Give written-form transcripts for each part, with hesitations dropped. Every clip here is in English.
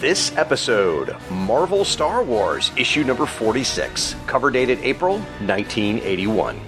this episode, Marvel Star Wars, issue number 46, cover dated April 1981.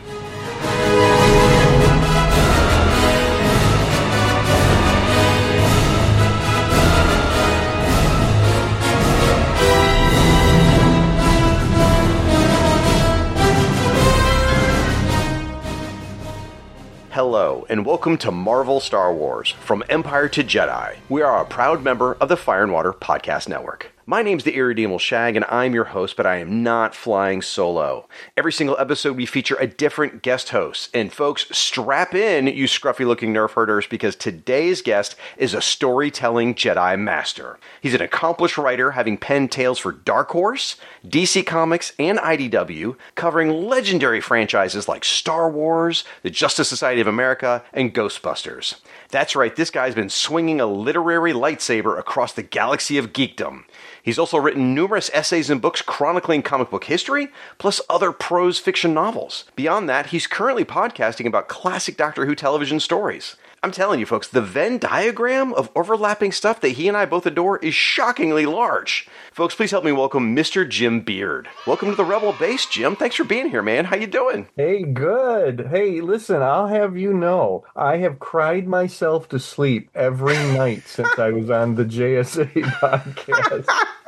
Hello, and welcome to Marvel Star Wars, From Empire to Jedi. We are a proud member of the Fire and Water Podcast Network. My name's the Irredeemable Shag, and I'm your host, but I am not flying solo. Every single episode, we feature a different guest host. And folks, strap in, you scruffy-looking nerf herders, because today's guest is a storytelling Jedi master. He's an accomplished writer, having penned tales for Dark Horse, DC Comics, and IDW, covering legendary franchises like Star Wars, the Justice Society of America, and Ghostbusters. That's right, this guy's been swinging a literary lightsaber across the galaxy of geekdom. He's also written numerous essays and books chronicling comic book history, plus other prose fiction novels. Beyond that, he's currently podcasting about classic Doctor Who television stories. I'm telling you folks, the Venn diagram of overlapping stuff that he and I both adore is shockingly large. Folks, please help me welcome Mr. Jim Beard. Welcome to the Rebel Base, Jim. Thanks for being here, man. How you doing? Hey, good. Hey, listen, I'll have you know, I have cried myself to sleep every night since I was on the JSA podcast.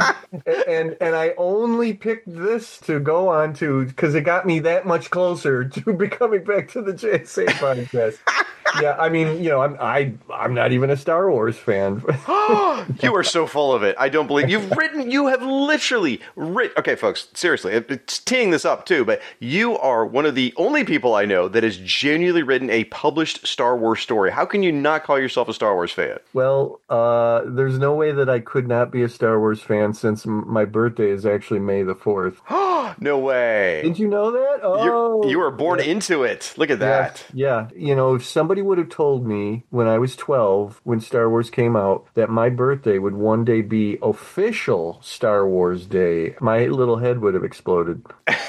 And I only picked this to go on to because it got me that much closer to becoming back to the JSA podcast. Yeah, I mean, you know, I'm not even a Star Wars fan. You are so full of it. I don't believe you have literally written. Okay, folks, seriously, it's teeing this up too, but you are one of the only people I know that has genuinely written a published Star Wars story. How can you not call yourself a Star Wars fan? Well, there's no way that I could not be a Star Wars fan since my birthday is actually May the 4th. No way. Did you know that? Oh, you were born into it. Look at that. Yeah. You know, if somebody would have told me when I was 12, when Star Wars came out, that my birthday would one day be official Star Wars Day, my little head would have exploded.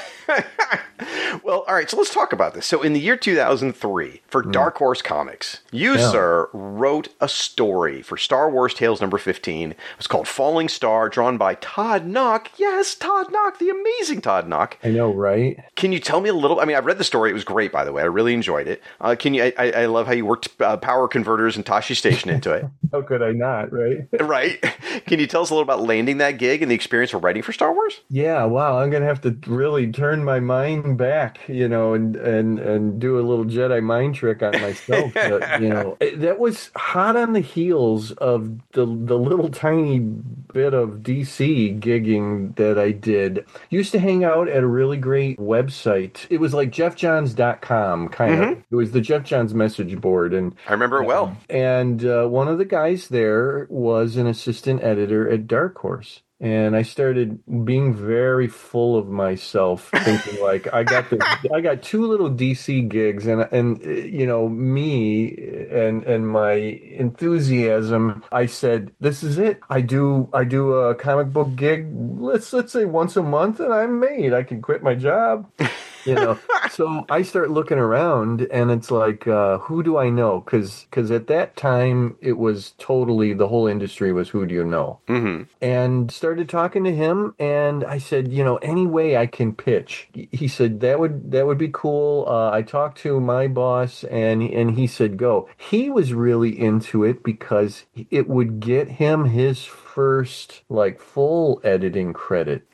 Well, all right, so let's talk about this. So in the year 2003, for Dark Horse Comics, you, sir, wrote a story for Star Wars Tales number 15. It was called Falling Star, drawn by Todd Nauck. Yes, Todd Nauck, the amazing Todd Nauck. I know, right? Can you tell me a little? I mean, I've read the story. It was great, by the way. I really enjoyed it. I love how you worked power converters and Tashi Station into it. How could I not, right? Right. Can you tell us a little about landing that gig and the experience of writing for Star Wars? Yeah, wow. I'm going to have to really turn my mind back, you know, and do a little Jedi mind trick on myself. But, you know, that was hot on the heels of the little tiny bit of DC gigging that I did. Used to hang out at a really great website. It was like jeffjohns.com, kind of. It was the Jeff Johns message board. And I remember it well. And one of the guys there was an assistant editor at Dark Horse. And I started being very full of myself, thinking like I got two little DC gigs, and you know me and my enthusiasm. I said, "This is it. I do a comic book gig. Let's say once a month, and I'm made. I can quit my job." You know, so I start looking around, and it's like, who do I know? Because at that time, it was totally, the whole industry was who do you know? Mm-hmm. And started talking to him, and I said, you know, any way I can pitch. He said, that would be cool. I talked to my boss, and he said, go. He was really into it because it would get him his first, like, full editing credit.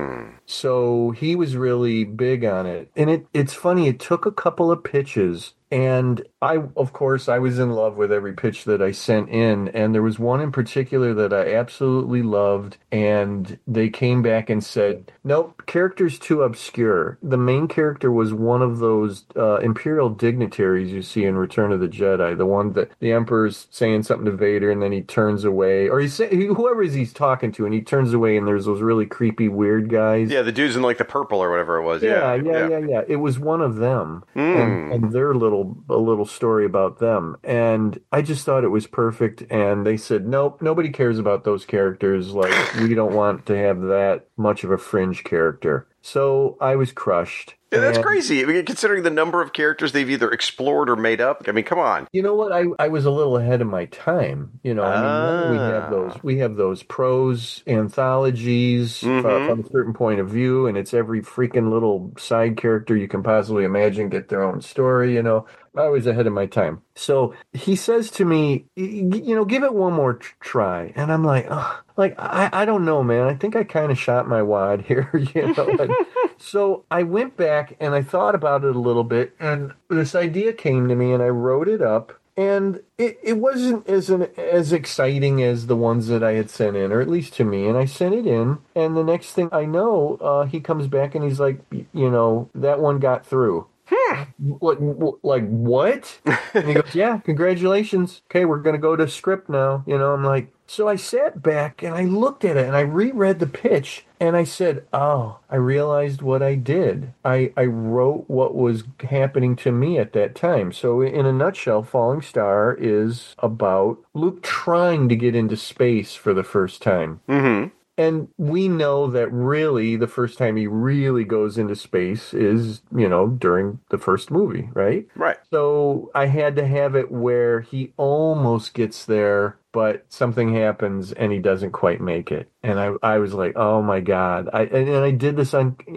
So he was really big on it. And it's funny, it took a couple of pitches, and I was in love with every pitch that I sent in, and there was one in particular that I absolutely loved, and they came back and said, nope, character's too obscure. The main character was one of those Imperial dignitaries you see in Return of the Jedi, the one that the Emperor's saying something to Vader, and then he turns away, or whoever he's talking to, and he turns away, and there's those really creepy, weird guys. Yeah, the dudes in like the purple or whatever it was. Yeah. It was one of them, and their a little story about them, and I just thought it was perfect. And they said, nope, nobody cares about those characters. Like, we don't want to have that much of a fringe character. So I was crushed. Yeah, that's crazy. I mean, considering the number of characters they've either explored or made up. I mean, come on. You know what? I was a little ahead of my time. I mean, now we have those prose anthologies from a certain point of view, and it's every freaking little side character you can possibly imagine get their own story. I was ahead of my time. So he says to me, give it one more try, and I'm like, oh, I don't know, man. I think I kind of shot my wad here, and so I went back and I thought about it a little bit, and this idea came to me, and I wrote it up. And it wasn't as exciting as the ones that I had sent in, or at least to me. And I sent it in, and the next thing I know, he comes back and he's like, that one got through. What? And he goes, yeah, congratulations. Okay, we're going to go to script now. I'm like, so I sat back and I looked at it and I reread the pitch and I said, oh, I realized what I did. I wrote what was happening to me at that time. So in a nutshell, Falling Star is about Luke trying to get into space for the first time. Mm-hmm. And we know that really the first time he really goes into space is, during the first movie, right? Right. So I had to have it where he almost gets there, but something happens and he doesn't quite make it. And I was like, oh my God. And I did this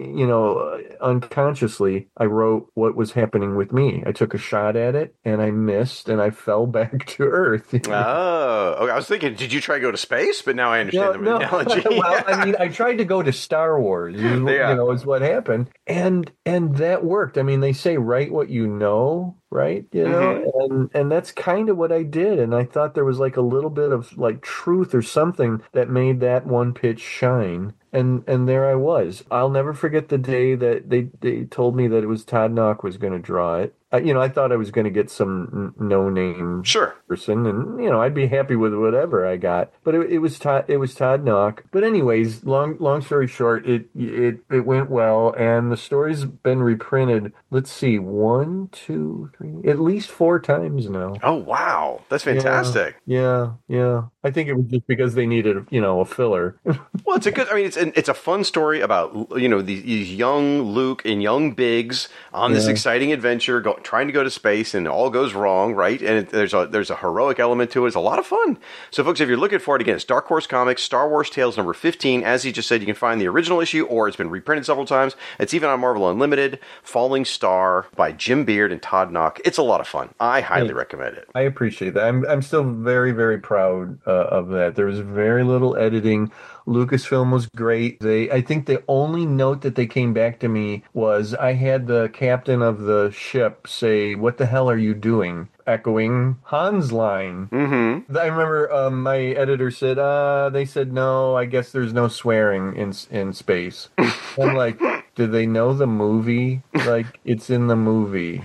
unconsciously. I wrote what was happening with me. I took a shot at it and I missed and I fell back to Earth. Oh, okay. I was thinking, did you try to go to space? But now I understand the analogy. Well, I mean, I tried to go to Star Wars, is what happened. And that worked. I mean, they say write what you know, right? And that's kind of what I did. And I thought there was like a little bit of like truth or something that made that one pitch shine. And there I was. I'll never forget the day that they told me that it was Todd Nauck was going to draw it. I thought I was going to get some no-name person, and I'd be happy with whatever I got. But it was Todd Nauck. But anyways, long story short, it went well, and the story's been reprinted. Let's see, 1, 2, 3, at least 4 times now. Oh wow, that's fantastic. Yeah. I think it was just because they needed a filler. Well, it's a good. I mean, it's a fun story about these young Luke and young Biggs on this exciting adventure, trying to go to space, and it all goes wrong, right? And there's a heroic element to it. It's a lot of fun. So, folks, if you're looking for it, again, it's Dark Horse Comics, Star Wars Tales number 15. As he just said, you can find the original issue, or it's been reprinted several times. It's even on Marvel Unlimited. Falling Star by Jim Beard and Todd Nauck. It's a lot of fun. I highly recommend it. I appreciate that. I'm still very, very proud of that. There was very little editing. Lucasfilm was great. I think the only note that they came back to me was I had the captain of the ship say, "What the hell are you doing?" Echoing Han's line. Mm-hmm. I remember my editor said, they said, no, I guess there's no swearing in space. I'm like, do they know the movie? Like, it's in the movie,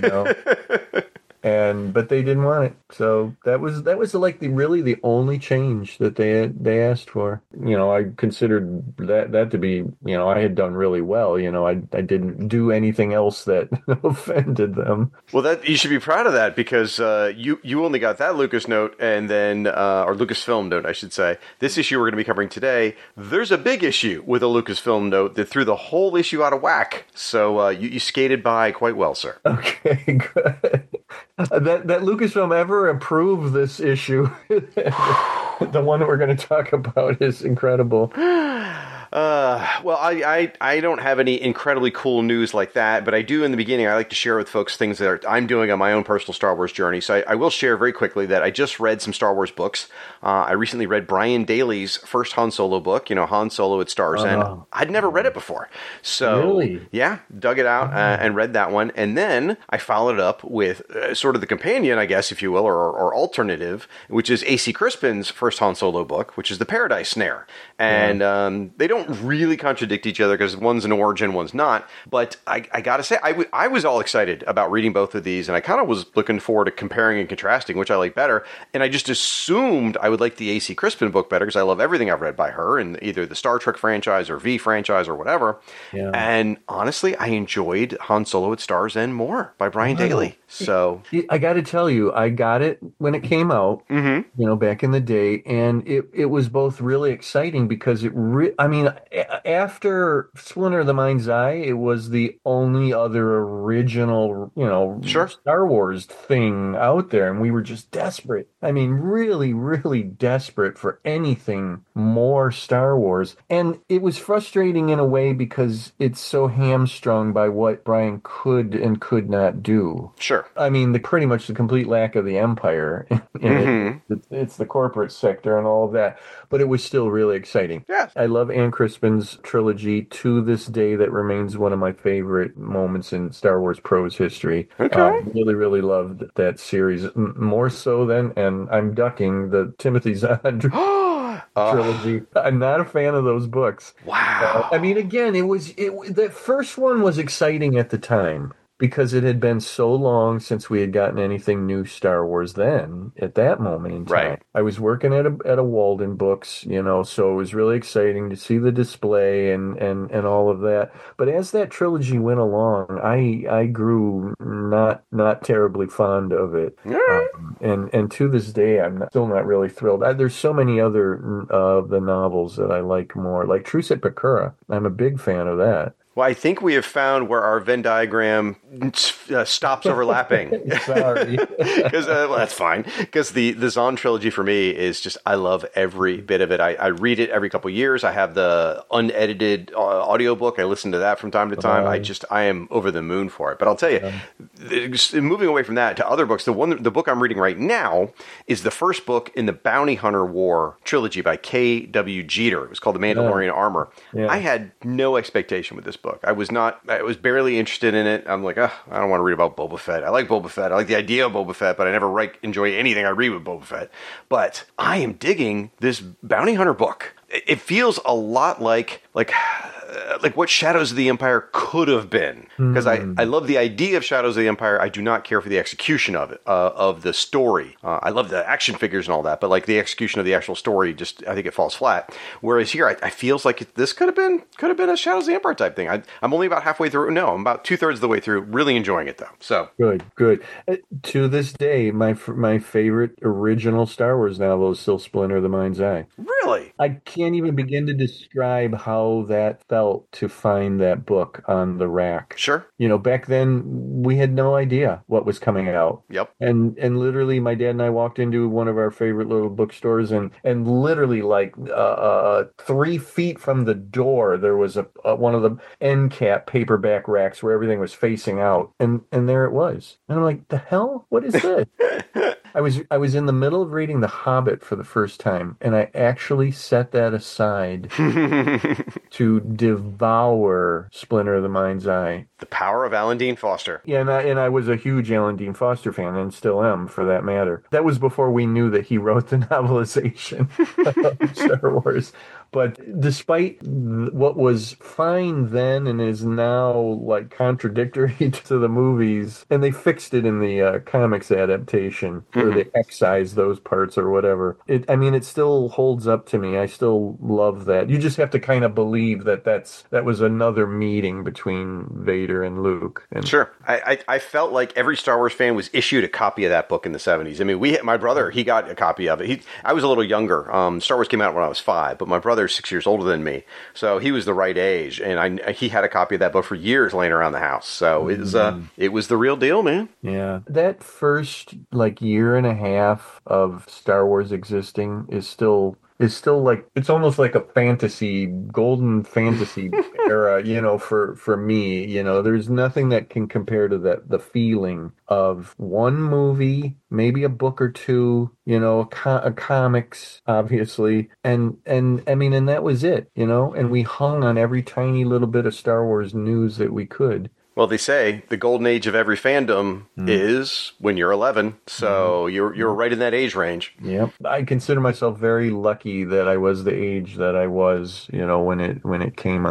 But they didn't want it, so that was like the only change that they asked for. I considered that to be, I had done really well. I didn't do anything else that offended them. Well, that you should be proud of that, because you only got that Lucas note, and then or Lucasfilm note, I should say. This issue we're going to be covering today, there's a big issue with a Lucasfilm note that threw the whole issue out of whack. So you skated by quite well, sir. Okay, good. That Lucasfilm ever approved this issue, the one that we're going to talk about, is incredible. Well, I don't have any incredibly cool news like that, but I do in the beginning. I like to share with folks things that I'm doing on my own personal Star Wars journey. So I will share very quickly that I just read some Star Wars books. I recently read Brian Daley's first Han Solo book, Han Solo at Star's End. I'd never read it before. So, really? Yeah, dug it out and read that one. And then I followed it up with sort of the companion, I guess, if you will, or alternative, which is A.C. Crispin's first Han Solo book, which is The Paradise Snare. And they don't really contradict each other because one's an origin, one's not. But I got to say, I was all excited about reading both of these, and I kind of was looking forward to comparing and contrasting, which I like better. And I just assumed I would like the A.C. Crispin book better because I love everything I've read by her in either the Star Trek franchise or V franchise or whatever. Yeah. And honestly, I enjoyed Han Solo at Star's End more by Brian Daley. So, I got to tell you, I got it when it came out, back in the day, and it was both really exciting because after Splinter of the Mind's Eye, it was the only other original, sure. Star Wars thing out there, and we were just desperate. I mean, really, really desperate for anything more Star Wars. And it was frustrating in a way because it's so hamstrung by what Brian could and could not do. Sure. I mean, pretty much the complete lack of the Empire in it. It's the corporate sector and all of that. But it was still really exciting. Yeah. I love Ann Crispin's trilogy. To this day, that remains one of my favorite moments in Star Wars prose history. Okay. Really, really loved that series. More so than, and I'm ducking, the Timothy Zahn trilogy. I'm not a fan of those books. Wow. I mean, again, the first one was exciting at the time because it had been so long since we had gotten anything new Star Wars then, at that moment in time. Right. I was working at a Walden Books, so it was really exciting to see the display and all of that. But as that trilogy went along, I grew not terribly fond of it. And to this day, I'm still not really thrilled. There's so many other of the novels that I like more, like Truce at Bakura. I'm a big fan of that. Well, I think we have found where our Venn diagram stops overlapping. Sorry. Because that's fine. Because the Zahn trilogy for me is just, I love every bit of it. I read it every couple of years. I have the unedited audiobook. I listen to that from time to time. I am over the moon for it. But I'll tell you, moving away from that to other books, the book I'm reading right now is the first book in the Bounty Hunter War trilogy by K.W. Jeter. It was called The Mandalorian Armor. Yeah. I had no expectation with this book. I was barely interested in it. I'm like, I don't want to read about Boba Fett. I like Boba Fett. I like the idea of Boba Fett, but I never enjoy anything I read with Boba Fett. But I am digging this Bounty Hunter book. It feels a lot like what Shadows of the Empire could have been. Because I love the idea of Shadows of the Empire. I do not care for the execution of it, of the story. I love the action figures and all that, but like the execution of the actual story, I think it falls flat. Whereas here, I feels like this could have been a Shadows of the Empire type thing. I'm only about halfway through. No, I'm about 2/3 of the way through. Really enjoying it though. So good. To this day, my favorite original Star Wars novel is still Splinter of the Mind's Eye. Really? I can't even begin to describe how that felt to find that book on the rack. Sure. Back then we had no idea what was coming out. Yep. And literally my dad and I walked into one of our favorite little bookstores and literally like 3 feet from the door there was one of the end cap paperback racks where everything was facing out, and there it was. And I'm like, the hell? What is this? I was in the middle of reading The Hobbit for the first time, and I actually set that aside to devour Splinter of the Mind's Eye. The power of Alan Dean Foster. Yeah, and I was a huge Alan Dean Foster fan, and still am, for that matter. That was before we knew that he wrote the novelization of Star Wars. But despite what was fine then and is now like contradictory to the movies, and they fixed it in the comics adaptation, or they excised those parts or whatever. It still holds up to me. I still love that. You just have to kind of believe that was another meeting between Vader and Luke. Sure. I felt like every Star Wars fan was issued a copy of that book in the 70s. I mean, my brother, he got a copy of it. I was a little younger. Star Wars came out when I was 5, but my brother's 6 years older than me, so he was the right age, and he had a copy of that book for years laying around the house. So it was the real deal, man. Yeah, that first year and a half of Star Wars existing is still like, it's almost like a golden fantasy era, for me. There's nothing that can compare to the feeling of one movie, maybe a book or two, a comics, obviously. And that was it, and we hung on every tiny little bit of Star Wars news that we could. Well, they say the golden age of every fandom is when you're 11, so you're right in that age range. Yep. I consider myself very lucky that I was the age that I was, when it came out.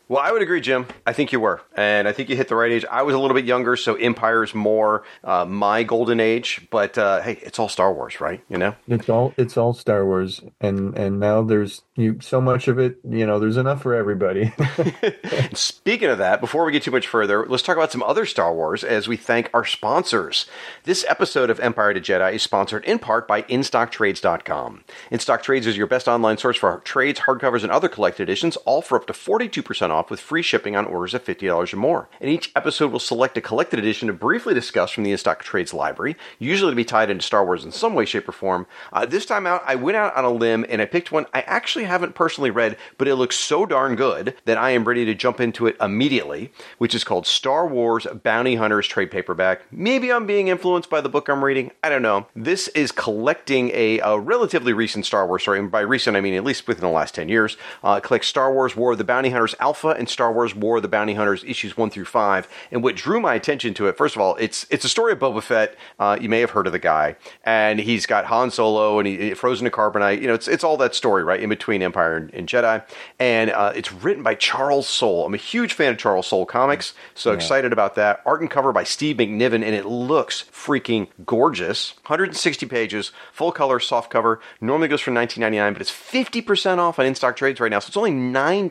Well, I would agree, Jim. I think you were. And I think you hit the right age. I was a little bit younger, so Empire's more my golden age. But hey, it's all Star Wars, right? You know? It's all Star Wars, and now there's so much of it. There's enough for everybody. Speaking of that, before we get too much further, let's talk about some other Star Wars as we thank our sponsors. This episode of Empire to Jedi is sponsored in part by InStockTrades.com. InStock Trades is your best online source for trades, hardcovers, and other collected editions, all for up to 42% off with free shipping on orders of $50 or more. And each episode will select a collected edition to briefly discuss from the InStock Trades library, usually to be tied into Star Wars in some way, shape, or form. This time out, I went out on a limb and I picked one I actually haven't personally read, but it looks so darn good that I am ready to jump into it immediately, which is called Star Wars Bounty Hunters trade paperback. Maybe I'm being influenced by the book I'm reading. I don't know. This is collecting a relatively recent Star Wars story, and by recent I mean at least within the last 10 years. It collects Star Wars War of the Bounty Hunters Alpha and Star Wars War of the Bounty Hunters issues 1 through 5. And what drew my attention to it, first of all, it's a story of Boba Fett. You may have heard of the guy, and he's got Han Solo and he frozen to carbonite. It's all that story, right, in between Empire and Jedi. And it's written by Charles Soule. I'm a huge fan of Charles Soule comics, so excited about that. Art and cover by Steve McNiven, and it looks freaking gorgeous. 160 pages, full color, soft cover. Normally goes for $19.99, but it's 50% off on InStock Trades right now, so it's only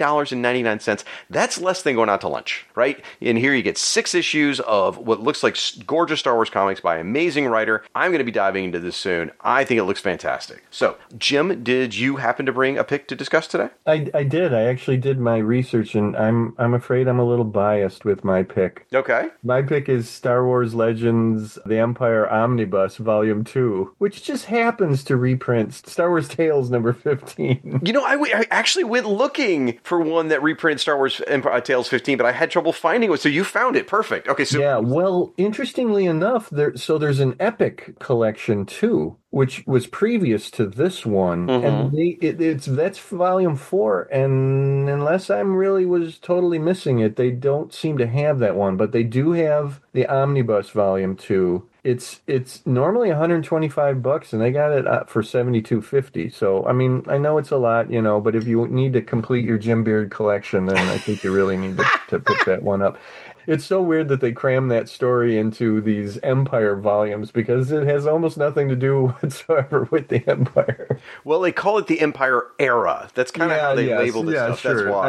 $9.99. That's less than going out to lunch, right? And here you get 6 issues of what looks like gorgeous Star Wars comics by an amazing writer. I'm going to be diving into this soon. I think it looks fantastic. So, Jim, did you happen to bring a pick to discuss today? I did. I actually did my research, and I'm afraid I'm a little biased with my pick. Okay. My pick is Star Wars Legends: The Empire Omnibus Volume 2, which just happens to reprint Star Wars Tales number 15. I actually went looking for one that reprinted Star Wars Tales 15, but I had trouble finding it, so you found it. Perfect. Okay, so... Yeah, well, interestingly enough, there's an Epic collection, too, which was previous to this one, and that's Volume 4, and unless I'm really was totally missing it, they don't seem to have that one, but they do have the Omnibus Volume 2. It's normally $125, and they got it for $72.50. So, I mean, I know it's a lot, but if you need to complete your Jim Beard collection, then I think you really need to pick that one up. It's so weird that they cram that story into these Empire volumes because it has almost nothing to do whatsoever with the Empire. Well, they call it the Empire era. That's kind of how they label this stuff. Sure. That's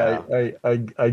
why. I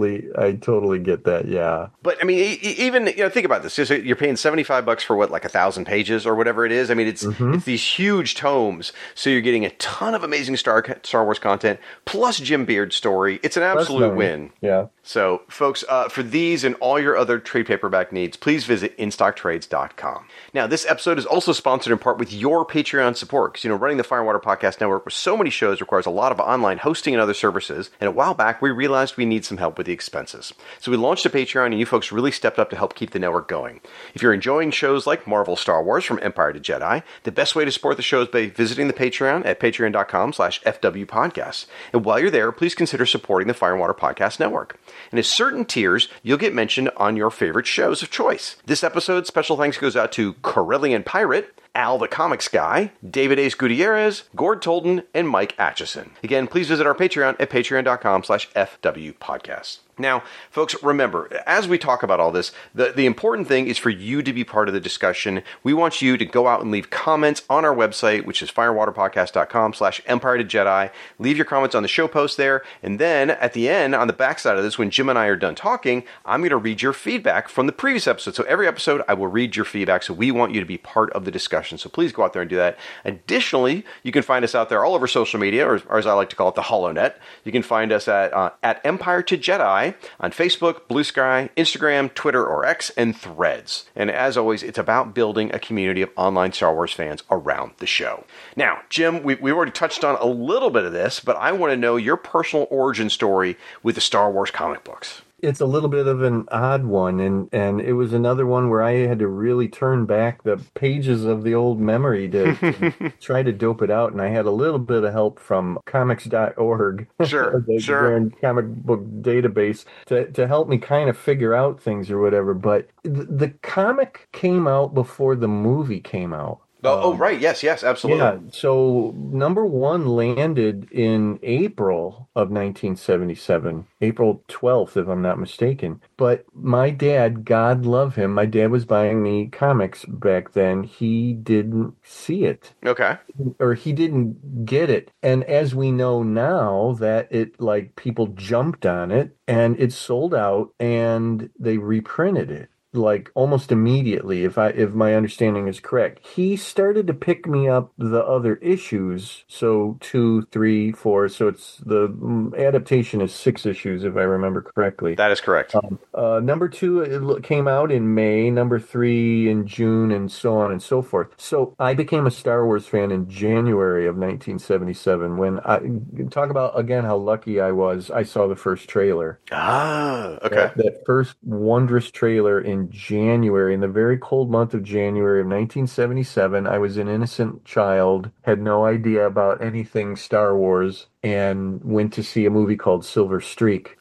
totally get that. Yeah. But I mean, even think about this. You're paying $75 for what, like 1,000 pages or whatever it is. I mean, it's these huge tomes, so you're getting a ton of amazing Star Wars content plus Jim Beard's story. It's an absolute win. Yeah. So, folks, for these and all your other trade paperback needs, please visit InStockTrades.com. Now, this episode is also sponsored in part with your Patreon support, because, running the Fire and Water Podcast Network with so many shows requires a lot of online hosting and other services, and a while back, we realized we need some help with the expenses. So we launched a Patreon, and you folks really stepped up to help keep the network going. If you're enjoying shows like Marvel Star Wars from Empire to Jedi, the best way to support the show is by visiting the Patreon at patreon.com/FWPodcasts. And while you're there, please consider supporting the Fire and Water Podcast Network. And at certain tiers, you'll get mentioned on your favorite shows of choice. This episode, special thanks goes out to Corellian Pirate, Al the Comics Guy, David Ace Gutierrez, Gord Tolden, and Mike Atchison. Again, please visit our Patreon at patreon.com/FWPodcasts. Now, folks, remember, as we talk about all this, the important thing is for you to be part of the discussion. We want you to go out and leave comments on our website, which is fireandwaterpodcast.com/Empire to Jedi. Leave your comments on the show post there. And then at the end, on the backside of this, when Jim and I are done talking, I'm going to read your feedback from the previous episode. So every episode, I will read your feedback. So we want you to be part of the discussion. So please go out there and do that. Additionally, you can find us out there all over social media, or as I like to call it, the HoloNet. You can find us at Empire to Jedi on Facebook, Blue Sky, Instagram, Twitter or X, and Threads. And as always, it's about building a community of online Star Wars fans around the show. Now, Jim, we've already touched on a little bit of this, but I want to know your personal origin story with the Star Wars comic books. It's a little bit of an odd one, and it was another one where I had to really turn back the pages of the old memory to try to dope it out, and I had a little bit of help from comics.org, sure, the comic book database, to help me kind of figure out things or whatever, but the comic came out before the movie came out. Oh, right. Yes, yes, Yeah, absolutely. so number one landed in April of 1977, April 12th, if I'm not mistaken. But my dad, God love him, my dad was buying me comics back then. He didn't see it, Okay. or he didn't get it. And as we know now, that it, like, people jumped on it and it sold out and they reprinted it like almost immediately, if my understanding is correct. He started to pick me up the other issues, so two, three, four. So it's the adaptation is six issues, if I remember correctly. That is correct. Number two came out in May, number three in June, and so on and so forth. So I became a Star Wars fan in January of 1977 when I talk about again how lucky I was. I saw the first trailer. Ah, okay. That first wondrous trailer in January, in the very cold month of January of 1977. I was an innocent child, had no idea about anything Star Wars, and went to see a movie called Silver Streak.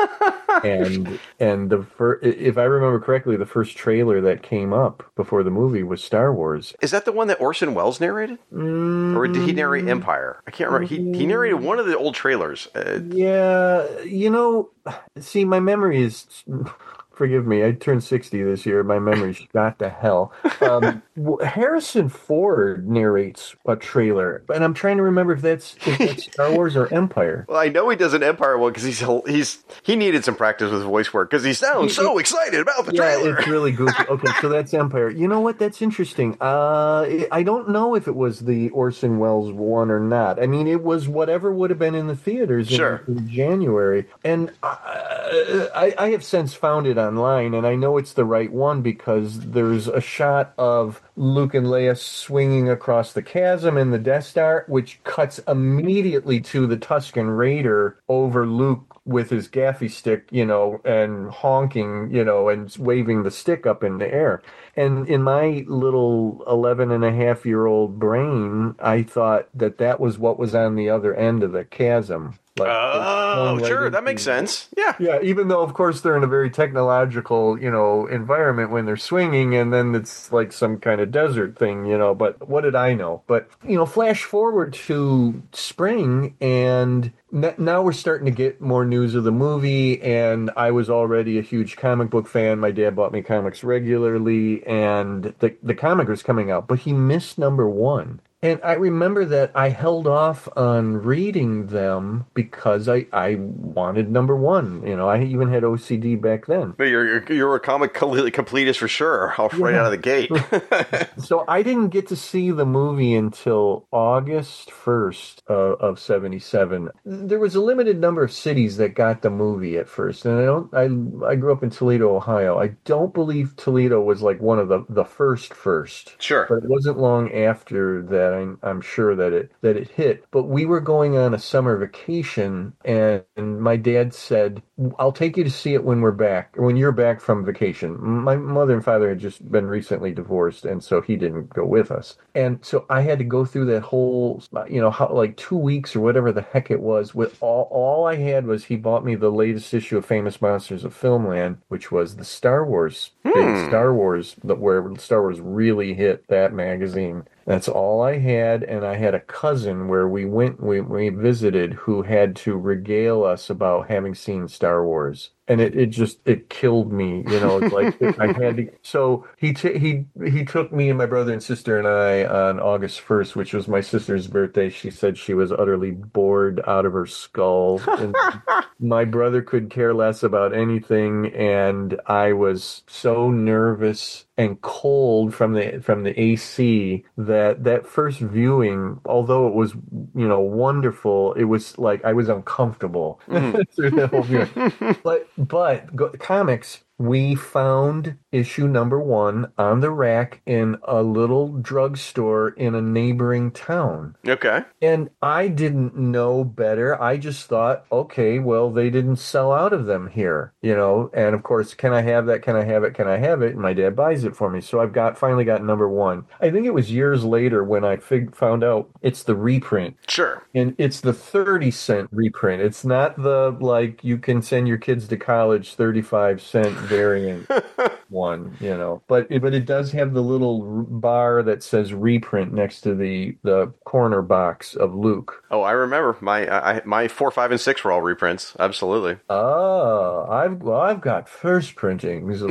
And the first, if I remember correctly, the first trailer that came up before the movie was Star Wars. Is that the one that Orson Welles narrated? Or did he narrate Empire? I can't remember. He narrated one of the old trailers. Yeah, see, my memory is, forgive me, I turned 60 this year. My memory's shot to hell. Harrison Ford narrates a trailer, and I'm trying to remember if that's Star Wars or Empire. Well, I know he does an Empire one because he needed some practice with voice work because he sounds so excited about the Yeah, trailer. it's really goofy. Okay, so that's Empire. You know what? That's interesting. I don't know if it was the Orson Welles one or not. I mean, it was whatever would have been in the theaters Sure. in January. And I have since found it online, and I know it's the right one because there's a shot of Luke and Leia swinging across the chasm in the Death Star, which cuts immediately to the Tusken Raider over Luke with his gaffy stick, and honking, and waving the stick up in the air. And in my little 11-and-a-half-year-old brain, I thought that was what was on the other end of the chasm. Like, Oh, right sure. That makes into. sense. Yeah. Yeah, even though, of course, they're in a very technological, environment when they're swinging, and then it's like some kind of desert thing, but what did I know? But, flash forward to spring, and now we're starting to get more news of the movie, and I was already a huge comic book fan. My dad bought me comics regularly, and the comic was coming out, but he missed number one. And I remember that I held off on reading them because I wanted number one. I even had OCD back then. But you're a comic completist for sure, right out of the gate. So I didn't get to see the movie until August 1st of 77. There was a limited number of cities that got the movie at first. And I grew up in Toledo, Ohio. I don't believe Toledo was like one of the first. Sure. But it wasn't long after that. I'm sure that it hit. But we were going on a summer vacation, and my dad said, "I'll take you to see it when we're back, or when you're back from vacation." My mother and father had just been recently divorced, and so he didn't go with us. And so I had to go through that whole, like 2 weeks or whatever the heck it was. With all I had was he bought me the latest issue of Famous Monsters of Filmland, which was the Star Wars, big Star Wars, where Star Wars really hit that magazine. That's all I had, and I had a cousin where we visited who had to regale us about having seen Star Wars. And it killed me, it's like I had to. So he took me and my brother and sister and I on August 1st, which was my sister's birthday. She said she was utterly bored out of her skull. And my brother could care less about anything, and I was so nervous and cold from the AC that first viewing, although it was wonderful, it was like I was uncomfortable through the whole viewing. But comics, we found issue number one on the rack in a little drugstore in a neighboring town. Okay. And I didn't know better. I just thought, okay, well, they didn't sell out of them here, and of course, can I have that? Can I have it? Can I have it? And my dad buys it for me. So finally got number one. I think it was years later when I found out it's the reprint. Sure. And it's the 30-cent reprint. It's not the, like, you can send your kids to college 35-cent variant. one, but it does have the little bar that says reprint next to the corner box of Luke. Oh, I remember my 4, 5, and 6 were all reprints. Absolutely. Oh, I've got first printings.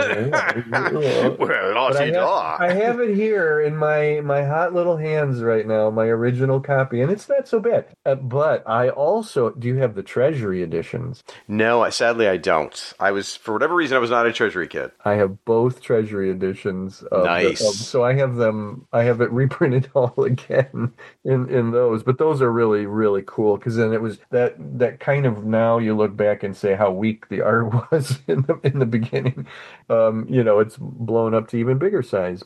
Well, But I have it here in my hot little hands right now, my original copy, and it's not so bad. But I also do you have the Treasury editions? No, sadly I don't. For whatever reason, I was not a Treasury kid. I have both Treasury editions Nice. so I have them. I have it reprinted all again in those. But those are really really cool because then it was that kind of now you look back and say how weak the art was in the beginning. It's blown up to even bigger size.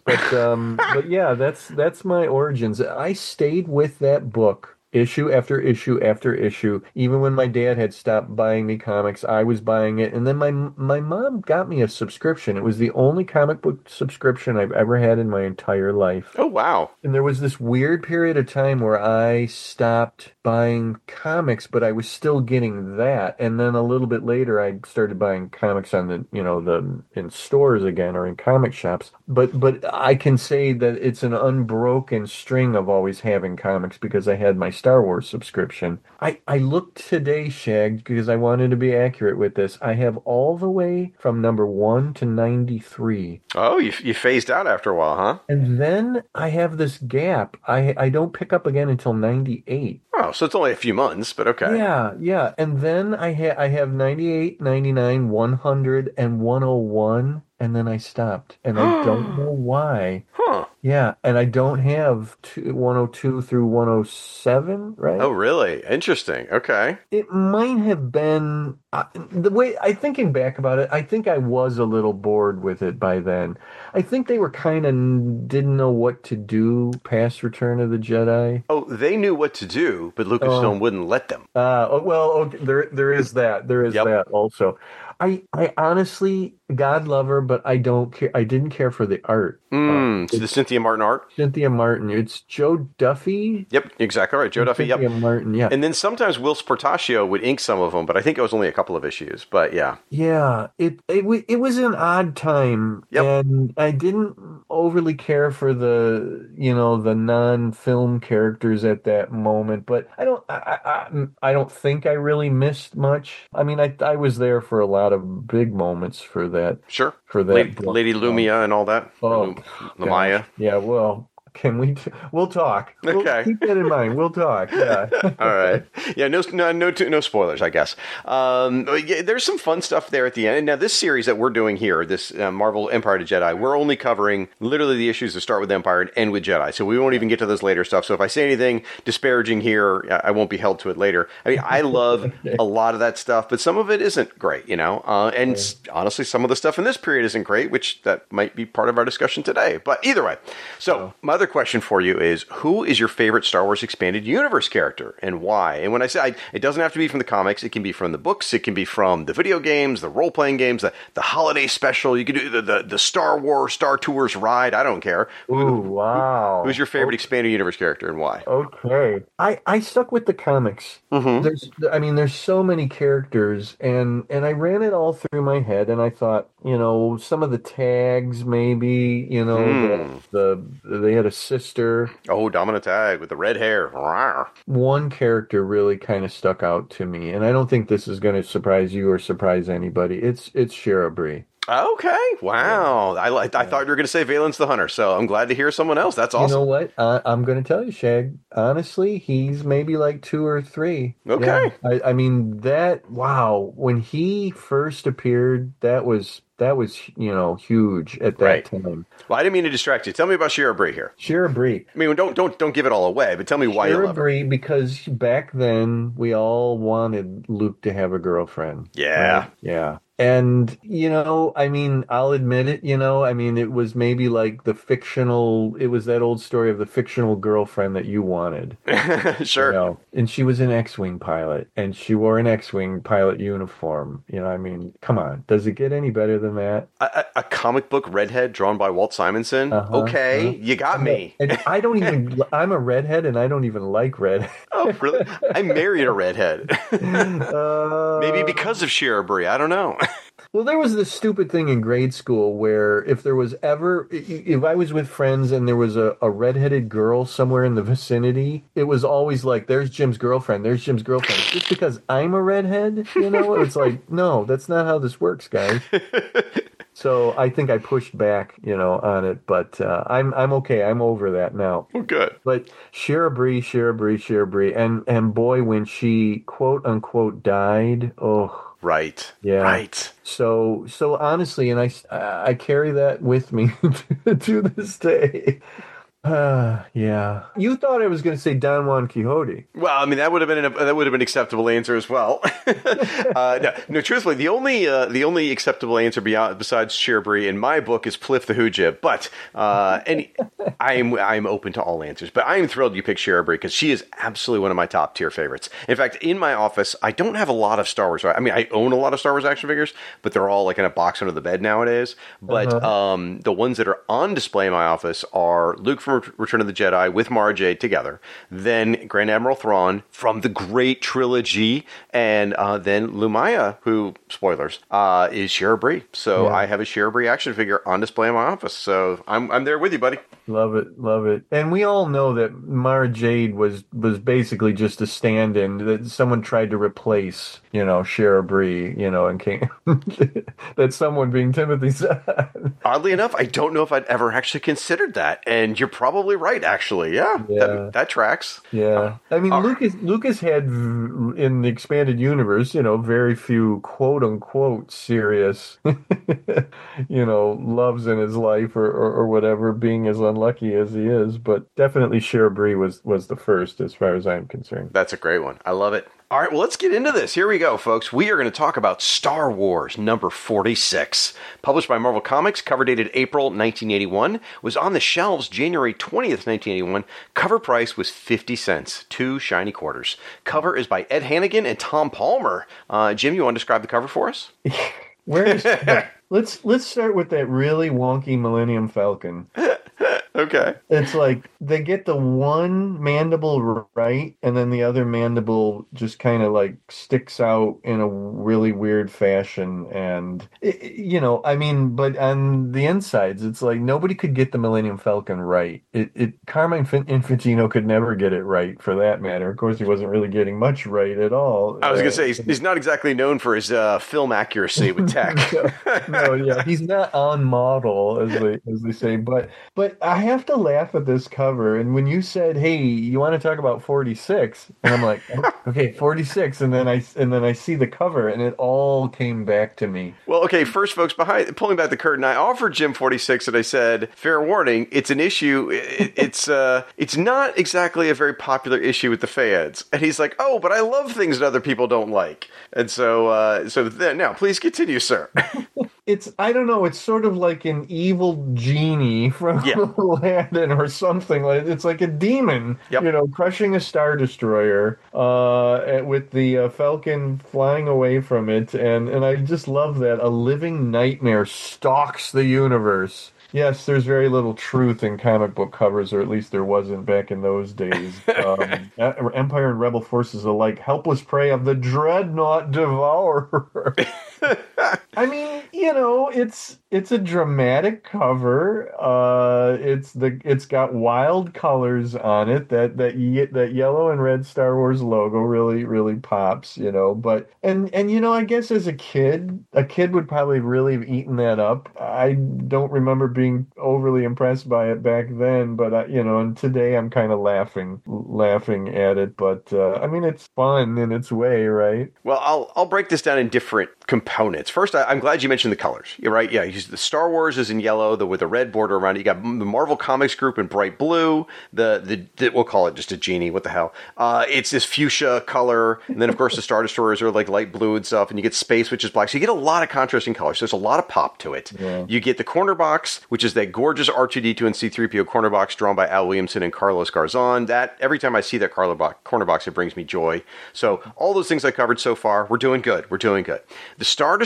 But yeah, that's my origins. I stayed with that book issue after issue after issue. Even when my dad had stopped buying me comics, I was buying it. And then my mom got me a subscription. It was the only comic book subscription I've ever had in my entire life. Oh, wow. And there was this weird period of time where I stopped buying comics, but I was still getting that. And then a little bit later, I started buying comics on the in stores again or in comic shops. But I can say that it's an unbroken string of always having comics because I had my Star Wars subscription. I looked today, Shag, because I wanted to be accurate with this. I have all the way from number 1 to 93. Oh, you phased out after a while, huh? And then I have this gap. I don't pick up again until 98. Oh, so it's only a few months, but okay. Yeah. And then I have 98, 99, 100, and 101, and then I stopped. And I don't know why. Huh. Yeah, and I don't have 102 through 107, right? Oh, really? Interesting. Okay. It might have been the way I thinking back about it, I think I was a little bored with it by then. I think they were kind of didn't know what to do past Return of the Jedi. Oh, they knew what to do, but Lucasfilm wouldn't let them. Okay, there is that. There is that also. I honestly, God love her, but I don't care. I didn't care for the art. So the Cynthia Martin art? Cynthia Martin. It's Joe Duffy. Yep, exactly right. Joe Duffy, Cynthia Martin, yeah. And then sometimes Will Sportaccio would ink some of them, but I think it was only a couple of issues. But yeah. Yeah, it was an odd time, and I didn't overly care for the non-film characters at that moment. But I don't think I really missed much. I mean, I was there for a lot of big moments for that. Sure. For that Lady Lumia and all that. Oh, Lumaya. Yeah, well, we'll talk. Okay. Keep that in mind. We'll talk. Yeah. All right. Yeah, no spoilers, I guess. There's some fun stuff there at the end. Now, this series that we're doing here, this Marvel Empire to Jedi, we're only covering literally the issues that start with Empire and end with Jedi. So we won't even get to those later stuff. So if I say anything disparaging here, I won't be held to it later. I mean, I love a lot of that stuff, but some of it isn't great, honestly, some of the stuff in this period isn't great, which that might be part of our discussion today. But either way. So my other question for you is, who is your favorite Star Wars Expanded Universe character and why? And when I say it doesn't have to be from the comics, it can be from the books, it can be from the video games, the role-playing games, the holiday special, you can do the Star Wars Star Tours ride, I don't care. Ooh, wow. Who's your favorite Expanded Universe character and why? Okay. I stuck with the comics. Mm-hmm. There's so many characters, and I ran it all through my head, and I thought, some of the tags maybe, they had a sister. Oh, Domina Tag with the red hair. One character really kind of stuck out to me, and I don't think this is going to surprise you or surprise anybody. It's Shira Bree. Okay. Wow. I thought you were going to say Valence the Hunter, so I'm glad to hear someone else. That's awesome. You know what? I'm going to tell you, Shag. Honestly, he's maybe like 2 or 3. Okay. Yeah. I mean, wow. When he first appeared, that was huge at that time. Well, I didn't mean to distract you. Tell me about Shira Bree here. Shira Bree. I mean, don't give it all away, but tell me why you love her. Shira Bree, because back then we all wanted Luke to have a girlfriend. Yeah. Right? Yeah. And, I mean, I'll admit it, it was maybe like it was that old story of the fictional girlfriend that you wanted. Sure. And she was an X-Wing pilot, and she wore an X-Wing pilot uniform. I mean, come on. Does it get any better than that? A comic book redhead drawn by Walt Simonson? Okay, you got me. And I'm a redhead, and I don't even like red. Oh, really? I married a redhead. Maybe because of Shira Bree. I don't know. Well, there was this stupid thing in grade school where if I was with friends and there was a redheaded girl somewhere in the vicinity, it was always like, there's Jim's girlfriend, there's Jim's girlfriend. Just because I'm a redhead, it's like, no, that's not how this works, guys. So I think I pushed back, on it, but I'm okay. I'm over that now. Well, good. But Shara Brie, and boy, when she quote unquote died, oh. Right. Yeah. Right. So honestly, and I carry that with me to this day. Yeah. You thought I was going to say Don Juan Quixote. Well, I mean that would have been an acceptable answer as well. No, truthfully, the only acceptable answer besides Shara Brie in my book is Pliff the Hoojib. But I'm open to all answers. But I am thrilled you picked Shara Brie because she is absolutely one of my top tier favorites. In fact, in my office, I don't have a lot of Star Wars. I mean, I own a lot of Star Wars action figures, but they're all like in a box under the bed nowadays. But the ones that are on display in my office are Luke from Return of the Jedi with Mara Jade together, then Grand Admiral Thrawn from the great trilogy, and then Lumaya, who, spoilers, is Shara Brie. So yeah. I have a Shara Brie action figure on display in my office. So I'm there with you, buddy. Love it. And we all know that Mara Jade was basically just a stand-in that someone tried to replace, Shara Brie, and came that someone being Timothy Zahn. Oddly enough, I don't know if I'd ever actually considered that, and you're probably right. Actually, yeah. That tracks. Yeah, I mean, Lucas had in the expanded universe, very few quote unquote serious, loves in his life or whatever, being as unlucky as he is. But definitely Shara Brie was the first, as far as I'm concerned. That's a great one. I love it. All right, well, let's get into this. Here we go, folks. We are going to talk about Star Wars number 46. Published by Marvel Comics, cover dated April 1981, was on the shelves January 20th, 1981. Cover price was 50 cents, 2 shiny quarters. Cover is by Ed Hannigan and Tom Palmer. Jim, you want to describe the cover for us? Let's start with that really wonky Millennium Falcon. Okay. It's like they get the one mandible right, and then the other mandible just kind of like sticks out in a really weird fashion. And, but on the insides, it's like nobody could get the Millennium Falcon right. Carmine Infantino could never get it right, for that matter. Of course, he wasn't really getting much right at all. I was going to say, he's not exactly known for his film accuracy with tech. No, yeah, he's not on model, as they say. But I have to laugh at this cover. And when you said, "Hey, you want to talk about 46?" and I'm like, "Okay, 46," and then I see the cover, and it all came back to me. Well, okay, first, folks, pulling back the curtain, I offered Jim 46, and I said, "Fair warning, it's an issue. It's not exactly a very popular issue with the fans." And he's like, "Oh, but I love things that other people don't like." And so now, please continue, sir. I don't know, it's sort of like an evil genie from Aladdin or something. It's like a demon, crushing a Star Destroyer with the Falcon flying away from it. And I just love that a living nightmare stalks the universe. Yes, there's very little truth in comic book covers, or at least there wasn't back in those days. Empire and Rebel forces alike, helpless prey of the dreadnought devourer. I mean, it's a dramatic cover. It's got wild colors on it. That yellow and red Star Wars logo really, really pops. But I guess as a kid would probably really have eaten that up. I don't remember being overly impressed by it back then, but and today I'm kind of laughing at it. But I mean, it's fun in its way, right? Well, I'll break this down in different components. First, I'm glad you mentioned the colors. You're right. Yeah, the Star Wars is in yellow, with a red border around it. You got the Marvel Comics group in bright blue. The we'll call it just a genie. What the hell? It's this fuchsia color, and then of course the Star Destroyers are like light blue and stuff, and you get space, which is black. So you get a lot of contrasting colors. So there's a lot of pop to it. Yeah. You get the corner box, which is that gorgeous R2-D2 and C-3PO corner box drawn by Al Williamson and Carlos Garzon. That every time I see that corner box, it brings me joy. So all those things I covered so far, we're doing good. The Star Destroyer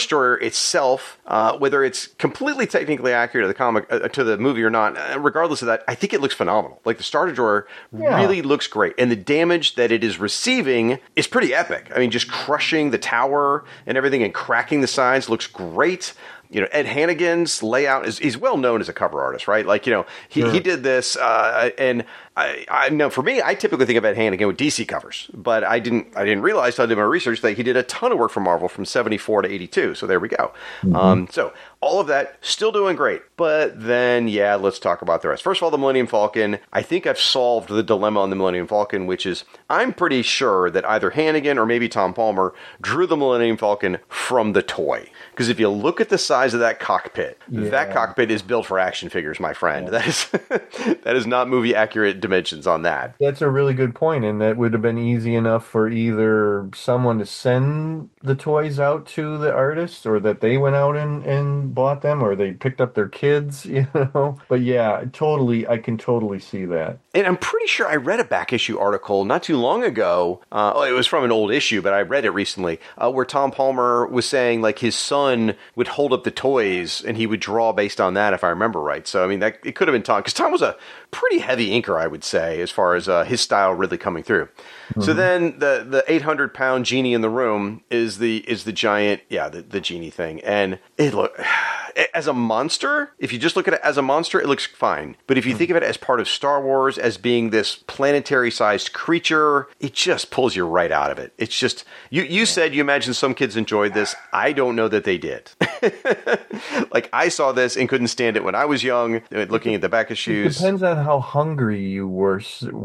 itself, whether it's completely technically accurate to the comic, to the movie or not, regardless of that, I think it looks phenomenal. Like the Star Destroyer really looks great. And the damage that it is receiving is pretty epic. I mean, just crushing the tower and everything and cracking the sides looks great. You know, Ed Hannigan's layout he's well known as a cover artist, right? Like, you know, he did this, and I know for me, I typically think of Ed Hannigan with DC covers, but I didn't realize until I did my research that he did a ton of work for Marvel from 74 to 82. So there we go. So all of that still doing great, but then let's talk about the rest. First of all, the Millennium Falcon. I think I've solved the dilemma on the Millennium Falcon, which is I'm pretty sure that either Hannigan or maybe Tom Palmer drew the Millennium Falcon from the toy. Because if you look at the size of that cockpit, that cockpit is built for action figures, my friend. That is that is not movie accurate dimensions on that. That's a really good point, and that would have been easy enough for either someone to send the toys out to the artists, or that they went out and bought them, or they picked up their kids, you know. But yeah, I can totally see that. And I'm pretty sure I read a back issue article not too long ago. It was from an old issue, but I read it recently, where Tom Palmer was saying like his son would hold up the toys and he would draw based on that, if I remember right. So I mean, that it could have been Tom, because Tom was a pretty heavy inker, I would say, as far as his style really coming through. So then the 800-pound genie in the room is the giant, the genie thing, and it look as a monster. If you just look at it as a monster, it looks fine. But if you think of it as part of Star Wars, as being this planetary-sized creature, it just pulls you right out of it. It's just you said you imagine some kids enjoyed this. I don't know that they did. Like I saw this and couldn't stand it when I was young, looking at the back issues. It depends on how hungry you were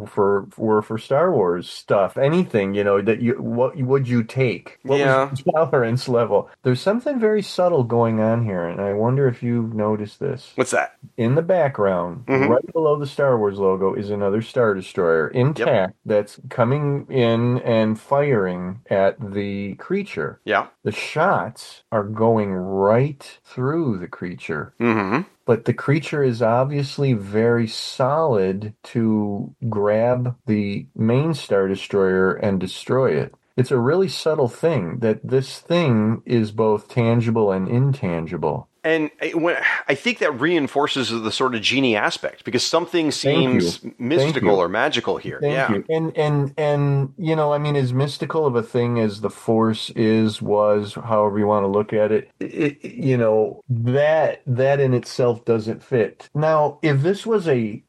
for Star Wars stuff. Anything, you know, what would you take? What was your tolerance level? There's something very subtle going on here, and I wonder if you've noticed this. What's that? In the background, right below the Star Wars logo, is another Star Destroyer intact that's coming in and firing at the creature. Yeah. The shots are going right through the creature. But the creature is obviously very solid to grab the main Star Destroyer and destroy it. It's a really subtle thing that this thing is both tangible and intangible. And I think that reinforces the sort of genie aspect, because something seems mystical or magical here. Thank you. And you know, I mean, as mystical of a thing as the Force was, however you want to look at it, you know, that in itself doesn't fit. Now, if this was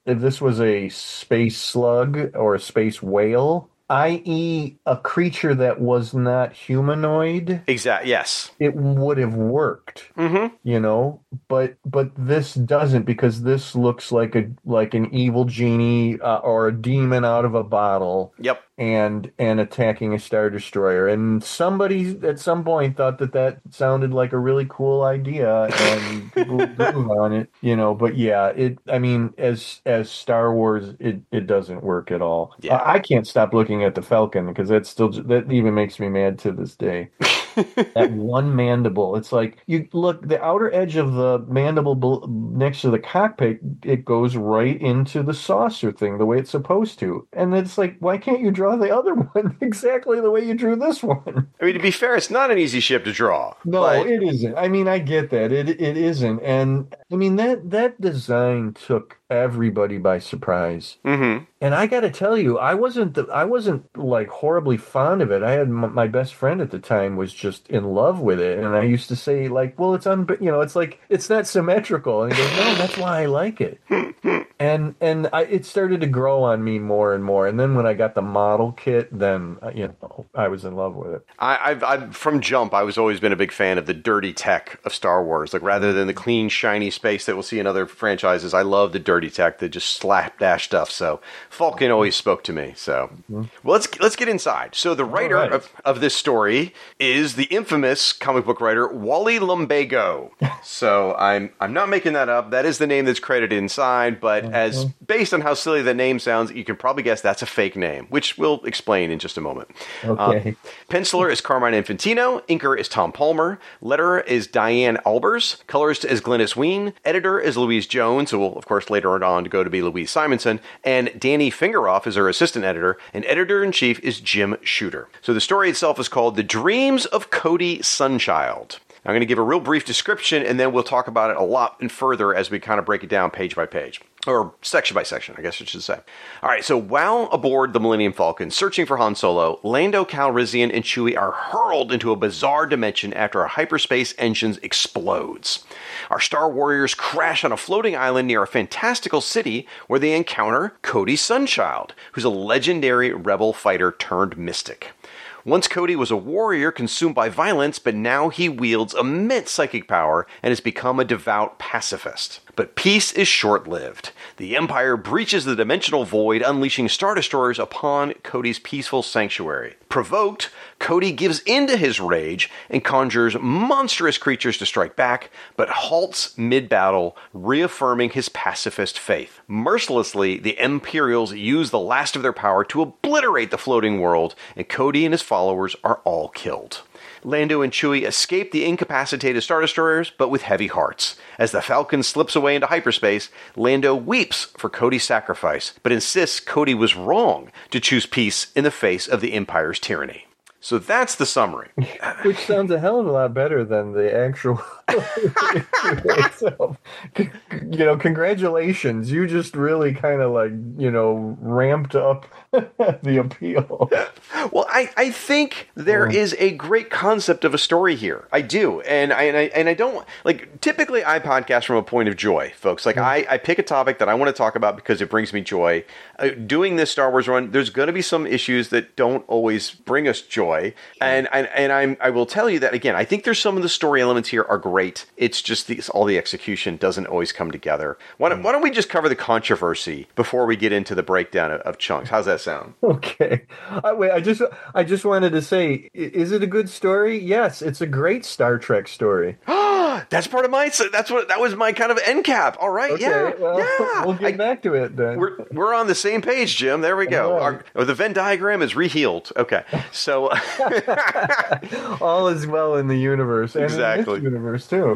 a space slug or a space whale, i.e. a creature that was not humanoid. Exactly. Yes. It would have worked. You know, but this doesn't, because this looks like an evil genie or a demon out of a bottle. Yep. And attacking a Star Destroyer. And somebody at some point thought that sounded like a really cool idea, and people grew on it, you know. But yeah, I mean, as Star Wars, it doesn't work at all. Yeah. I can't stop looking at the Falcon, because that even makes me mad to this day. That one mandible. It's like, you look, the outer edge of the mandible next to the cockpit, it goes right into the saucer thing the way it's supposed to. And it's like, why can't you draw the other one exactly the way you drew this one? I mean, to be fair, it's not an easy ship to draw. No, it isn't. I mean, I get that. It isn't. And I mean, that design took everybody by surprise. And I got to tell you, I wasn't like horribly fond of it. I had my best friend at the time was just in love with it, and I used to say like, well, it's it's like, it's not symmetrical, and he goes, no, that's why I like it. And it started to grow on me more and more. And then when I got the model kit, then I was in love with it. I've from jump, I was always been a big fan of the dirty tech of Star Wars. Like, rather than the clean, shiny space that we'll see in other franchises, I love the dirty tech, the just slapdash stuff. So Falcon always spoke to me. So well, let's get inside. So the writer of this story is the infamous comic book writer Wally Lumbago. So I'm not making that up. That is the name that's credited inside, but as based on how silly the name sounds, you can probably guess that's a fake name, which we'll explain in just a moment. Okay. Penciler is Carmine Infantino. Inker is Tom Palmer. Letterer is Diane Albers. Colorist is Glynis Wein. Editor is Louise Jones, who will, of course, later on to go to be Louise Simonson. And Danny Fingeroff is her assistant editor. And editor-in-chief is Jim Shooter. So the story itself is called The Dreams of Cody Sunchild. I'm going to give a real brief description, and then we'll talk about it a lot and further as we kind of break it down page by page. Or section by section, I guess I should say. All right, so while aboard the Millennium Falcon, searching for Han Solo, Lando Calrissian and Chewie are hurled into a bizarre dimension after a hyperspace engine explodes. Our Star Warriors crash on a floating island near a fantastical city where they encounter Cody Sunchild, who's a legendary rebel fighter turned mystic. Once Cody was a warrior consumed by violence, but now he wields immense psychic power and has become a devout pacifist. But peace is short-lived. The Empire breaches the dimensional void, unleashing Star Destroyers upon Cody's peaceful sanctuary. Provoked, Cody gives in to his rage and conjures monstrous creatures to strike back, but halts mid-battle, reaffirming his pacifist faith. Mercilessly, the Imperials use the last of their power to obliterate the floating world, and Cody and his followers are all killed. Lando and Chewie escape the incapacitated Star Destroyers, but with heavy hearts. As the Falcon slips away into hyperspace, Lando weeps for Cody's sacrifice, but insists Cody was wrong to choose peace in the face of the Empire's tyranny. So that's the summary. Which sounds a hell of a lot better than the actual itself. Congratulations. You just really kind of ramped up the appeal. Well, I think there is a great concept of a story here. I do. And I don't, typically I podcast from a point of joy, folks. I pick a topic that I want to talk about because it brings me joy. Doing this Star Wars run, there's going to be some issues that don't always bring us joy. And I will tell you that, again, I think there's some of the story elements here are great. It's just all the execution doesn't always come together. Why don't we just cover the controversy before we get into the breakdown of chunks? How's that sound? Okay. Wait, I just wanted to say, is it a good story? Yes, it's a great Star Trek story. That's part of that was my kind of end cap. All right, okay, yeah. We'll get back to it then. We're on the same page, Jim. There we go. Right. The Venn diagram is rehealed. Okay, so all is well in the universe, and exactly. in this universe too.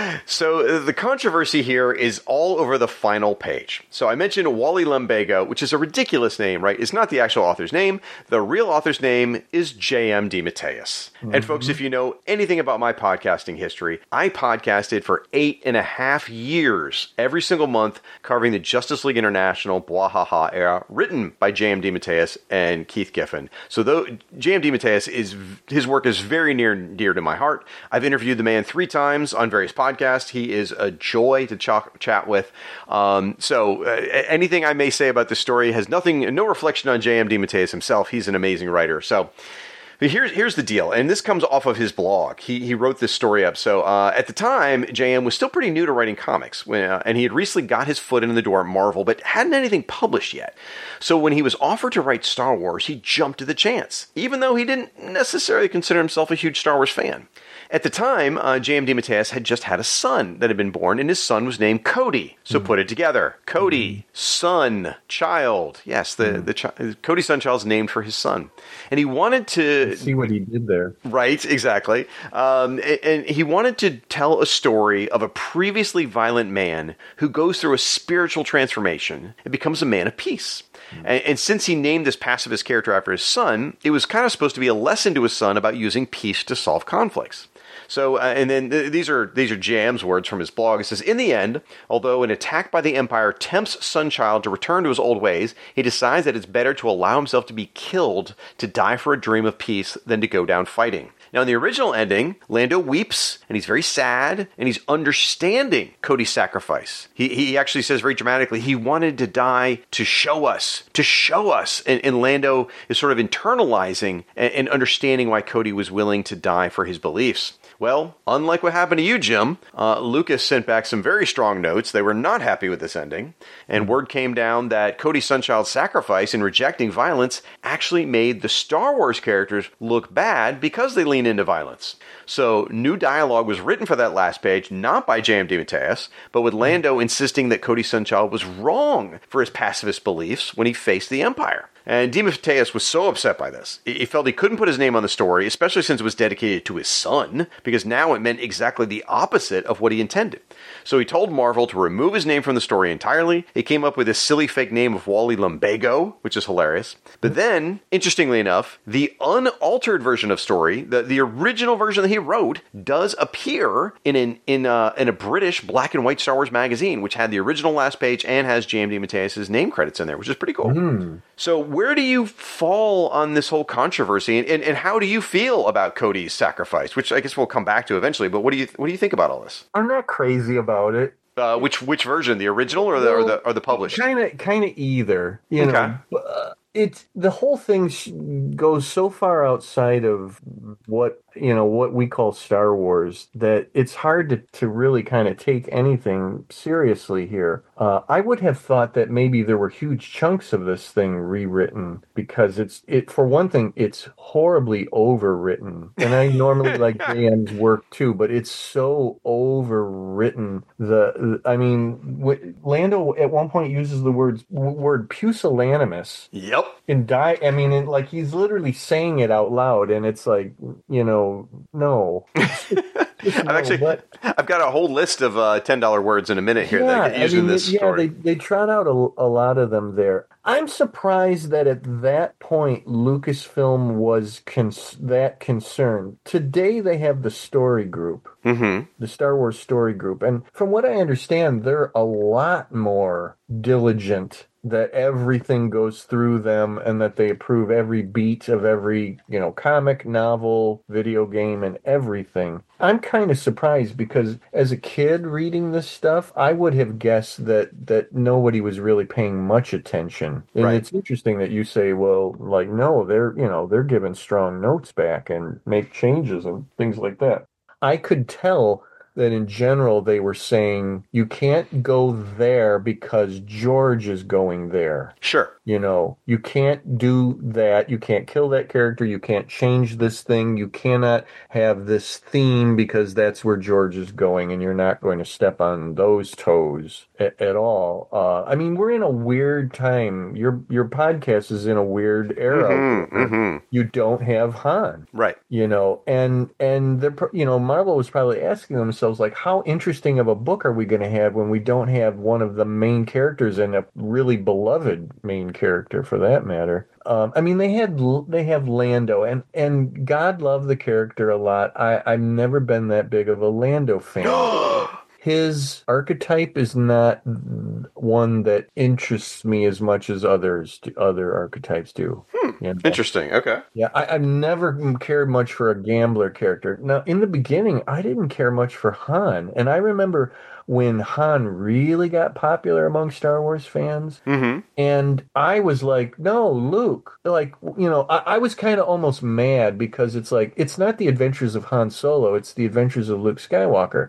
So the controversy here is all over the final page. So I mentioned Wally Lumbago, which is a ridiculous name, right? It's not the actual author's name. The real author's name is J.M. DeMatteis. Mm-hmm. And folks, if you know anything about my podcasting history, I podcasted for 8.5 years, every single month, covering the Justice League International Bwahaha era, written by J.M. DeMatteis and Keith Giffen. So though J.M. DeMatteis, his work is very near and dear to my heart. I've interviewed the man 3 times on various podcasts. He is a joy to chat with. So anything I may say about this story has no reflection on J.M. DeMatteis himself. He's an amazing writer. So here's the deal, and this comes off of his blog. He wrote this story up. So at the time, J.M. was still pretty new to writing comics, and he had recently got his foot in the door at Marvel, but hadn't anything published yet. So when he was offered to write Star Wars, he jumped at the chance, even though he didn't necessarily consider himself a huge Star Wars fan. At the time, J.M. DeMatteis had just had a son that had been born, and his son was named Cody. So put it together. Cody, son, child. Yes, Cody Sunchild's named for his son. And he wanted to... see what he did there. Right, exactly. And he wanted to tell a story of a previously violent man who goes through a spiritual transformation and becomes a man of peace. And since he named this pacifist character after his son, it was kind of supposed to be a lesson to his son about using peace to solve conflicts. So, and then these are JM's words from his blog. It says, in the end, although an attack by the Empire tempts Sunchild to return to his old ways, he decides that it's better to allow himself to be killed to die for a dream of peace than to go down fighting. Now, in the original ending, Lando weeps, and he's very sad, and he's understanding Cody's sacrifice. He actually says very dramatically, he wanted to die to show us. And Lando is sort of internalizing and understanding why Cody was willing to die for his beliefs. Well, unlike what happened to you, Jim, Lucas sent back some very strong notes. They were not happy with this ending. And word came down that Cody Sunchild's sacrifice in rejecting violence actually made the Star Wars characters look bad because they lean into violence. So new dialogue was written for that last page, not by J.M. DeMatteis, but with Lando insisting that Cody Sunchild was wrong for his pacifist beliefs when he faced the Empire. And DeMatteis was so upset by this. He felt he couldn't put his name on the story, especially since it was dedicated to his son, because now it meant exactly the opposite of what he intended. So he told Marvel to remove his name from the story entirely. He came up with this silly fake name of Wally Lumbago, which is hilarious. But then, interestingly enough, the unaltered version of story, the original version that he wrote, does appear in a British black and white Star Wars magazine, which had the original last page and has JMD Mateus's name credits in there, which is pretty cool. So where do you fall on this whole controversy, and how do you feel about Cody's sacrifice? Which I guess we'll come back to eventually. But what do you think about all this? I'm not crazy about it. Which version, the original or the published? Kind of either. You know, it's the whole thing goes so far outside of what we call Star Wars that it's hard to really kind of take anything seriously here. I would have thought that maybe there were huge chunks of this thing rewritten because for one thing, it's horribly overwritten. And I normally like JM's work too, but it's so overwritten. Lando at one point uses the word pusillanimous. Yep. Like he's literally saying it out loud, and it's like, no. I've got a whole list of $10 words in a minute here that I get used in this story. They trot out a lot of them there. I'm surprised that at that point Lucasfilm was that concerned. Today they have the story group, the Star Wars story group, and from what I understand, they're a lot more diligent, that everything goes through them and that they approve every beat of every, comic, novel, video game, and everything. I'm kind of surprised because as a kid reading this stuff, I would have guessed that nobody was really paying much attention. And It's interesting that you say, well, like, no, they're giving strong notes back and make changes and things like that. I could tell that in general they were saying you can't go there because George is going there. Sure. You can't do that. You can't kill that character. You can't change this thing. You cannot have this theme because that's where George is going, and you're not going to step on those toes at all. We're in a weird time. Your podcast is in a weird era. You don't have Han. Right. And they're, Marvel was probably asking themselves, like, how interesting of a book are we going to have when we don't have one of the main characters and a really beloved main character for that matter. They have Lando, and God love the character a lot. I've never been that big of a Lando fan. His archetype is not one that interests me as much as other archetypes do. Interesting. Okay. Yeah, I've never cared much for a gambler character. Now, in the beginning, I didn't care much for Han, and I remember when Han really got popular among Star Wars fans, and I was like, no, Luke. Like, I was kind of almost mad because it's like, it's not the adventures of Han Solo, it's the adventures of Luke Skywalker.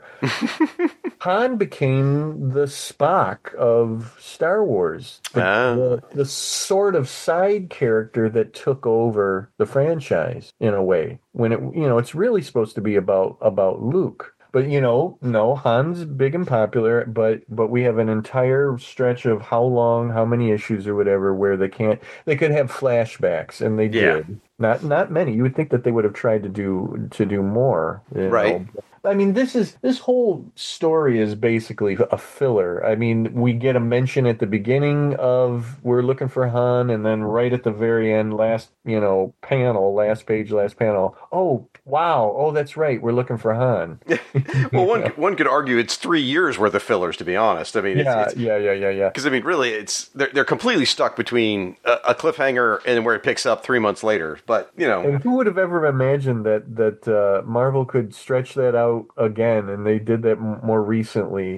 Han became the Spock of Star Wars, the sort of side character that took over the franchise in a way. When it's really supposed to be about Luke. But no, Han's big and popular, but we have an entire stretch of how many issues or whatever where they could have flashbacks, and they did. Not many. You would think that they would have tried to do more. Right. This whole story is basically a filler. We get a mention at the beginning of we're looking for Han, and then right at the very end, last page, last panel. Oh, wow. Oh, that's right. We're looking for Han. Well, one could argue it's 3 years worth of fillers, to be honest. Yeah. Because really, they're completely stuck between a cliffhanger and where it picks up 3 months later. But and who would have ever imagined that Marvel could stretch that out again, and they did that more recently.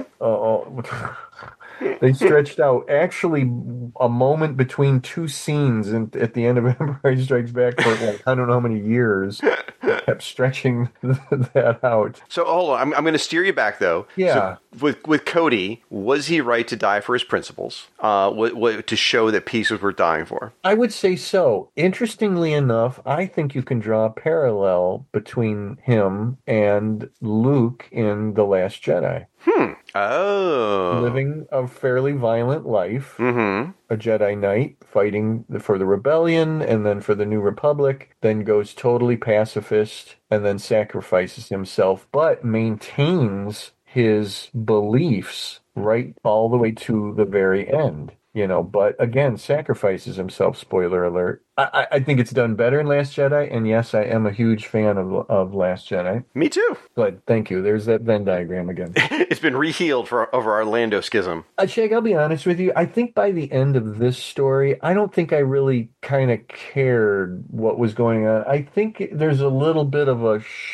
They stretched out actually a moment between two scenes at the end of Empire Strikes Back for I don't know how many years. Kept stretching that out. So hold on, I'm going to steer you back though. Yeah. So with Cody, was he right to die for his principles? To show that peace was worth dying for? I would say so. Interestingly enough, I think you can draw a parallel between him and Luke in The Last Jedi. Oh. Living a fairly violent life. A Jedi Knight fighting for the rebellion and then for the New Republic, then goes totally pacifist and then sacrifices himself, but maintains his beliefs right all the way to the very end. But again, sacrifices himself. Spoiler alert. I think it's done better in Last Jedi, and yes, I am a huge fan of Last Jedi. Me too. Good, thank you. There's that Venn diagram again. It's been rehealed over our Lando schism. Shag, I'll be honest with you. I think by the end of this story, I don't think I really kind of cared what was going on. I think there's a little bit of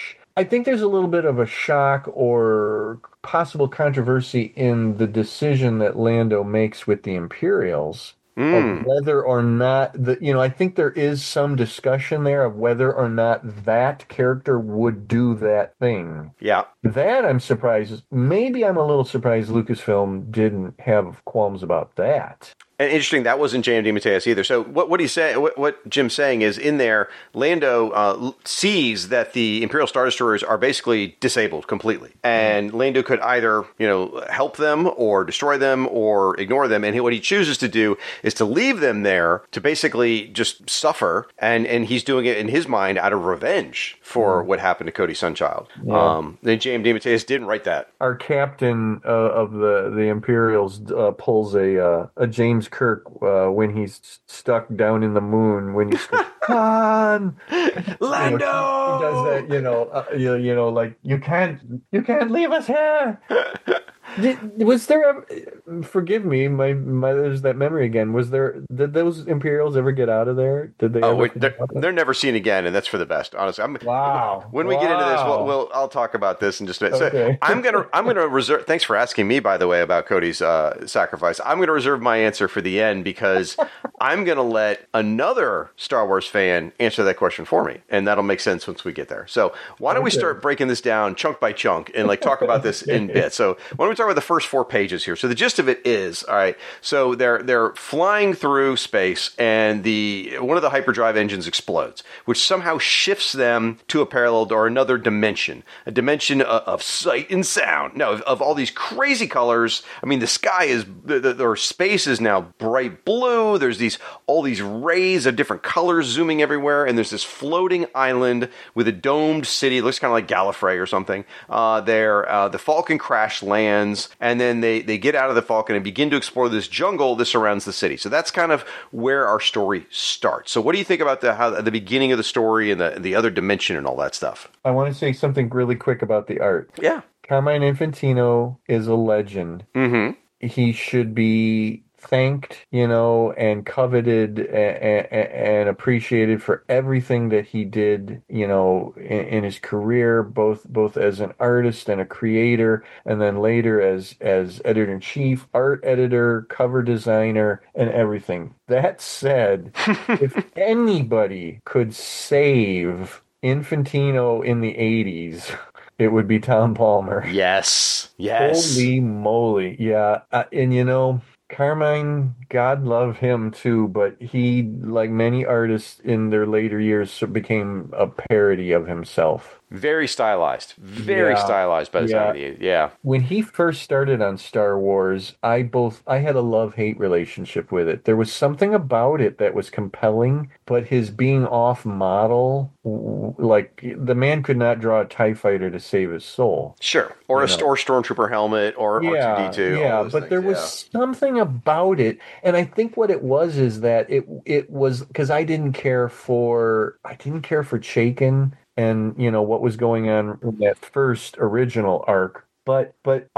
a shock or possible controversy in the decision that Lando makes with the Imperials of whether or not I think there is some discussion there of whether or not that character would do that thing. Yeah. That I'm surprised. Maybe I'm a little surprised Lucasfilm didn't have qualms about that. And interesting, that wasn't J.M. DeMatteis either. So what he's saying, what Jim's saying is, in there, Lando sees that the Imperial Star Destroyers are basically disabled completely, and Lando could either help them or destroy them or ignore them. And what he chooses to do is to leave them there to basically just suffer, and he's doing it in his mind out of revenge for what happened to Cody Sunchild. Yeah. Then J.M. DeMatteis didn't write that. Our captain of the Imperials pulls a James Kirk when he's stuck down in the moon when he's on Lando. he does that. Like you can't leave us here. Was there forgive me, my there's that memory again. Did those Imperials ever get out of there? Did they? They're never seen again, and that's for the best. Honestly, wow. When we get into this, I'll talk about this in just a minute. Okay. So I'm gonna reserve. Thanks for asking me, by the way, about Cody's sacrifice. I'm gonna reserve my answer for the end because I'm gonna let another Star Wars fan answer that question for me, and that'll make sense once we get there. So why don't we start breaking this down chunk by chunk and talk about this in bits? So why don't we talk about the first 4 pages here? So the gist of it is, all right. So they're flying through space, and one of the hyperdrive engines explodes, which somehow shifts them to a parallel or another dimension, a dimension of sight and sound. No, of all these crazy colors. I mean, the sky is, or space is now bright blue. There's all these rays of different colors zooming everywhere, and there's this floating island with a domed city. It looks kind of like Gallifrey or something. The Falcon crash lands, and then they get out of the Falcon and begin to explore this jungle that surrounds the city. So that's kind of where our story starts. So what do you think about the beginning of the story and the other dimension and all that stuff? I want to say something really quick about the art. Yeah. Carmine Infantino is a legend. Mm-hmm. He should be thanked, and coveted and appreciated for everything that he did, in his career, both as an artist and a creator, and then later as editor-in-chief, art editor, cover designer, and everything. That said, if anybody could save Infantino in the 80s, it would be Tom Palmer. Yes. Holy moly. Yeah. And Carmine, God love him too, but he, like many artists in their later years, became a parody of himself. Very stylized. Very stylized by the time of the 80s. Yeah. When he first started on Star Wars, I had a love-hate relationship with it. There was something about it that was compelling, but his being off-model, like the man could not draw a TIE fighter to save his soul. Sure. Or Stormtrooper helmet or R2-D2. Yeah, but there was something about it. And I think what it was is that it was because I didn't care for Chaykin and what was going on in that first original arc. But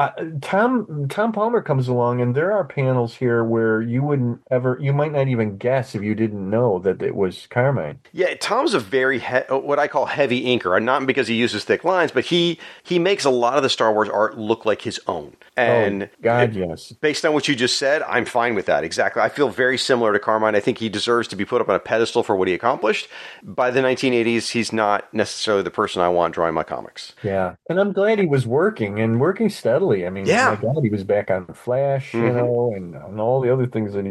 Tom Palmer comes along, and there are panels here where you might not even guess if you didn't know that it was Carmine. Yeah, Tom's a very what I call heavy inker, not because he uses thick lines, but he makes a lot of the Star Wars art look like his own. And yes. Based on what you just said, I'm fine with that. Exactly. I feel very similar to Carmine. I think he deserves to be put up on a pedestal for what he accomplished. By the 1980s, he's not necessarily the person I want drawing my comics. Yeah, and I'm glad he was working steadily. I mean, my God, he was back on Flash, and all the other things that he did.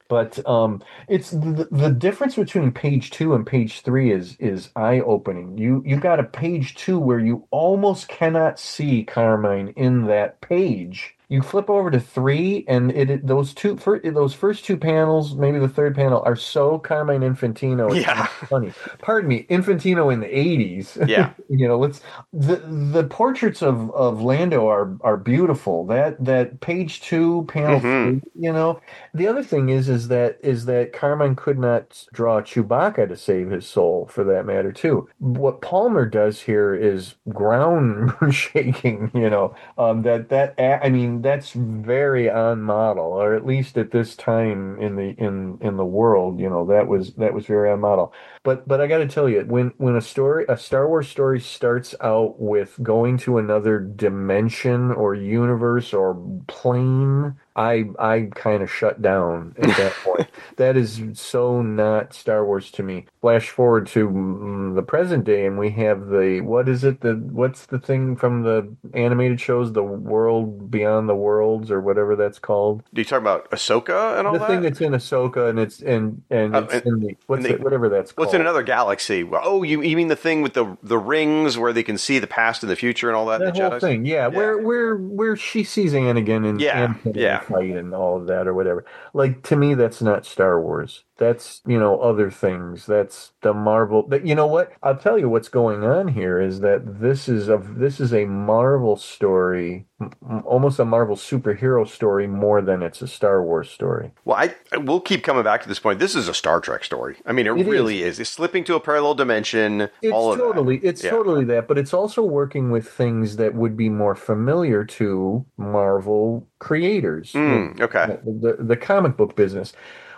But it's the difference between page two and page three is eye-opening. You got a page two where you almost cannot see Carmine in that page. You flip over to three, and those first two panels, maybe the third panel, are so Carmine Infantino. It's Yeah. funny. Pardon me, Infantino in the 80s. Yeah. Let's the portraits of Lando are beautiful. That page two, panel Hmm. three, the other thing is that Carmine could not draw Chewbacca to save his soul, for that matter, too. What Palmer does here is ground shaking, I mean, that's very on model, or at least at this time in the world, that was very on model. But I got to tell you, when a Star Wars story starts out with going to another dimension or universe or plane, I kind of shut down at that point. That is so not Star Wars to me. Flash forward to the present day, and we have what's the thing from the animated shows, the World Beyond the Worlds, or whatever that's called. Do you talk about Ahsoka and all The thing that? that's in Ahsoka, and it's And, in the and they, whatever that's what's in called. another galaxy? Well, oh, you mean the thing with the rings where they can see the past and the future and all that in the That whole Jedi's? thing, yeah, Yeah. where she sees Anakin and Yeah. Anakin Yeah. fight and all of that or whatever. Like, to me, that's not Star Wars. That's, other things. That's the Marvel. But you know what? I'll tell you what's going on here is that this is a Marvel story, almost a Marvel superhero story more than it's a Star Wars story. Well, we'll keep coming back to this point. This is a Star Trek story. I mean, it It is. really is. It's slipping to a parallel dimension. It's All of that. totally, it's Yeah. totally that, but it's also working with things that would be more familiar to Marvel creators, Okay. the comic book business.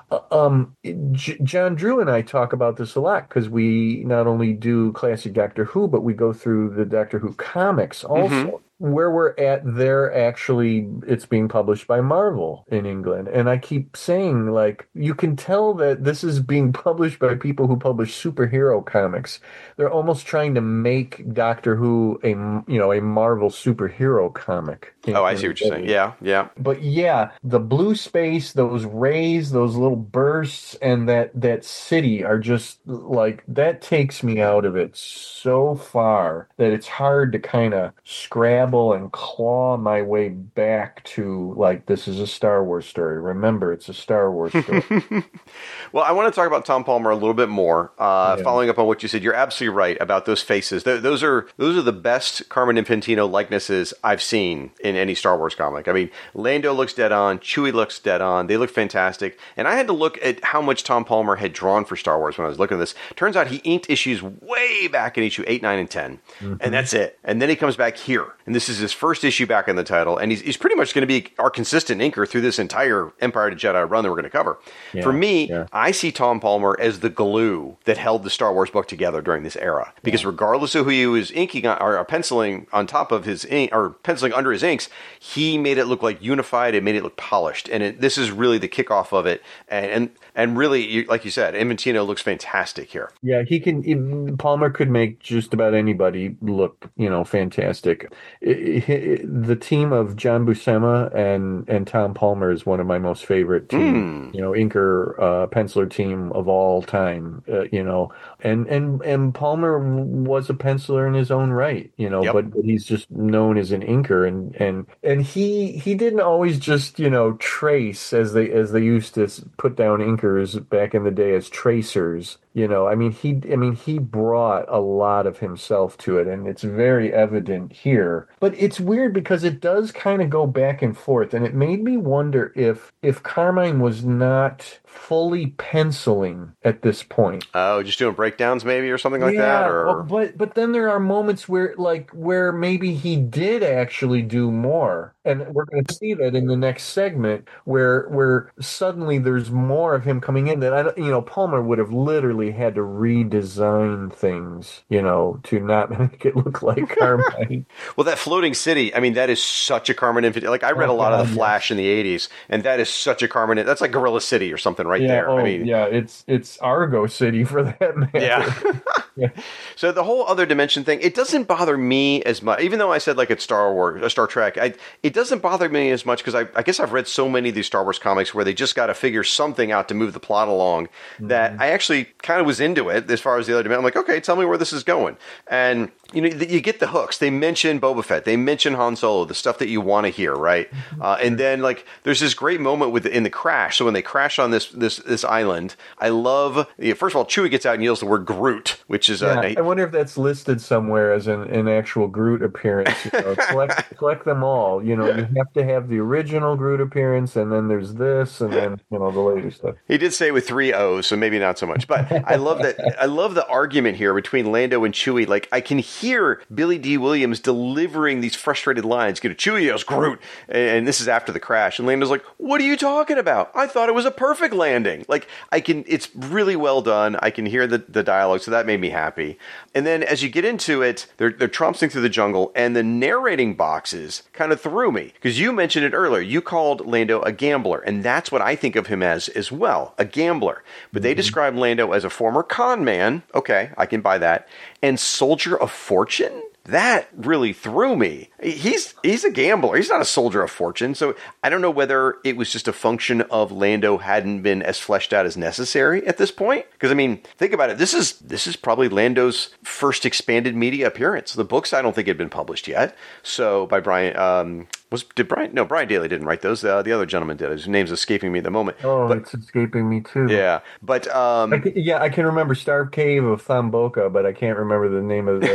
John Drew and I talk about this a lot because we not only do classic Doctor Who, but we go through the Doctor Who comics Hmm. also. Where we're at there, actually, it's being published by Marvel in England. And I keep saying, like, you can tell that this is being published by people who publish superhero comics. They're almost trying to make Doctor Who a Marvel superhero comic. Oh, I see what you're saying. Yeah. Yeah. But yeah, the blue space, those rays, those little bursts, and that city are just like that takes me out of it so far that it's hard to kind of scrabble and claw my way back to, like, this is a Star Wars story. Remember, it's a Star Wars story. Well, I want to talk about Tom Palmer a little bit more. Yeah. Following up on what you said, you're absolutely right about those faces. Those are the best Carmen Infantino likenesses I've seen in any Star Wars comic. I mean, Lando looks dead on, Chewie looks dead on. They look fantastic. And I had to look at how much Tom Palmer had drawn for Star Wars when I was looking at this. Turns out he inked issues way back in issue 8, 9, and 10. And that's it. And then he comes back here. And this is his first issue back in the title. And he's pretty much going to be our consistent inker through this entire Empire to Jedi run that we're going to cover. Yeah, For me, yeah. I see Tom Palmer as the glue that held the Star Wars book together during this era. Because regardless of who he was inking on, or penciling on top of his ink, or penciling under his inks, he made it look like unified. It made it look polished. And this is really the kickoff of it. And really, like you said, Infantino looks fantastic here. Yeah, Palmer could make just about anybody look, fantastic. The team of John Buscema and Tom Palmer is one of my most favorite team, inker, penciler team of all time, and Palmer was a penciler in his own right, Yep. but he's just known as an inker, and he didn't always just, trace as they used to put down inkers back in the day as tracers. He brought a lot of himself to it, and it's very evident here. But it's weird because it does kind of go back and forth, and it made me wonder if Carmine was not fully penciling at this point. Oh, just doing breakdowns maybe or something like that? Or But then there are moments where maybe he did actually do more. And we're going to see that in the next segment where suddenly there's more of him coming in that Palmer would have literally had to redesign things, to not make it look like Carmine. Well, that floating city, I mean, that is such a Carmen Infantino. Like, I read a lot of The Flash in the 80s, and that is such a Carmen. That's like Gorilla City or something right there. I mean, it's Argo City for that matter. yeah. Yeah. So the whole other dimension thing, it doesn't bother me as much, even though I said like it's Star Wars, Star Trek. It doesn't bother me as much because I guess I've read so many of these Star Wars comics where they just got to figure something out to move the plot along that I actually kind of was into it as far as the other dimension. I'm like, okay, tell me where this is going. And, you get the hooks. They mention Boba Fett. They mention Han Solo, the stuff that you want to hear, right? And then, like, there's this great moment in the crash. So when they crash on this island, I love, first of all, Chewie gets out and yells the word Groot, which is... I wonder if that's listed somewhere as an actual Groot appearance. Collect them all. You have to have the original Groot appearance, and then there's this, and then, the later stuff. He did say with 3 O's, so maybe not so much. But I love that. I love the argument here between Lando and Chewie. Like, I can hear Billy D. Williams delivering these frustrated lines. Chewie yells, Groot, and this is after the crash. And Lando's like, what are you talking about? I thought it was a perfect landing. Like, it's really well done. I can hear the dialogue, so that made me happy. And then as you get into it, they're tromping through the jungle, and the narrating boxes kind of threw me. Because you mentioned it earlier. You called Lando a gambler, and that's what I think of him as well, a gambler. But they describe Lando as a former con man. Okay, I can buy that. And soldier of fortune? That really threw me. He's a gambler. He's not a soldier of fortune. So I don't know whether it was just a function of Lando hadn't been as fleshed out as necessary at this point. Because, I mean, think about it. This is probably Lando's first expanded media appearance. The books I don't think had been published yet. So by Brian... Brian Daly didn't write those. The other gentleman did. His name's escaping me at the moment. Oh, but, it's escaping me too. Yeah, but I can remember Star Cave of Thamboka, but I can't remember the name of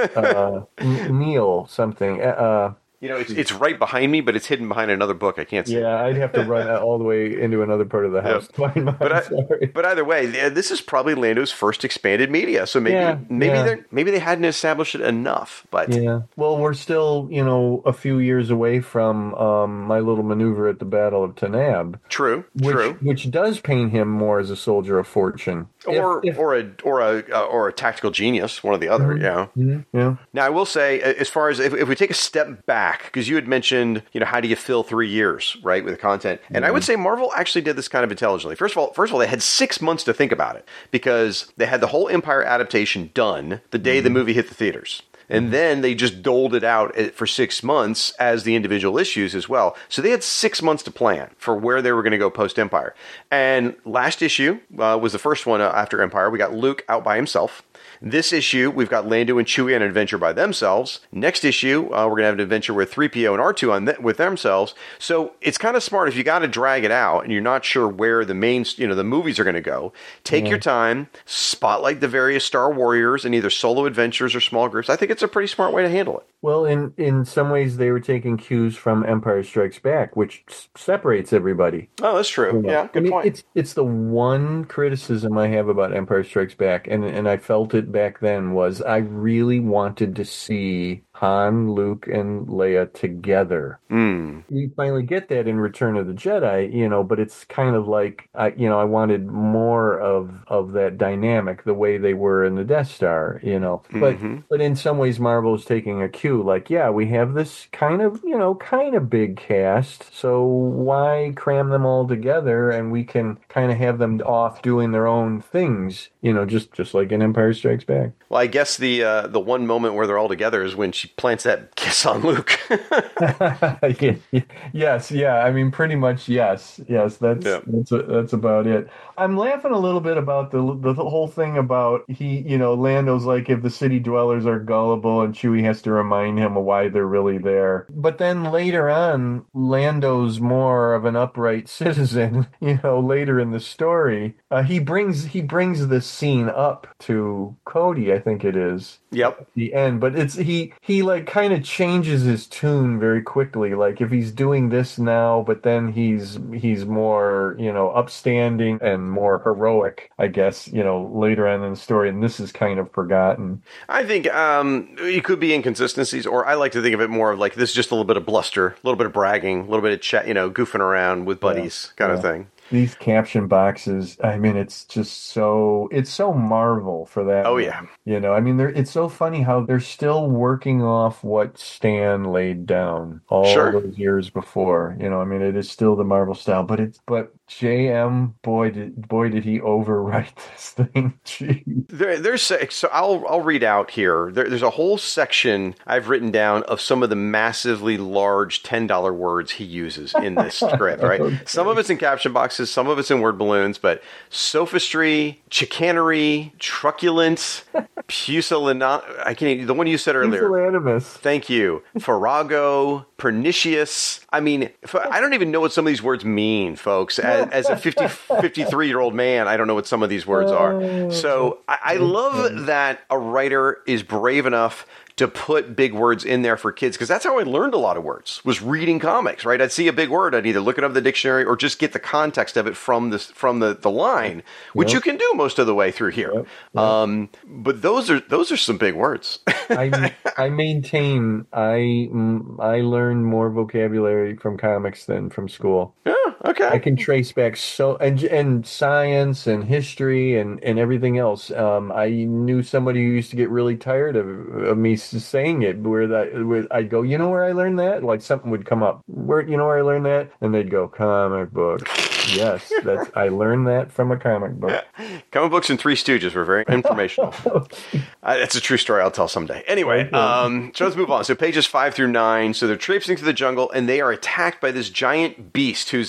the Neil something. It's right behind me, but it's hidden behind another book. I can't see. Yeah, I'd have to run all the way into another part of the house to find mine. But either way, this is probably Lando's first expanded media. So maybe they hadn't established it enough. But well, we're still a few years away from my little maneuver at the Battle of Tanab. True. Which does paint him more as a soldier of fortune, or a tactical genius, one or the other. Mm-hmm. Yeah. Now I will say, as far as if we take a step back. Because you had mentioned, how do you fill 3 years, right, with the content? And I would say Marvel actually did this kind of intelligently. First of all, they had 6 months to think about it because they had the whole Empire adaptation done the day the movie hit the theaters. And then they just doled it out for 6 months as the individual issues as well. So they had 6 months to plan for where they were going to go post-Empire. And last issue was the first one after Empire. We got Luke out by himself. This issue, we've got Lando and Chewie on an adventure by themselves. Next issue, we're going to have an adventure with 3PO and R2 with themselves. So it's kind of smart if you got to drag it out and you're not sure where the the movies are going to go. Take your time, spotlight the various Star Warriors in either solo adventures or small groups. I think it's a pretty smart way to handle it. Well, in some ways, they were taking cues from Empire Strikes Back, which separates everybody. Oh, that's true. Yeah, good point. It's the one criticism I have about Empire Strikes Back, and I felt it back then, was I really wanted to see Han, Luke, and Leia together. We finally get that in Return of the Jedi, but it's kind of like, I wanted more of that dynamic, the way they were in the Death Star, But in some ways, Marvel is taking a cue, like, we have this kind of big cast, so why cram them all together and we can kind of have them off doing their own things, just like in Empire Strikes Back. Well, I guess the one moment where they're all together is when she plants that kiss on Luke. Yes, yeah. I mean, pretty much, yes. That's about it. I'm laughing a little bit about the whole thing about Lando's like, if the city dwellers are gullible, and Chewie has to remind him of why they're really there. But then later on, Lando's more of an upright citizen. Later in the story, he brings this scene up to Cody, I think it is. Yep. At the end, but he like kind of changes his tune very quickly. Like if he's doing this now, but then he's more upstanding and more heroic, I guess, later on in the story, and this is kind of forgotten. I think it could be inconsistencies, or I like to think of it more of like this is just a little bit of bluster, a little bit of bragging, a little bit of chat, goofing around with buddies kind of thing. These caption boxes, I mean, it's so Marvel for that Oh matter. yeah, I mean, it's so funny how they're still working off what Stan laid down all sure. those years before. I mean, it is still the Marvel style, but JM, boy did he overwrite this thing. Gee. There's so I'll read out here. There's a whole section I've written down of some of the massively large $10 words he uses in this script. Right, some of Okay. it's in caption boxes, some of it's in word balloons. But sophistry, chicanery, truculent, pusillanimous. I can't. The one you said earlier. Pusillanimous. Thank you. Farrago, pernicious. I mean, I don't even know what some of these words mean, folks. As a 53-year-old man, I don't know what some of these words are. So I love that a writer is brave enough to put big words in there for kids, because that's how I learned a lot of words, was reading comics, right? I'd see a big word, I'd either look it up in the dictionary or just get the context of it from the line, which you can do most of the way through here. But those are some big words. I maintain I learn more vocabulary from comics than from school. Yeah, I okay. can trace back and science and history and everything else. I knew somebody who used to get really tired of me saying it, where I'd go, you know where I learned that? Like something would come up. Where I learned that? And they'd go, comic book. Yes, I learned that from a comic book. Comic books and Three Stooges were very informational. That's a true story I'll tell someday. Anyway, Okay. so let's move on. So pages 5 through 9. So they're traipsing through the jungle, and they are attacked by this giant beast who's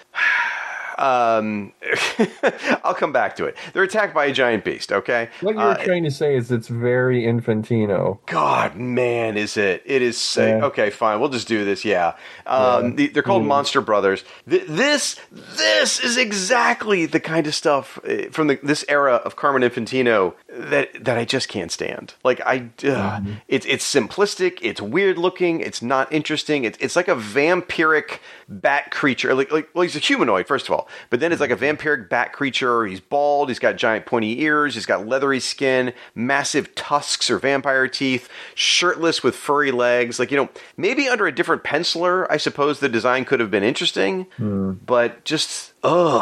I'll come back to it. They're attacked by a giant beast. Okay. What you're trying to say is it's very Infantino. God, man, is it? It is sick. Yeah. Okay, fine. We'll just do this. Yeah. Yeah. They're called Monster Brothers. This is exactly the kind of stuff from this era of Carmen Infantino that I just can't stand. Like it's simplistic. It's weird looking. It's not interesting. It's like a vampiric bat creature. Well, he's a humanoid first of all, but then it's like a vampiric bat creature. He's bald. He's got giant pointy ears. He's got leathery skin, massive tusks or vampire teeth, shirtless with furry legs. Like, maybe under a different penciler, I suppose the design could have been interesting, but just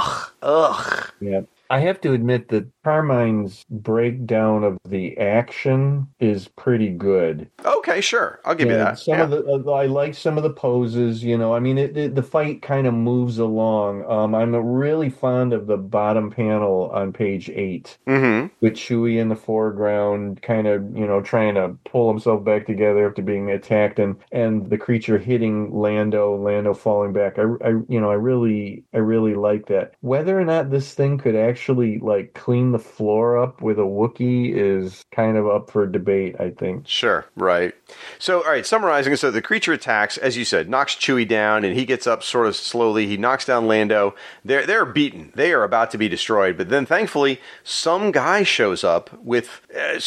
ugh. Yeah. I have to admit that Carmine's breakdown of the action is pretty good. Okay, sure, I'll give you that. Some of the I like some of the poses. I mean, the fight kind of moves along. I'm really fond of the bottom panel on page 8 with Chewie in the foreground, kind of trying to pull himself back together after being attacked, and the creature hitting Lando falling back. I really like that. Whether or not this thing could actually like clean the floor up with a Wookiee is kind of up for debate, I think. Sure, right. So, all right, summarizing. So the creature attacks, as you said, knocks Chewie down, and he gets up sort of slowly. He knocks down Lando. They're beaten. They are about to be destroyed. But then, thankfully, some guy shows up with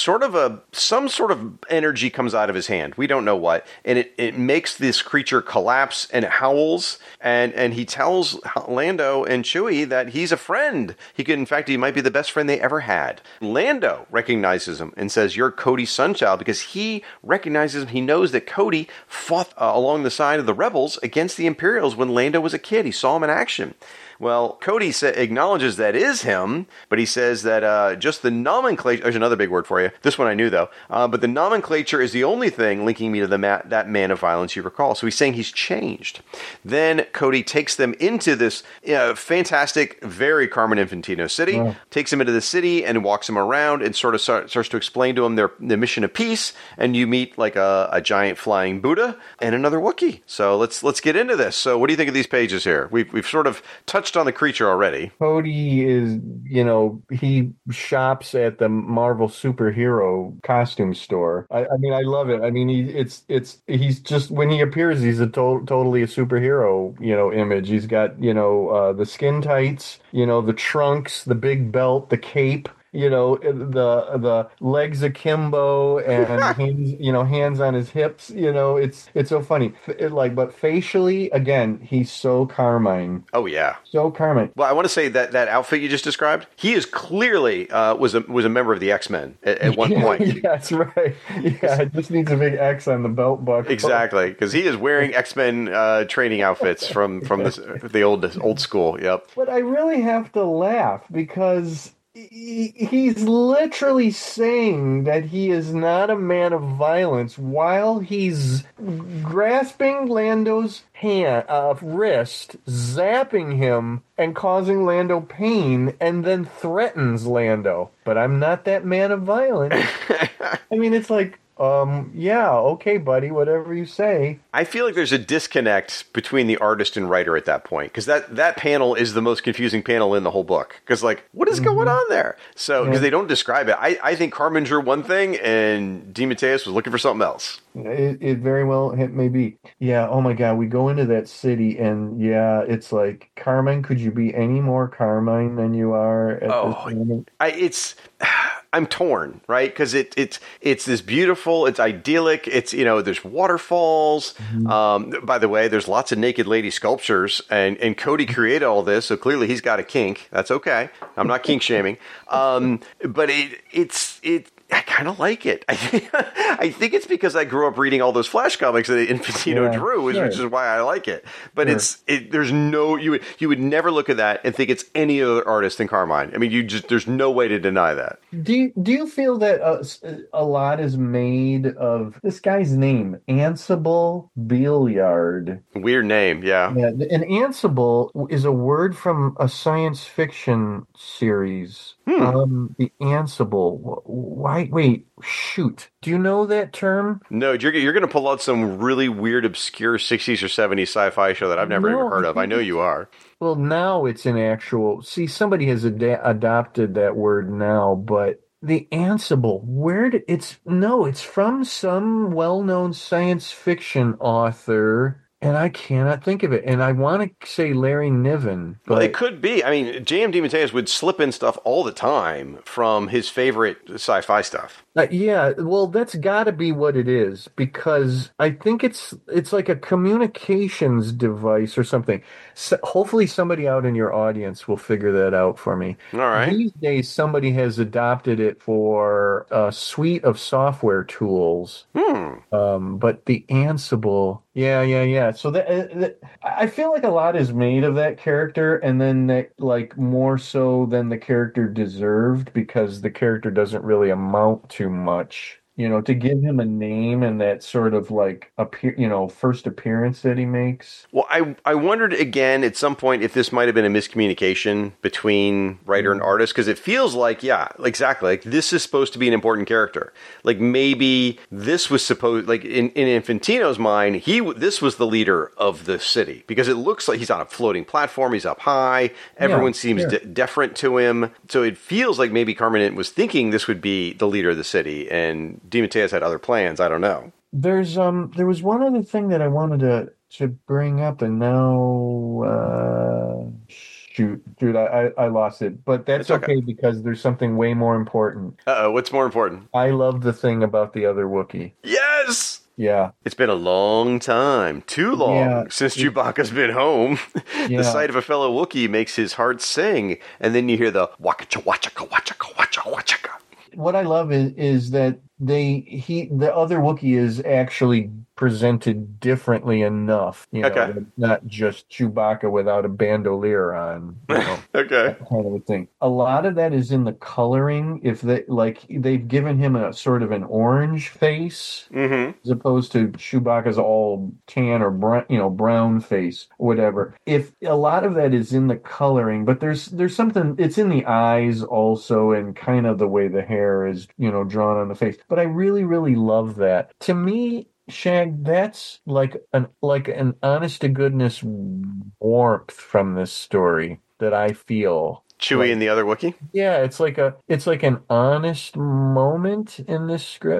some sort of energy comes out of his hand. We don't know what, and it makes this creature collapse, and it howls. And he tells Lando and Chewie that he's a friend. In fact, he might be the best friend they ever had. Lando recognizes him and says, "You're Cody's sonchild," because he recognizes him. He knows that Cody fought along the side of the rebels against the Imperials when Lando was a kid. He saw him in action. Well, Cody acknowledges that is him, but he says that just the nomenclature... There's another big word for you. This one I knew, though. But the nomenclature is the only thing linking me to that man of violence you recall. So he's saying he's changed. Then Cody takes them into this fantastic, very Carmen Infantino city, takes him into the city and walks him around and sort of starts to explain to him the mission of peace. And you meet like a giant flying Buddha and another Wookiee. So let's get into this. So what do you think of these pages here? We've sort of touched on the creature already. Cody is, he shops at the Marvel superhero costume store. I mean, I love it. I mean, he's just, when he appears, he's totally a superhero, image. He's got, the skin tights, the trunks, the big belt, the cape. the legs akimbo and hands on his hips. It's so funny. But facially, again, he's so Carmine, Oh yeah. so Carmine. Well, I want to say that outfit you just described, he is clearly was a member of the X-Men at one Yeah, point. yeah, that's right. Yeah, it just needs a big X on the belt buckle. Exactly, because he is wearing X-Men training outfits from the old school. Yep. But I really have to laugh because he's literally saying that he is not a man of violence while he's grasping Lando's wrist, zapping him, and causing Lando pain, and then threatens Lando. But I'm not that man of violence. I mean, it's like, yeah, okay, buddy, whatever you say. I feel like there's a disconnect between the artist and writer at that point, because that panel is the most confusing panel in the whole book. Because, like, what is going on there? So, because they don't describe it. I think Carmen drew one thing, and DeMatteis was looking for something else. It very well may be. Yeah, oh my God, we go into that city, and yeah, it's like, Carmine, could you be any more Carmine than you are at this moment? I'm torn, right? Because it's this beautiful, it's idyllic. It's there's waterfalls. By the way, there's lots of naked lady sculptures, and Cody created all this, so clearly he's got a kink. That's okay. I'm not kink shaming. But I kind of like it. I think it's because I grew up reading all those Flash comics that Infantino drew, which is why I like it. But there's no you would never look at that and think it's any other artist than Carmine. I mean, there's no way to deny that. Do you feel that a lot is made of this guy's name, Ansible Billiard? Weird name, yeah. Yeah, and Ansible is a word from a science fiction series. The Ansible. Why? Wait, shoot. Do you know that term? No, you're going to pull out some really weird, obscure 60s or 70s sci-fi show that I've never even heard of. I know you are. Well, now it's an actual. See, somebody has adopted that word now, but the Ansible. It's from some well-known science fiction author. And I cannot think of it. And I want to say Larry Niven. But well, it could be. I mean, J.M. DeMatteis would slip in stuff all the time from his favorite sci-fi stuff. Yeah, well, that's got to be what it is, because I think it's like a communications device or something. So hopefully somebody out in your audience will figure that out for me. All right. These days, somebody has adopted it for a suite of software tools. But the Ansible, yeah. So that I feel like a lot is made of that character, and then that, like, more so than the character deserved, because the character doesn't really amount to much. To give him a name and that sort of like first appearance that he makes. Well, I wondered again at some point if this might have been a miscommunication between writer and artist, because it feels like, yeah, exactly, like this is supposed to be an important character. Like maybe this was supposed, like in Infantino's mind, this was the leader of the city, because it looks like he's on a floating platform, he's up high, everyone seems deferent to him. So it feels like maybe Carmine was thinking this would be the leader of the city, and DeMatteis had other plans. I don't know. There was one other thing that I wanted to bring up, and now shoot, dude, I lost it. But that's okay, because there's something way more important. What's more important? I love the thing about the other Wookiee. Yes. Yeah. It's been a long time, too long, since Chewbacca's been home. The sight of a fellow Wookiee makes his heart sing, and then you hear the waka waka waka waka waka. What I love is that the other Wookiee is actually presented differently enough, not just Chewbacca without a bandolier on, okay, that kind of a thing. A lot of that is in the coloring. If they've given him a sort of an orange face, as opposed to Chewbacca's all tan or brown face, whatever. If a lot of that is in the coloring, but there's something. It's in the eyes also, and kind of the way the hair is, drawn on the face. But I really, really love that. To me, Shag, that's like an honest to goodness warmth from this story that I feel. Chewie and the other Wookiee? Yeah, it's like an honest moment in this script.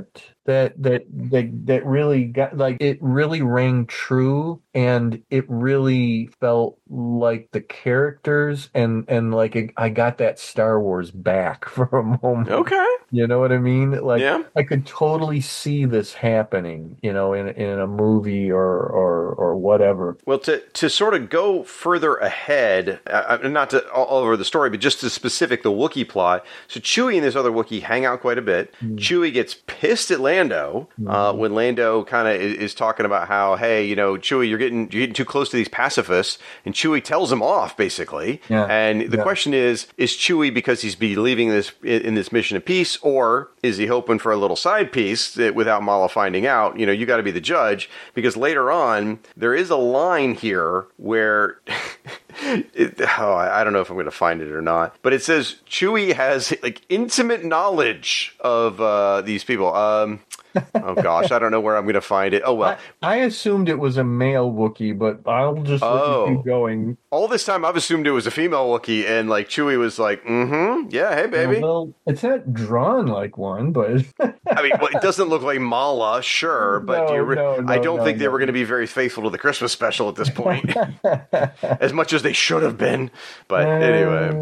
that really got, like, it really rang true, and it really felt like the characters, and like I got that Star Wars back for a moment. Okay. You know what I mean? Like, Yeah. I could totally see this happening, in a movie or whatever. Well, to sort of go further ahead, not to all over the story, but just to specific the Wookiee plot. So Chewie and this other Wookiee hang out quite a bit. Chewie gets pissed at Lando when Lando kind of is talking about how, hey, Chewie, you're getting too close to these pacifists, and Chewie tells him off basically. Yeah. And the question is Chewie, because he's believing in this mission of peace, or is he hoping for a little side piece without Mala finding out? You got to be the judge, because later on there is a line here where I don't know if I'm going to find it or not, but it says Chewie has like intimate knowledge of these people. Oh gosh, I don't know where I'm going to find it. Oh well, I assumed it was a male Wookiee, but I'll just let you keep going. All this time I've assumed it was a female Wookiee, and like Chewie was like, yeah, hey baby. Well, it's not drawn like one, but I mean, well, it doesn't look like Mala, sure, but I don't think they were going to be very faithful to the Christmas special at this point, as much as they should have been. But anyway.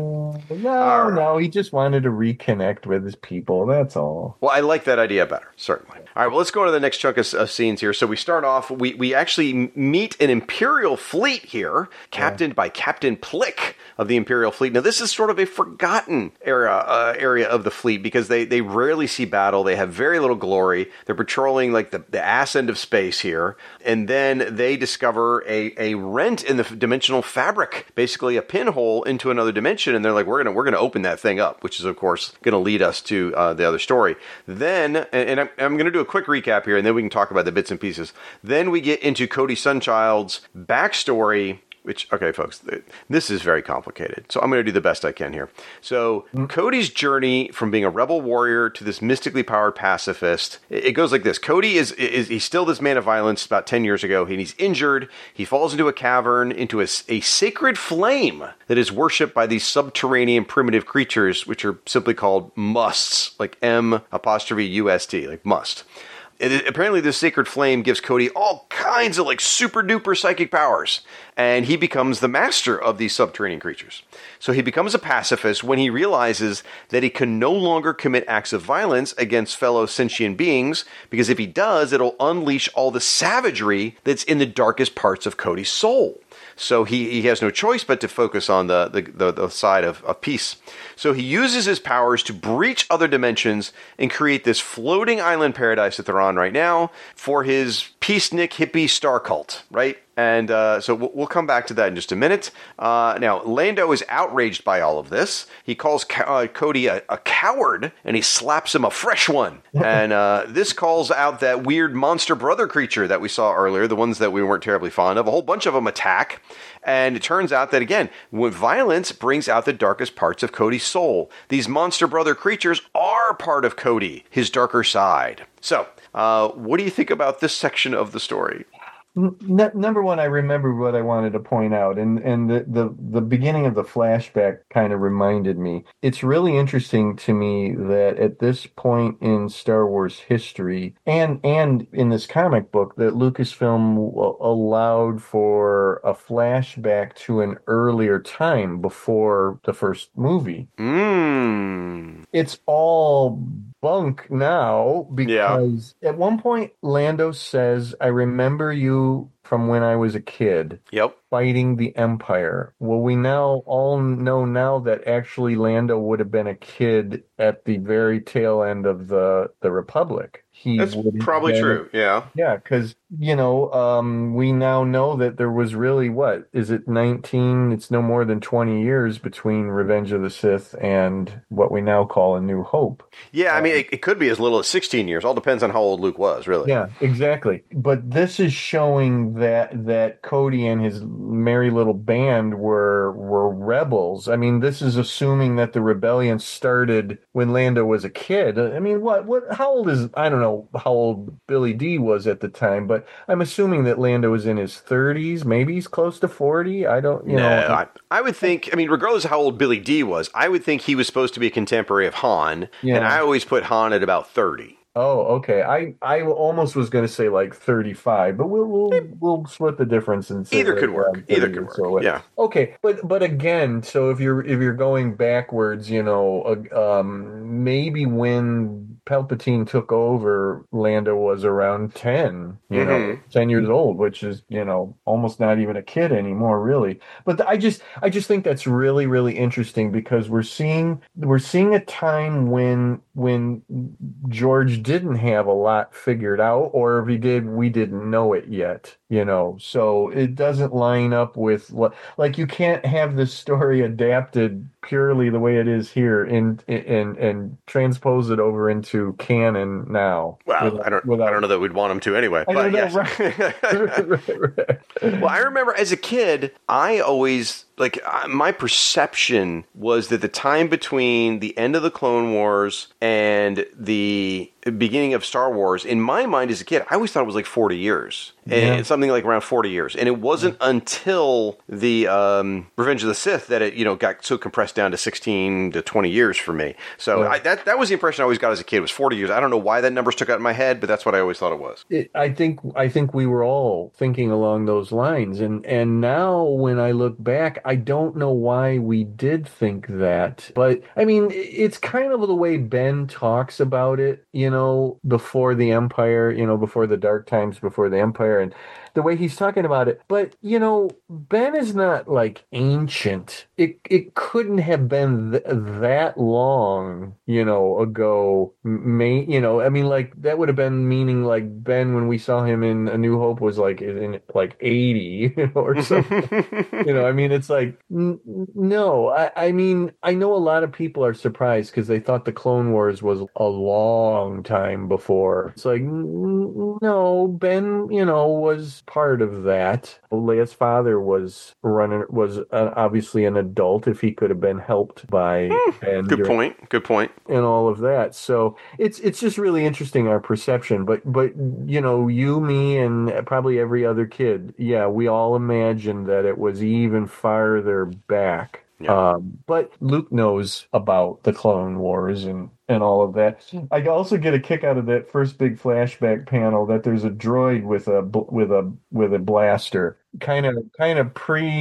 No, he just wanted to reconnect with his people, that's all. Well, I like that idea better, certainly. All right, well, let's go to the next chunk of scenes here. So we start off, we actually meet an Imperial fleet here, captained by Captain Plick of the Imperial fleet. Now, this is sort of a forgotten area of the fleet, because they rarely see battle. They have very little glory. They're patrolling like the ass end of space here. And then they discover a rent in the dimensional fabric, basically a pinhole into another dimension. And they're like, we're gonna open that thing up, which is, of course, going to lead us to the other story. Then, and I'm going to do a quick recap here, and then we can talk about the bits and pieces. Then we get into Cody Sunchild's backstory, which, okay, folks, this is very complicated. So I'm going to do the best I can here. So Cody's journey from being a rebel warrior to this mystically powered pacifist, it goes like this. Cody he's still this man of violence about 10 years ago, and he's injured. He falls into a cavern, into a sacred flame that is worshipped by these subterranean primitive creatures, which are simply called musts, like M''UST, like must. Apparently, this sacred flame gives Cody all kinds of like super duper psychic powers, and he becomes the master of these subterranean creatures. So he becomes a pacifist when he realizes that he can no longer commit acts of violence against fellow sentient beings, because if he does, it'll unleash all the savagery that's in the darkest parts of Cody's soul. So he has no choice but to focus on the side of peace. So he uses his powers to breach other dimensions and create this floating island paradise that they're on right now for his peacenik hippie star cult, right? And so we'll come back to that in just a minute. Now, Lando is outraged by all of this. He calls Cody a coward, and he slaps him a fresh one. And this calls out that weird monster brother creature that we saw earlier, the ones that we weren't terribly fond of. A whole bunch of them attack. And it turns out that, again, when violence brings out the darkest parts of Cody's soul, these monster brother creatures are part of Cody, his darker side. So, what do you think about this section of the story? Number one, I remember what I wanted to point out, and the beginning of the flashback kind of reminded me. It's really interesting to me that at this point in Star Wars history, and in this comic book, that Lucasfilm allowed for a flashback to an earlier time before the first movie. It's all bunk now, because at one point Lando says, "I remember you from when I was a kid." Yep. Fighting the Empire. Well, we now all know now that actually Lando would have been a kid at the very tail end of the Republic. That's probably true, yeah. Yeah, because, we now know that there was really, what, is it 19? It's no more than 20 years between Revenge of the Sith and what we now call A New Hope. Yeah, I mean, it could be as little as 16 years. All depends on how old Luke was, really. Yeah, exactly. But this is showing that Cody and his merry little band were rebels. I mean, this is assuming that the rebellion started when Lando was a kid. I mean, how old is, I don't know how old Billy D was at the time, but I'm assuming that Lando was in his 30s. Maybe he's close to 40. I don't, know. I would think, I mean, regardless of how old Billy D was, I would think he was supposed to be a contemporary of Han, and I always put Han at about 30. Oh, okay. I almost was going to say like 35, but we'll split the difference and say Either right could work. around Either 30 could or work. so. Yeah. Okay, but again, so if you're going backwards, maybe when Palpatine took over, Lando was around 10, Hmm. 10 years old, which is, almost not even a kid anymore, really. But I just think that's really, really interesting because we're seeing a time when George didn't have a lot figured out, or if he did, we didn't know it yet, So it doesn't line up with like you can't have this story adapted purely the way it is here and transpose it over into canon now Well, without I don't without know that we'd want him to anyway, I don't but know, yes. right? Right. Well, I remember as a kid, I always my perception was that the time between the end of the Clone Wars and the beginning of Star Wars, in my mind as a kid, I always thought it was like 40 years. Yeah. Something like around 40 years. And it wasn't until the Revenge of the Sith that it, got so compressed down to 16 to 20 years for me. So Yeah. that was the impression I always got as a kid, was 40 years. I don't know why that number stuck out in my head, but that's what I always thought it was. I think we were all thinking along those lines, and now when I look back, I don't know why we did think that, but I mean, it's kind of the way Ben talks about it, before the Empire, before the Dark Times, before the Empire, and the way he's talking about it. But Ben is not like ancient. It couldn't have been that long, ago. I mean, like that would have been meaning like Ben when we saw him in A New Hope was like in like 80, or something. I mean, it's like no. I mean, I know a lot of people are surprised because they thought the Clone Wars was a long time before. It's like no, Ben, was part of that. Leia's father was obviously an adult if he could have been helped by Ben Good during point. Good point. and all of that. So it's just really interesting our perception. But you, me, and probably every other kid, yeah, we all imagined that it was even farther back. Yeah. But Luke knows about the Clone Wars and all of that. I also get a kick out of that first big flashback panel that there's a droid with a blaster, kind of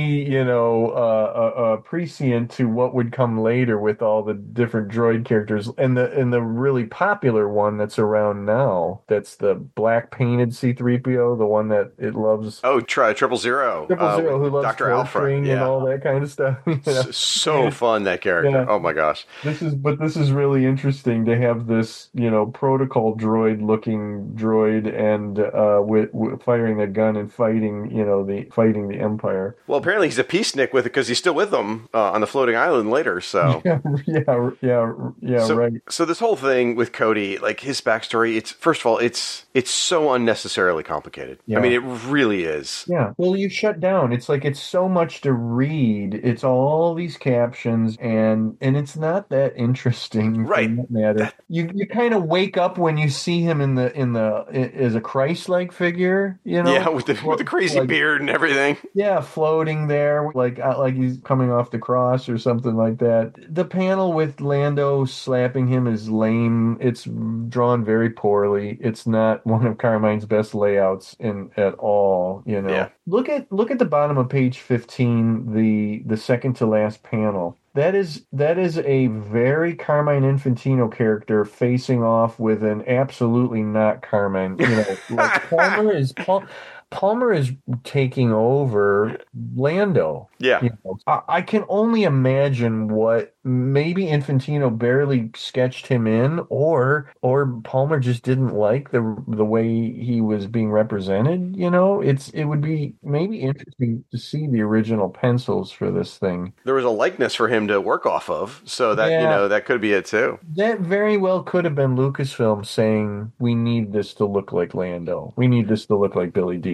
prescient to what would come later with all the different droid characters, and the really popular one that's around now, that's the black painted C-3PO, the one that it loves. Oh, try 000. 000, who With loves Dr. Alfred. torturing and Yeah. all that kind of stuff. So fun, that character. Yeah. Oh my gosh. This is really interesting to have this, protocol droid looking droid and with firing a gun and fighting the Empire. Well, apparently he's a peacenik with it because he's still with them on the floating island later. So Yeah, right. So this whole thing with Cody, like his backstory, it's first of all, it's so unnecessarily complicated. Yeah. I mean, it really is. Yeah. Well, you shut down. It's like it's so much to read. It's all these captions and it's not that interesting Right. for that matter. You kind of wake up when you see him as a Christ-like figure, Yeah, with the crazy like, beard and everything. Yeah, floating there like he's coming off the cross or something like that. The panel with Lando slapping him is lame. It's drawn very poorly. It's not one of Carmine's best layouts at all, Yeah. Look at the bottom of page 15, the second to last panel. That is a very Carmine Infantino character facing off with an absolutely not Carmine. Like Palmer is taking over Lando. Yeah. I can only imagine what maybe Infantino barely sketched him in, or Palmer just didn't like the way he was being represented. It would be maybe interesting to see the original pencils for this thing. There was a likeness for him to work off of, so that Yeah. that could be it too. That very well could have been Lucasfilm saying, "We need this to look like Lando. We need this to look like Billy D."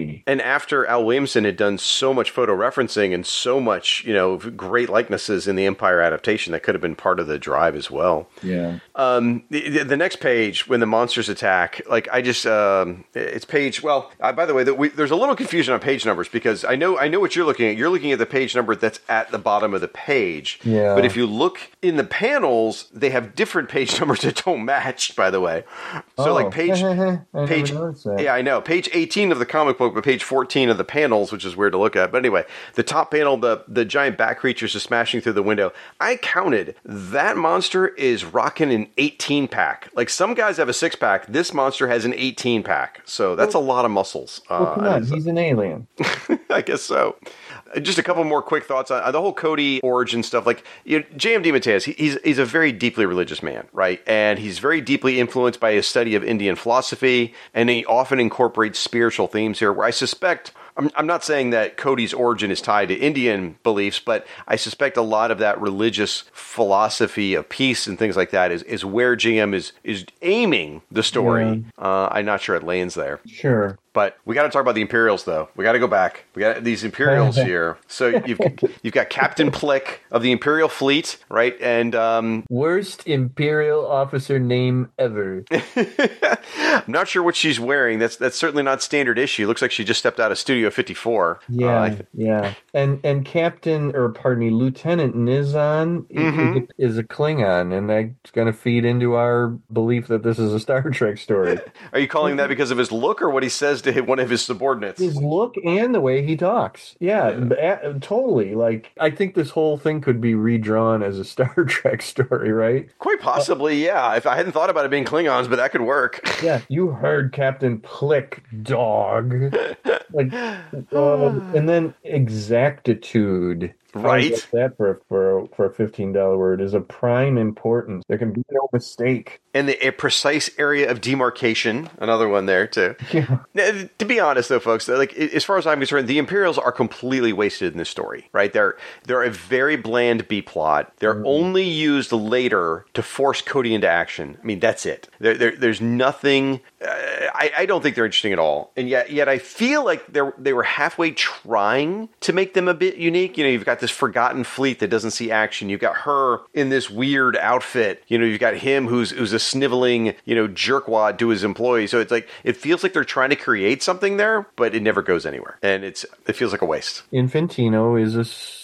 movie. And after Al Williamson had done so much photo referencing and so much, great likenesses in the Empire adaptation, that could have been part of the drive as well. Yeah. The next page, when the monsters attack, it's page. Well, by the way, there's a little confusion on page numbers because I know what you're looking at. You're looking at the page number that's at the bottom of the page. Yeah. But if you look in the panels, they have different page numbers that don't match. By the way, so page. Yeah, I know. Page 18 of the comic book, but page 14 of the panels, which is weird to look at. But anyway, the top panel, the giant bat creatures are smashing through the window. I counted that monster is rocking an 18-pack. Like some guys have a 6-pack. This monster has an 18-pack. So that's a lot of muscles. Come on, he's an alien. I guess so. Just a couple more quick thoughts on the whole Cody origin stuff. Like, J.M. DeMatteis, he's a very deeply religious man, right? And he's very deeply influenced by his study of Indian philosophy, and he often incorporates spiritual themes here, where I suspect... I'm not saying that Cody's origin is tied to Indian beliefs, but I suspect a lot of that religious philosophy of peace and things like that is where GM is aiming the story. Yeah. I'm not sure it lands there. Sure. But we got to talk about the Imperials, though. We got to go back. We got these Imperials here. So you've got Captain Plick of the Imperial Fleet, right? And worst Imperial officer name ever. I'm not sure what she's wearing. That's certainly not standard issue. Looks like she just stepped out of Studio 54. Yeah, yeah. And Lieutenant Nizan is a Klingon, and that's going to feed into our belief that this is a Star Trek story. Are you calling that because of his look or what he says to one of his subordinates? His look and the way he talks. Yeah, totally. Like, I think this whole thing could be redrawn as a Star Trek story, right? Quite possibly, yeah. If I hadn't thought about it being Klingons, but that could work. Yeah, you heard Captain Plick, dog. And then exactitude. Right. That for a $15 word is of prime importance. There can be no mistake. And a precise area of demarcation, another one there too. Yeah. Now, to be honest, though, folks, like as far as I'm concerned, the Imperials are completely wasted in this story. Right? They're a very bland B plot. They're only used later to force Cody into action. I mean, that's it. There's nothing. I don't think they're interesting at all. And yet I feel like they were halfway trying to make them a bit unique. You've got this forgotten fleet that doesn't see action. You've got her in this weird outfit. You've got him who's a sniveling, jerkwad to his employees. So it's like, it feels like they're trying to create something there, but it never goes anywhere. And it feels like a waste. Infantino is a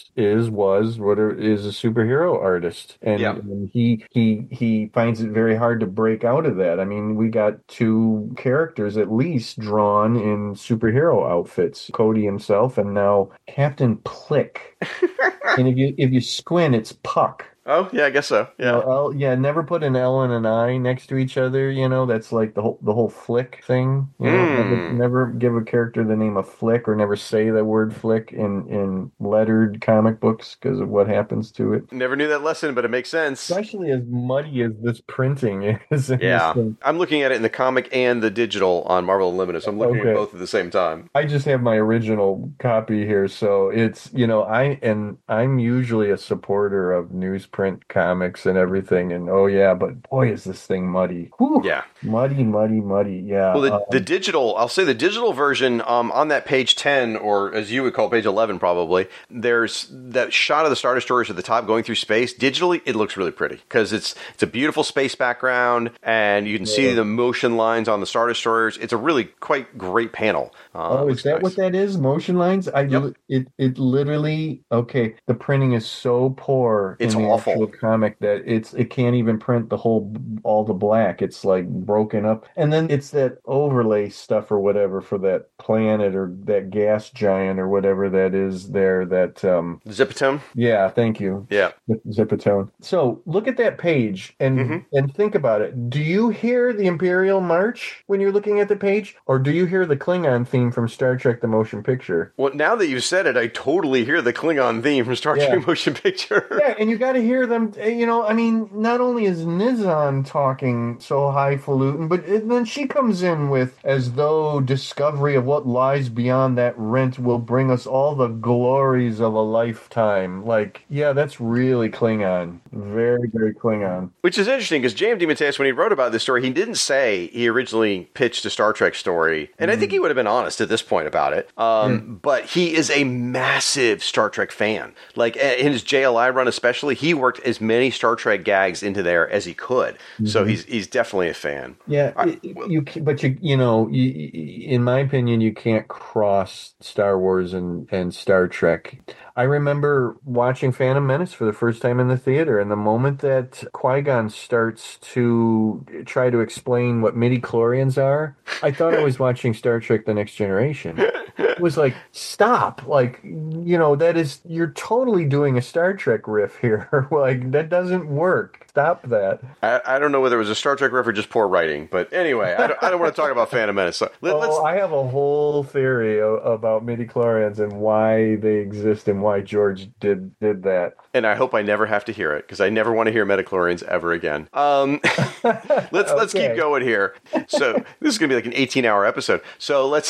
superhero artist, and he finds it very hard to break out of that. I mean, we got two characters at least drawn in superhero outfits, Cody himself and now Captain Plick. And if you squint, it's Puck. Oh, yeah, I guess so. Yeah. Never put an L and an I next to each other, that's like the whole flick thing. Never give a character the name of Flick, or never say the word Flick in lettered comic books because of what happens to it. Never knew that lesson, but it makes sense. Especially as muddy as this printing is. Yeah. I'm looking at it in the comic and the digital on Marvel Unlimited, so I'm looking at both at the same time. I just have my original copy here, so it's, I'm usually a supporter of newsprint comics and everything, and but boy, is this thing muddy. Whew. Yeah, muddy, yeah. Well, the digital, I'll say the digital version, on that page 10, or as you would call page 11 probably, there's that shot of the Star Destroyers at the top going through space. Digitally, it looks really pretty because it's a beautiful space background, and you can see the motion lines on the Star Destroyers. It's a really quite great panel. Is that nice. What that is? Motion lines? It literally, the printing is so poor. It's awful. Comic that it can't even print all the black. It's like broken up, and then it's that overlay stuff or whatever for that planet or that gas giant or whatever that is there. That Zipatone. Yeah, thank you. Yeah, Zipatone. So look at that page and think about it. Do you hear the Imperial March when you're looking at the page, or do you hear the Klingon theme from Star Trek: The Motion Picture? Well, now that you said it, I totally hear the Klingon theme from Star Trek Motion Picture. Yeah, and you got to hear hear them, I mean, not only is Nizan talking so highfalutin, but then she comes in with, as though discovery of what lies beyond that rent will bring us all the glories of a lifetime. Like, yeah, that's really Klingon. Very, very Klingon. Which is interesting, because J.M. DeMatteis, when he wrote about this story, he didn't say he originally pitched a Star Trek story, and I think he would have been honest at this point about it. But he is a massive Star Trek fan. Like, in his JLI run especially, he worked as many Star Trek gags into there as he could. So he's definitely a fan. Yeah, in my opinion, you can't cross Star Wars and Star Trek. I remember watching Phantom Menace for the first time in the theater, and the moment that Qui-Gon starts to try to explain what midi-chlorians are, I thought I was watching Star Trek The Next Generation. It was like, stop. Like, you're totally doing a Star Trek riff here. Like, that doesn't work. Stop that. I don't know whether it was a Star Trek riff or just poor writing, but anyway, I don't want to talk about Phantom Menace. So I have a whole theory about midi-chlorians and why they exist and why George did that. And I hope I never have to hear it, because I never want to hear midi-chlorians ever again. Let's keep going here. So this is going to be like an 18-hour episode. So let's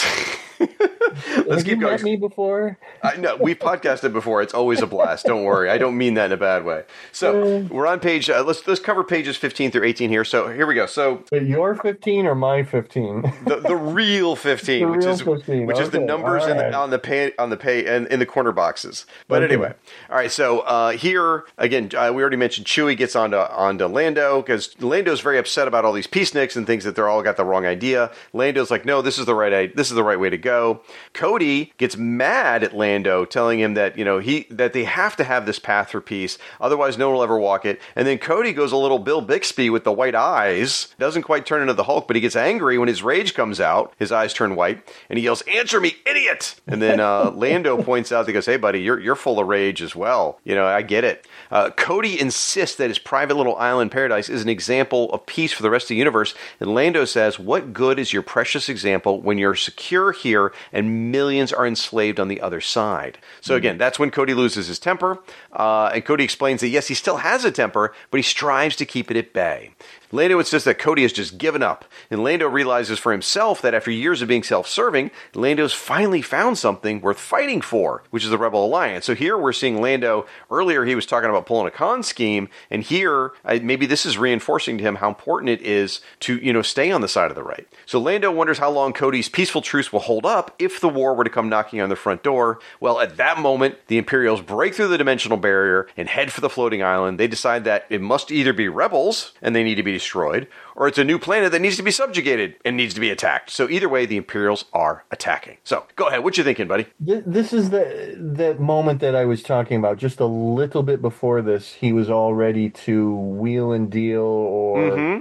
keep going. Have you met me before? No, we've podcasted before. It's always a blast. Don't worry. I don't mean that in a bad way. So we're on page. Let's cover pages 15 through 18 here. So here we go. So your 15 or my 15? The real 15, which is the numbers on the pay and in the corner boxes. But anyway, all right. So here again, we already mentioned Chewie gets onto Lando, because Lando's very upset about all these peaceniks and thinks that they're all got the wrong idea. Lando's like, no, this is the right way to go. Cody gets mad at Lando, telling him that that they have to have this path for peace, otherwise no one will ever walk it. And then Cody goes a little Bill Bixby with the white eyes, doesn't quite turn into the Hulk, but he gets angry when his rage comes out. His eyes turn white, and he yells, "Answer me, idiot!" And then Lando points out, he goes, "Hey, buddy, you're full of rage as well. I get it." Cody insists that his private little island paradise is an example of peace for the rest of the universe, and Lando says, "What good is your precious example when you're secure here and millions are enslaved on the other side?" So again, that's when Cody loses his temper, and Cody explains that yes, he still has a temper, but he strives to keep it at bay. Lando insists that Cody has just given up, and Lando realizes for himself that after years of being self-serving, Lando's finally found something worth fighting for, which is the Rebel Alliance. So here we're seeing Lando. Earlier he was talking about pulling a con scheme, and here maybe this is reinforcing to him how important it is to stay on the side of the right. So Lando wonders how long Cody's peaceful truce will hold up if the war were to come knocking on their front door. Well, at that moment, the Imperials break through the dimensional barrier and head for the floating island. They decide that it must either be rebels, and they need to be destroyed, or it's a new planet that needs to be subjugated and needs to be attacked. So either way, the Imperials are attacking. So go ahead. What you thinking, buddy? This is that moment that I was talking about. Just a little bit before this, he was all ready to wheel and deal or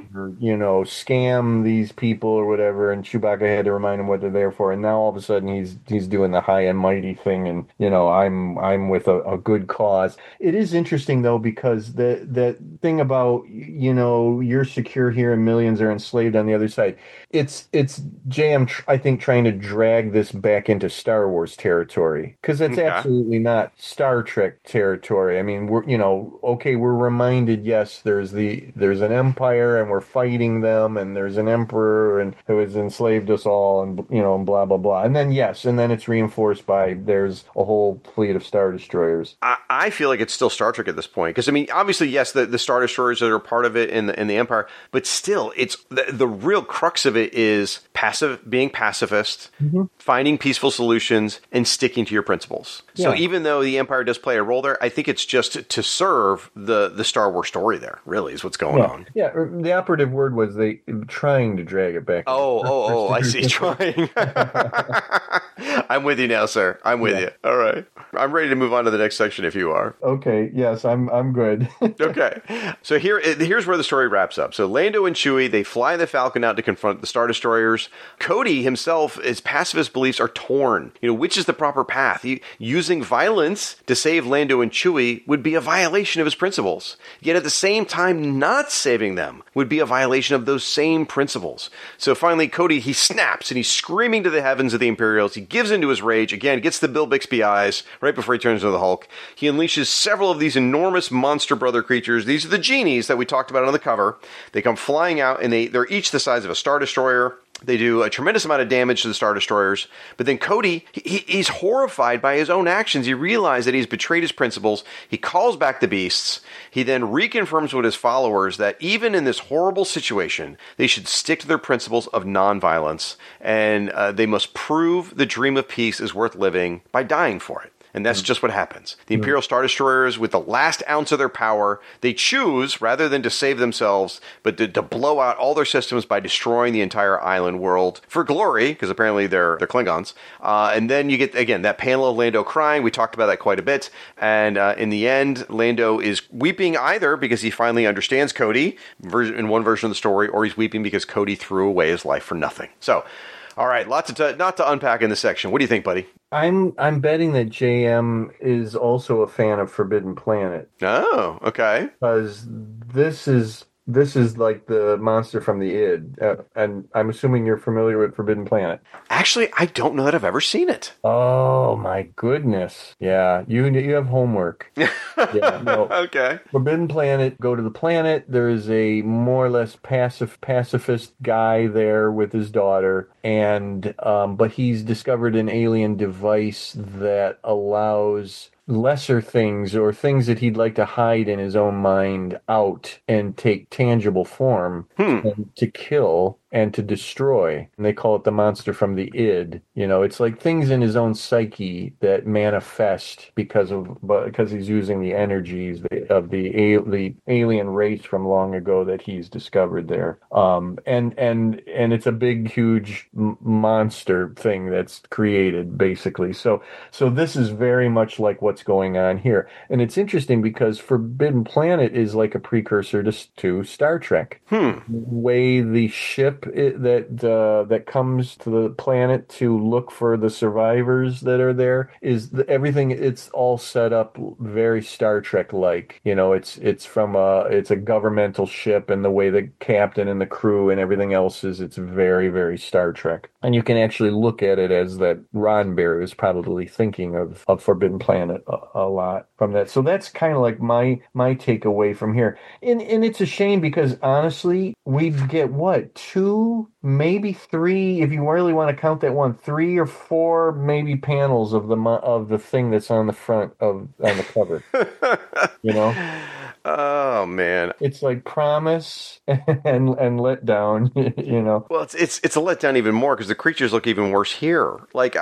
scam these people or whatever, and Chewbacca had to remind him what they're there for. And now all of a sudden he's doing the high and mighty thing, and I'm with a good cause. It is interesting though, because that thing about you're secure here and millions are enslaved on the other side. It's JM, I think, trying to drag this back into Star Wars territory, because it's absolutely not Star Trek territory. I mean, we're reminded, yes, there's an empire and we're fighting them, and there's an emperor and who has enslaved us all, and and blah blah blah. And then it's reinforced by there's a whole fleet of Star Destroyers. I feel like it's still Star Trek at this point, because I mean, obviously, yes, the Star Destroyers that are part of it in the Empire, but still, it's the real crux of it is being pacifist, finding peaceful solutions, and sticking to your principles. Yeah. So even though the Empire does play a role there, I think it's just to serve the Star Wars story there, really, is what's going on. Yeah, the operative word was they trying to drag it back. Oh, I see, trying. I'm with you now, sir. I'm with you. All right. I'm ready to move on to the next section if you are. Okay, yes, I'm good. Okay. So here's where the story wraps up. up. So Lando and Chewie, they fly the Falcon out to confront the Star Destroyers. Cody himself, his pacifist beliefs are torn. Which is the proper path? Using violence to save Lando and Chewie would be a violation of his principles. Yet at the same time, not saving them would be a violation of those same principles. So finally, Cody, he snaps and he's screaming to the heavens of the Imperials. He gives into his rage, again, gets the Bill Bixby eyes right before he turns into the Hulk. He unleashes several of these enormous monster brother creatures. These are the genies that we talked about on the cover. They come flying out, and they're each the size of a Star Destroyer. They do a tremendous amount of damage to the Star Destroyers. But then Cody, he's horrified by his own actions. He realizes that he's betrayed his principles. He calls back the beasts. He then reconfirms with his followers that even in this horrible situation, they should stick to their principles of nonviolence. And they must prove the dream of peace is worth living by dying for it. And that's just what happens. The Imperial Star Destroyers, with the last ounce of their power, they choose, rather than to save themselves, but to blow out all their systems by destroying the entire island world for glory, because apparently they're Klingons. And then you get, again, that panel of Lando crying. We talked about that quite a bit. And in the end, Lando is weeping either because he finally understands Cody in one version of the story, or he's weeping because Cody threw away his life for nothing. So, all right, lots of not to unpack in this section. What do you think, buddy? I'm betting that JM is also a fan of Forbidden Planet. Oh, okay. Because this is like the monster from the id, and I'm assuming you're familiar with Forbidden Planet. Actually, I don't know that I've ever seen it. Oh my goodness! Yeah, you have homework. Yeah, no. Okay. Forbidden Planet. Go to the planet. There is a more or less pacifist guy there with his daughter, and but he's discovered an alien device that allows lesser things or things that he'd like to hide in his own mind out and take tangible form and to kill and to destroy. And they call it the monster from the id. It's like things in his own psyche that manifest because he's using the energies of the alien race from long ago that he's discovered there. And it's a big, huge monster thing that's created, basically. So this is very much like what's going on here. And it's interesting because Forbidden Planet is like a precursor to Star Trek. The way the ship that comes to the planet to look for the survivors that are there is everything. It's all set up very Star Trek like. It's a governmental ship, and the way the captain and the crew and everything else it's very, very Star Trek. And you can actually look at it as that Roddenberry is probably thinking of Forbidden Planet a lot from that. So that's kind of like my takeaway from here. And it's a shame because honestly, we get what, 2, maybe 3, if you really want to count that one, 3 or 4 maybe panels of the thing that's on the front on the cover. Oh man, it's like promise and let down. Well, it's a letdown even more because the creatures look even worse here.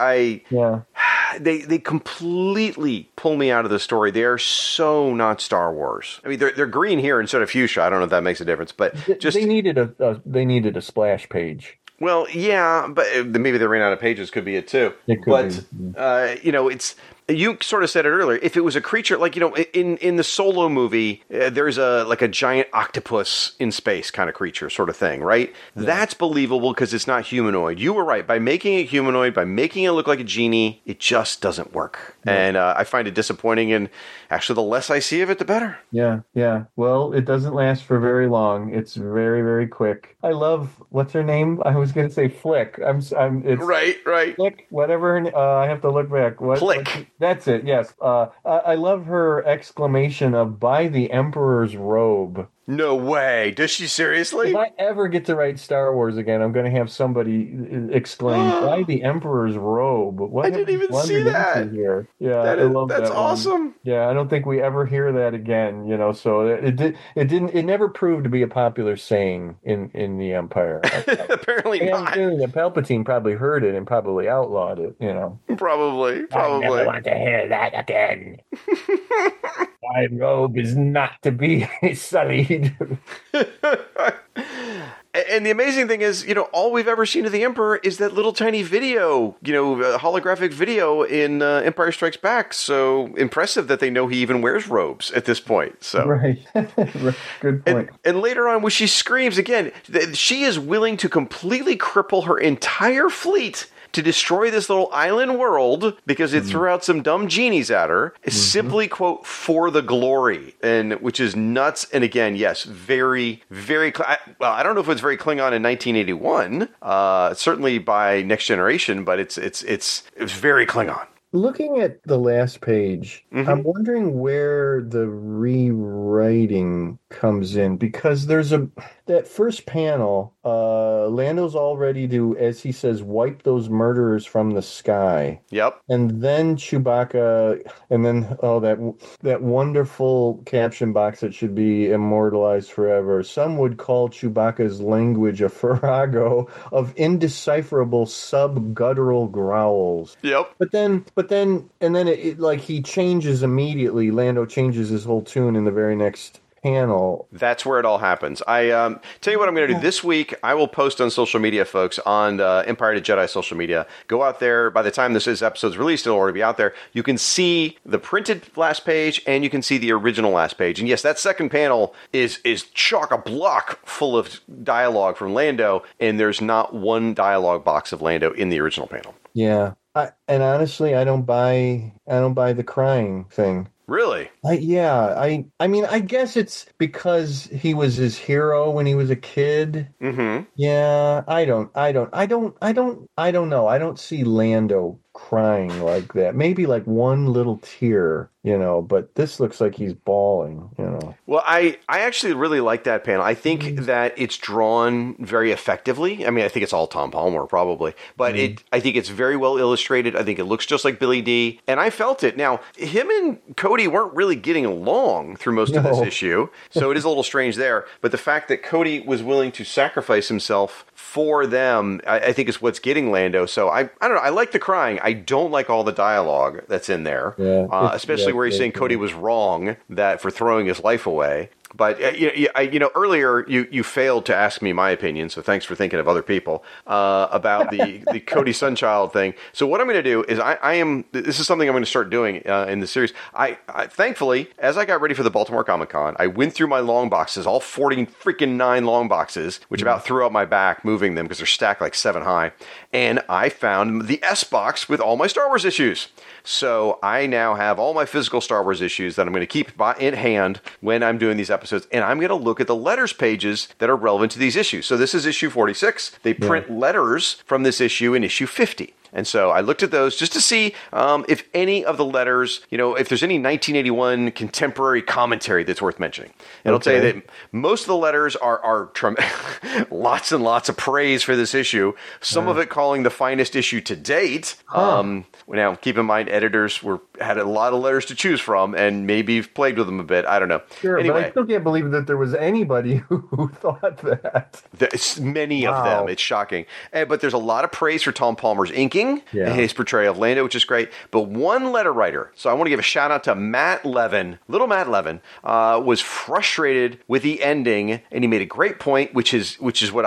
They completely pull me out of the story. They are so not Star Wars. I mean, they're green here instead of fuchsia. I don't know if that makes a difference, but they needed a splash page. Well, yeah, but maybe they ran out of pages. Could be it too. It could be. It's. You sort of said it earlier. If it was a creature, in the Solo movie, there's a giant octopus in space kind of creature sort of thing, right? Yeah. That's believable because it's not humanoid. You were right. By making it humanoid, by making it look like a genie, it just doesn't work. Yeah. And I find it disappointing, and actually the less I see of it, the better. Yeah. Well, it doesn't last for very long. It's very, very quick. I love, what's her name? I was going to say Flick. It's Right. Flick, whatever. I have to look back. Flick. That's it, yes. I love her exclamation of, "By the Emperor's robe." No way. Does she seriously? If I ever get to write Star Wars again, I'm going to have somebody exclaim, "By the Emperor's robe." What I didn't even see that. Here? Yeah, I love that. That's awesome. One. Yeah, I don't think we ever hear that again. So it never proved to be a popular saying in the Empire. Apparently not. Palpatine probably heard it and probably outlawed it. Probably. I never want to hear that again. My robe is not to be sullied. And the amazing thing is, all we've ever seen of the Emperor is that little tiny video, holographic video in Empire Strikes Back. So impressive that they know he even wears robes at this point. So right. Good point. And later on, when she screams again, she is willing to completely cripple her entire fleet to destroy this little island world because it threw out some dumb genies at her, simply, quote, for the glory, and which is nuts. And again, yes, very, very, well, I don't know if it's very Klingon in 1981, certainly by Next Generation, but it's very Klingon. Looking at the last page, I'm wondering where the rewriting comes in, because there's that first panel, Lando's all ready to, as he says, wipe those murderers from the sky. Yep. And then Chewbacca, and then that wonderful caption box that should be immortalized forever. Some would call Chewbacca's language a farrago of indecipherable sub-guttural growls. Yep. But then it like he changes immediately. Lando changes his whole tune in the very next panel. That's where it all happens. I tell you what I'm going to do this week. I will post on social media, folks, on Empire to Jedi social media. Go out there. By the time this episode's released, it'll already be out there. You can see the printed last page, and you can see the original last page. And yes, that second panel is chock-a-block full of dialogue from Lando, and there's not one dialogue box of Lando in the original panel. Yeah. And honestly, I don't buy the crying thing. Really? I mean, I guess it's because he was his hero when he was a kid. Mm-hmm. Yeah, I don't know. I don't see Lando crying like that. Maybe like one little tear, but this looks like he's bawling, Well, I actually really like that panel. I think that it's drawn very effectively. I mean, I think it's all Tom Palmer probably, but I think it's very well illustrated. I think it looks just like Billy D, and I felt it. Now, him and Cody weren't really getting along through most of this issue, so it is a little strange there. But the fact that Cody was willing to sacrifice himself for them, I think is what's getting Lando. So I don't know. I like the crying. I don't like all the dialogue that's in there, especially where he's saying Cody was wrong for throwing his life away. But earlier you failed to ask me my opinion, so thanks for thinking of other people about the Cody Sunchild thing. So what I'm going to do is this is something I'm going to start doing in the series. I thankfully, as I got ready for the Baltimore Comic Con, I went through my long boxes, all 49 long boxes, which about threw out my back moving them because they're stacked like 7 high, and I found the S box with all my Star Wars issues. So I now have all my physical Star Wars issues that I'm going to keep in hand when I'm doing these episodes, and I'm going to look at the letters pages that are relevant to these issues. So this is issue 46. They print letters from this issue in issue 50. And so I looked at those just to see if any of the letters, if there's any 1981 contemporary commentary that's worth mentioning. And I'll tell you that most of the letters are lots and lots of praise for this issue. Some of it calling the finest issue to date. Now, keep in mind, editors had a lot of letters to choose from and maybe plagued with them a bit. I don't know. Sure, anyway, but I still can't believe that there was anybody who thought that. There's many of them. It's shocking. But there's a lot of praise for Tom Palmer's inking and his portrayal of Lando, which is great. But one letter writer, so I want to give a shout out to Matt Levin. Little Matt Levin was frustrated with the ending, and he made a great point, which is what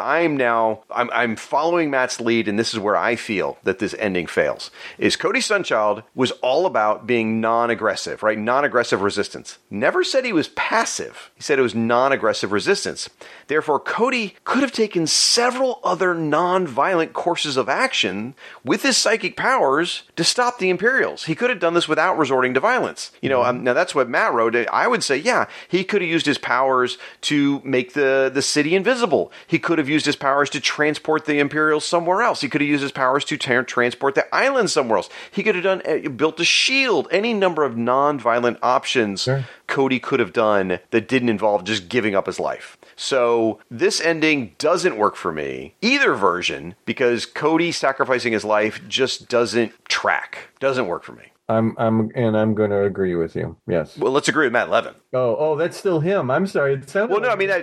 I'm following Matt's lead, and this is where I feel that this ending fails. Is Cody Sunchild was all about being non-aggressive, right? Non-aggressive resistance. Never said he was passive. He said it was non-aggressive resistance. Therefore, Cody could have taken several other non-violent courses of action with his psychic powers to stop the Imperials. He could have done this without resorting to violence. Now that's what Matt wrote. I would say, he could have used his powers to make the city invisible. He could have used his powers to transport the Imperials somewhere else. He could have used his powers to transport the island somewhere else. He could have built a shield. Any number of non-violent options Cody could have done that didn't involve just giving up his life. So this ending doesn't work for me, either version, because Cody sacrificing his life just doesn't track. Doesn't work for me. I'm going to agree with you. Yes. Well, let's agree with Matt Levin. Oh, that's still him. I'm sorry. It sounded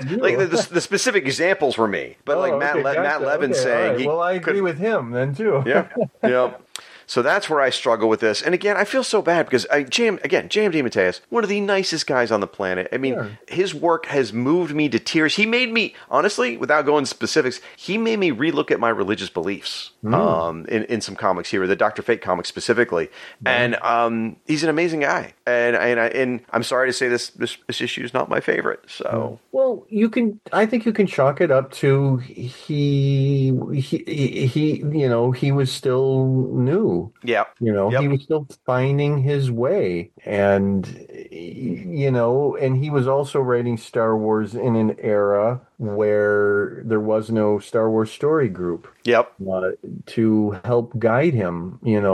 the specific examples were me, but Matt Levin saying. Right. Well, I agree with him then too. Yeah. So that's where I struggle with this. And again, I feel so bad because J.M. DeMatteis, one of the nicest guys on the planet. I mean, his work has moved me to tears. He made me, honestly, without going specifics, he made me relook at my religious beliefs in some comics here, the Dr. Fate comics specifically. And he's an amazing guy. And I'm sorry to say this issue is not my favorite. So well, I think you can chalk it up to he was still new. Yeah. He was still finding his way, and and he was also writing Star Wars in an era where there was no Star Wars story group. Yep. To help guide him,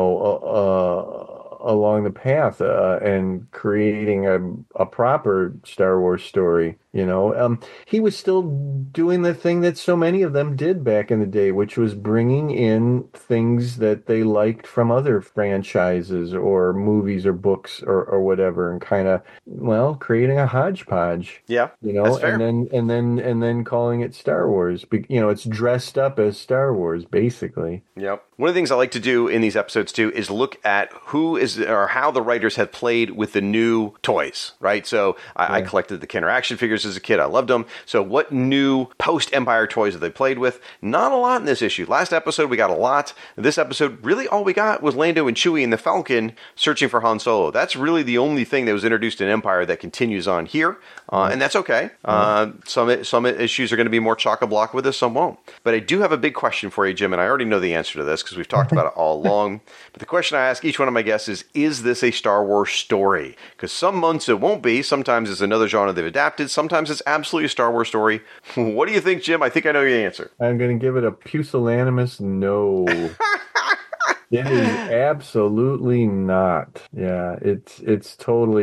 along the path and creating a proper Star Wars story. He was still doing the thing that so many of them did back in the day, which was bringing in things that they liked from other franchises or movies or books or whatever, and kind of, creating a hodgepodge. Yeah, that's fair. and then calling it Star Wars. It's dressed up as Star Wars, basically. Yep. One of the things I like to do in these episodes too is look at who is or how the writers have played with the new toys, right? So I collected the Kenner action figures as a kid. I loved them. So what new post-Empire toys have they played with? Not a lot in this issue. Last episode, we got a lot. This episode, really all we got was Lando and Chewie and the Falcon searching for Han Solo. That's really the only thing that was introduced in Empire that continues on here. And that's okay. Some issues are going to be more chock-a-block with this, some won't. But I do have a big question for you, Jim, and I already know the answer to this because we've talked about it all along. But the question I ask each one of my guests is this a Star Wars story? Because some months it won't be. Sometimes it's another genre they've adapted. Sometimes it's absolutely a Star Wars story. What do you think, Jim? I think I know your answer. I'm going to give it a pusillanimous no. It is absolutely not. Yeah, it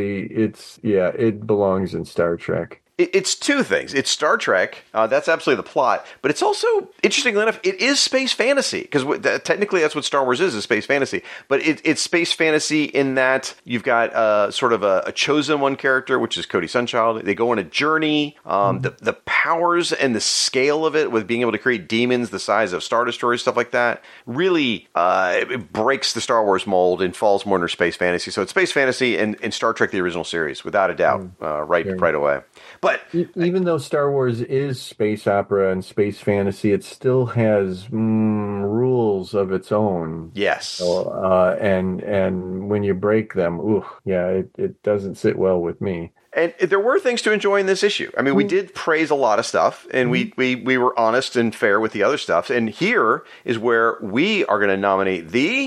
belongs in Star Trek. It's two things. It's Star Trek. That's absolutely the plot. But it's also, interestingly enough, it is space fantasy. Because technically that's what Star Wars is space fantasy. But it's space fantasy in that you've got sort of a chosen one character, which is Cody Sunchild. They go on a journey. The powers and the scale of it with being able to create demons the size of Star Destroyers, stuff like that, really it breaks the Star Wars mold and falls more under space fantasy. So it's space fantasy and Star Trek the original series, without a doubt, right away. But even though Star Wars is space opera and space fantasy, it still has rules of its own. Yes. So, and when you break them, it doesn't sit well with me. And there were things to enjoy in this issue. I mean, we did praise a lot of stuff, and we were honest and fair with the other stuff. And here is where we are going to nominate the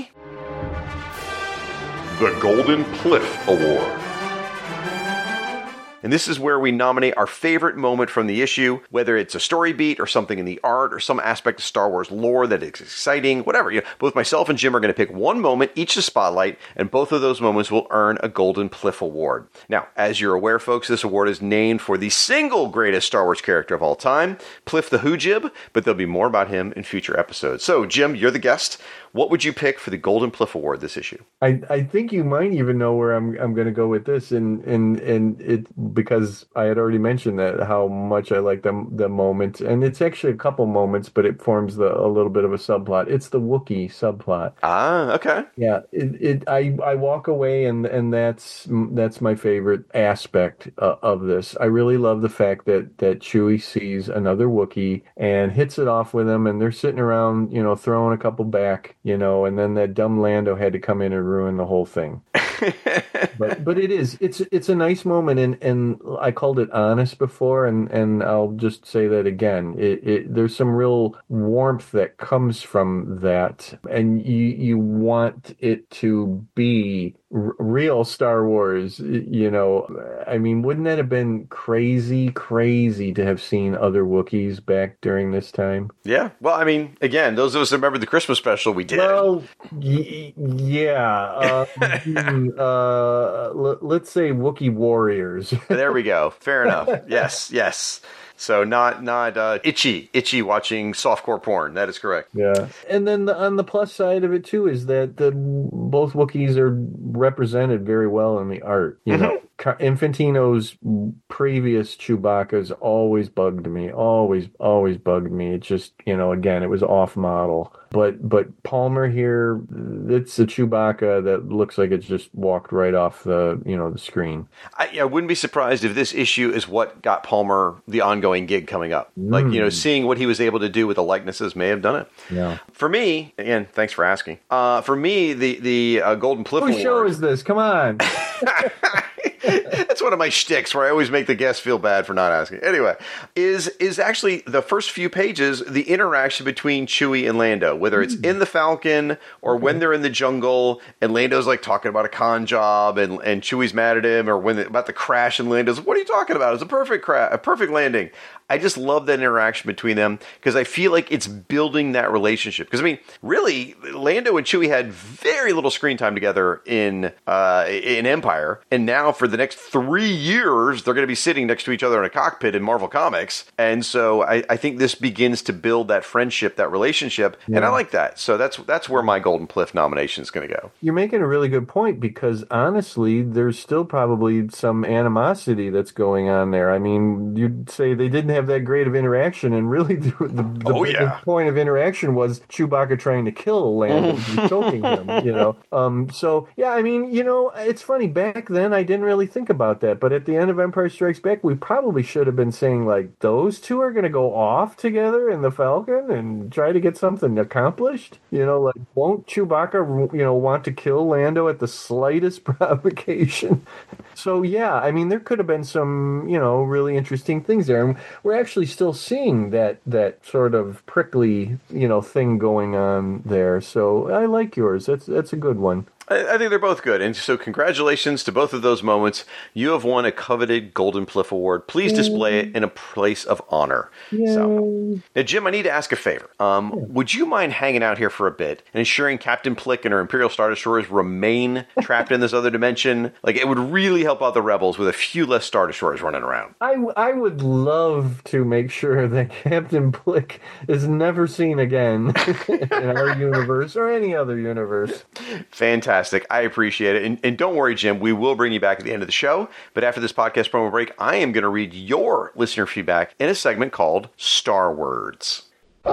Golden Pliff Award. And this is where we nominate our favorite moment from the issue, whether it's a story beat or something in the art or some aspect of Star Wars lore that is exciting, whatever. Both myself and Jim are going to pick one moment each to spotlight, and both of those moments will earn a Golden Pliff Award. Now, as you're aware, folks, this award is named for the single greatest Star Wars character of all time, Pliff the Hoojib, but there'll be more about him in future episodes. So, Jim, you're the guest. What would you pick for the Golden Pliff Award this issue? I think you might even know where I'm going to go with this, and it because I had already mentioned that how much I like the moment, and it's actually a couple moments, but it forms a little bit of a subplot. It's the Wookiee subplot. Ah, okay. Yeah, I walk away, and that's my favorite aspect of this. I really love the fact that Chewie sees another Wookiee and hits it off with him, and they're sitting around, throwing a couple back. And then that dumb Lando had to come in and ruin the whole thing. but it's a nice moment, and I called it honest before, and I'll just say that again. There's some real warmth that comes from that, and you want it to be real Star Wars. I mean, wouldn't that have been crazy to have seen other Wookiees back during this time? Yeah. Well, I mean, again, those of us that remember the Christmas special, we did. Well, yeah. Let's say Wookiee warriors. There we go. Fair enough. Yes. So not itchy watching softcore porn. That is correct. Yeah. And then on the plus side of it too is that both Wookiees are represented very well in the art. Infantino's previous Chewbacca's always bugged me. Always bugged me. It just, again, it was off model. But Palmer here, it's a Chewbacca that looks like it's just walked right off the screen. I wouldn't be surprised if this issue is what got Palmer the ongoing gig coming up. Seeing what he was able to do with the likenesses may have done it. Yeah. For me, again, thanks for asking. For me, the Golden Pliff Award. Whose show is this? Come on. That's one of my shticks where I always make the guests feel bad for not asking. Anyway, is actually the first few pages, the interaction between Chewie and Lando, whether it's in the Falcon or when they're in the jungle and Lando's like talking about a con job and Chewie's mad at him, or about the crash and Lando's, what are you talking about? It's a perfect landing. I just love that interaction between them because I feel like it's building that relationship. Because, I mean, really, Lando and Chewie had very little screen time together in Empire. And now for the next 3 years, they're going to be sitting next to each other in a cockpit in Marvel Comics. And so I think this begins to build that friendship, that relationship. Yeah. And I like that. So that's where my Golden Pliff nomination is going to go. You're making a really good point because, honestly, there's still probably some animosity that's going on there. I mean, you'd say they didn't have that great of interaction, and really the point of interaction was Chewbacca trying to kill Lando and choking him, So, yeah, I mean, it's funny. Back then, I didn't really think about that, but at the end of Empire Strikes Back, we probably should have been saying, like, those two are going to go off together in the Falcon and try to get something accomplished. Won't Chewbacca, want to kill Lando at the slightest provocation? So, yeah, I mean, there could have been some, really interesting things there. And we're actually still seeing that sort of prickly, thing going on there. So I like yours. That's a good one. I think they're both good. And so congratulations to both of those moments. You have won a coveted Golden Pliff Award. Please display it in a place of honor. So, now, Jim, I need to ask a favor. Would you mind hanging out here for a bit and ensuring Captain Plick and her Imperial Star Destroyers remain trapped in this other dimension? Like, it would really help out the Rebels with a few less Star Destroyers running around. I would love to make sure that Captain Plick is never seen again in our universe or any other universe. Fantastic. I appreciate it. And don't worry, Jim, we will bring you back at the end of the show. But after this podcast promo break, I am going to read your listener feedback in a segment called Star Words. A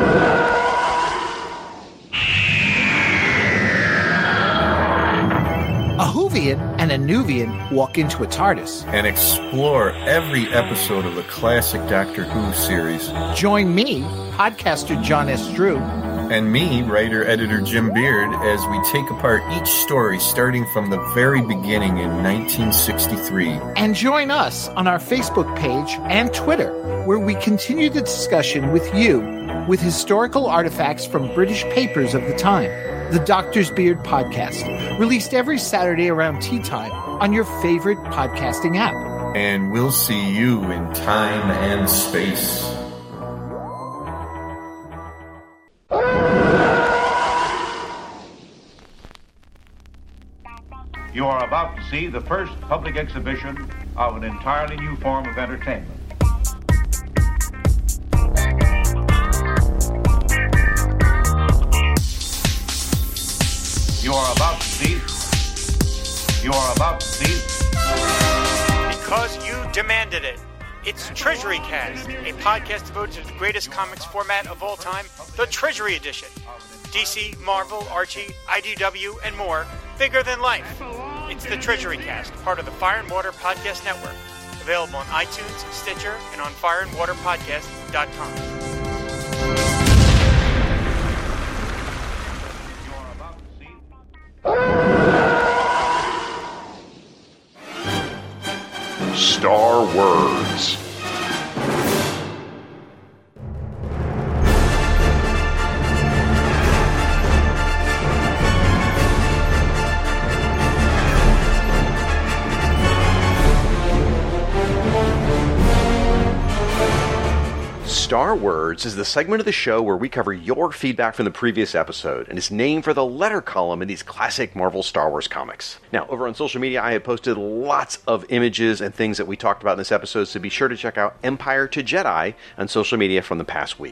Whovian and a Nuvian walk into a TARDIS and explore every episode of the classic Doctor Who series. Join me, podcaster John S. Drew, and me, writer-editor Jim Beard, as we take apart each story starting from the very beginning in 1963. And join us on our Facebook page and Twitter, where we continue the discussion with you with historical artifacts from British papers of the time. The Doctor's Beard Podcast, released every Saturday around tea time on your favorite podcasting app. And we'll see you in time and space. You are about to see the first public exhibition of an entirely new form of entertainment. You are about to see. Because you demanded it. It's Treasury Cast, a podcast devoted to the greatest comics format of all time, the Treasury Edition. DC, Marvel, Archie, IDW, and more, bigger than life. It's the Treasury Cast, part of the Fire and Water Podcast Network. Available on iTunes, Stitcher, and on fireandwaterpodcast.com. Star Words. Star Words is the segment of the show where we cover your feedback from the previous episode, and it's named for the letter column in these classic Marvel Star Wars comics. Now, over on social media, I have posted lots of images and things that we talked about in this episode, so be sure to check out Empire to Jedi on social media from the past week.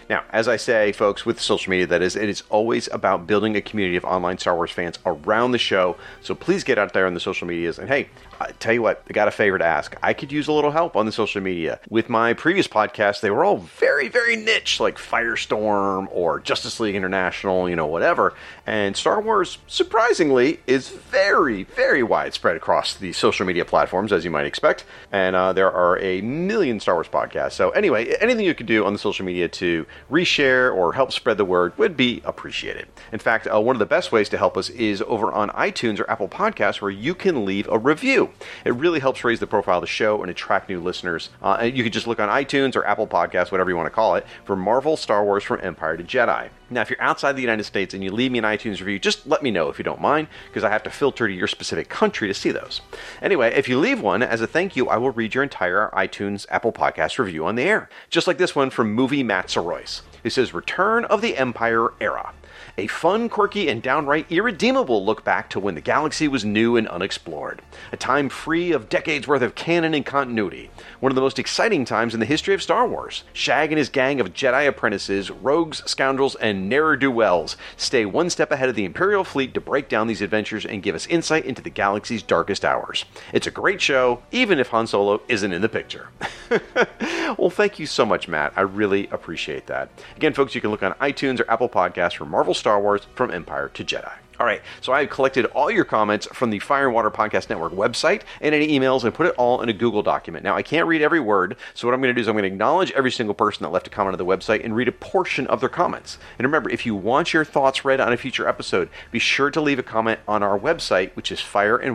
Now, as I say, folks, with social media, that is, it is always about building a community of online Star Wars fans around the show. So please get out there on the social medias. And hey, I tell you what, I got a favor to ask. I could use a little help on the social media. With my previous podcasts, they were all very, very niche, like Firestorm or Justice League International, whatever. And Star Wars, surprisingly, is very, very widespread across the social media platforms, as you might expect. And there are a million Star Wars podcasts. So anyway, anything you could do on the social media to reshare or help spread the word would be appreciated. In fact, one of the best ways to help us is over on iTunes or Apple Podcasts, where you can leave a review. It really helps raise the profile of the show and attract new listeners. And you can just look on iTunes or Apple Podcasts, whatever you want to call it, for Marvel, Star Wars, From Empire to Jedi. Now, if you're outside the United States and you leave me an iTunes review, just let me know if you don't mind, because I have to filter to your specific country to see those. Anyway, if you leave one, as a thank you, I will read your entire iTunes Apple Podcast review on the air. Just like this one from Movie Matt Saroyce. It says, Return of the Empire Era. A fun, quirky, and downright irredeemable look back to when the galaxy was new and unexplored. A time free of decades worth of canon and continuity. One of the most exciting times in the history of Star Wars. Shag and his gang of Jedi apprentices, rogues, scoundrels, and ne'er-do-wells stay one step ahead of the Imperial fleet to break down these adventures and give us insight into the galaxy's darkest hours. It's a great show, even if Han Solo isn't in the picture. Well, thank you so much, Matt. I really appreciate that. Again, folks, you can look on iTunes or Apple Podcasts for Marvel Star Wars From Empire to Jedi. All right, so I've collected all your comments from the Fire and Water Podcast Network website and any emails and put it all in a Google document. Now, I can't read every word, so what I'm going to do is I'm going to acknowledge every single person that left a comment on the website and read a portion of their comments. And remember, if you want your thoughts read on a future episode, be sure to leave a comment on our website, which is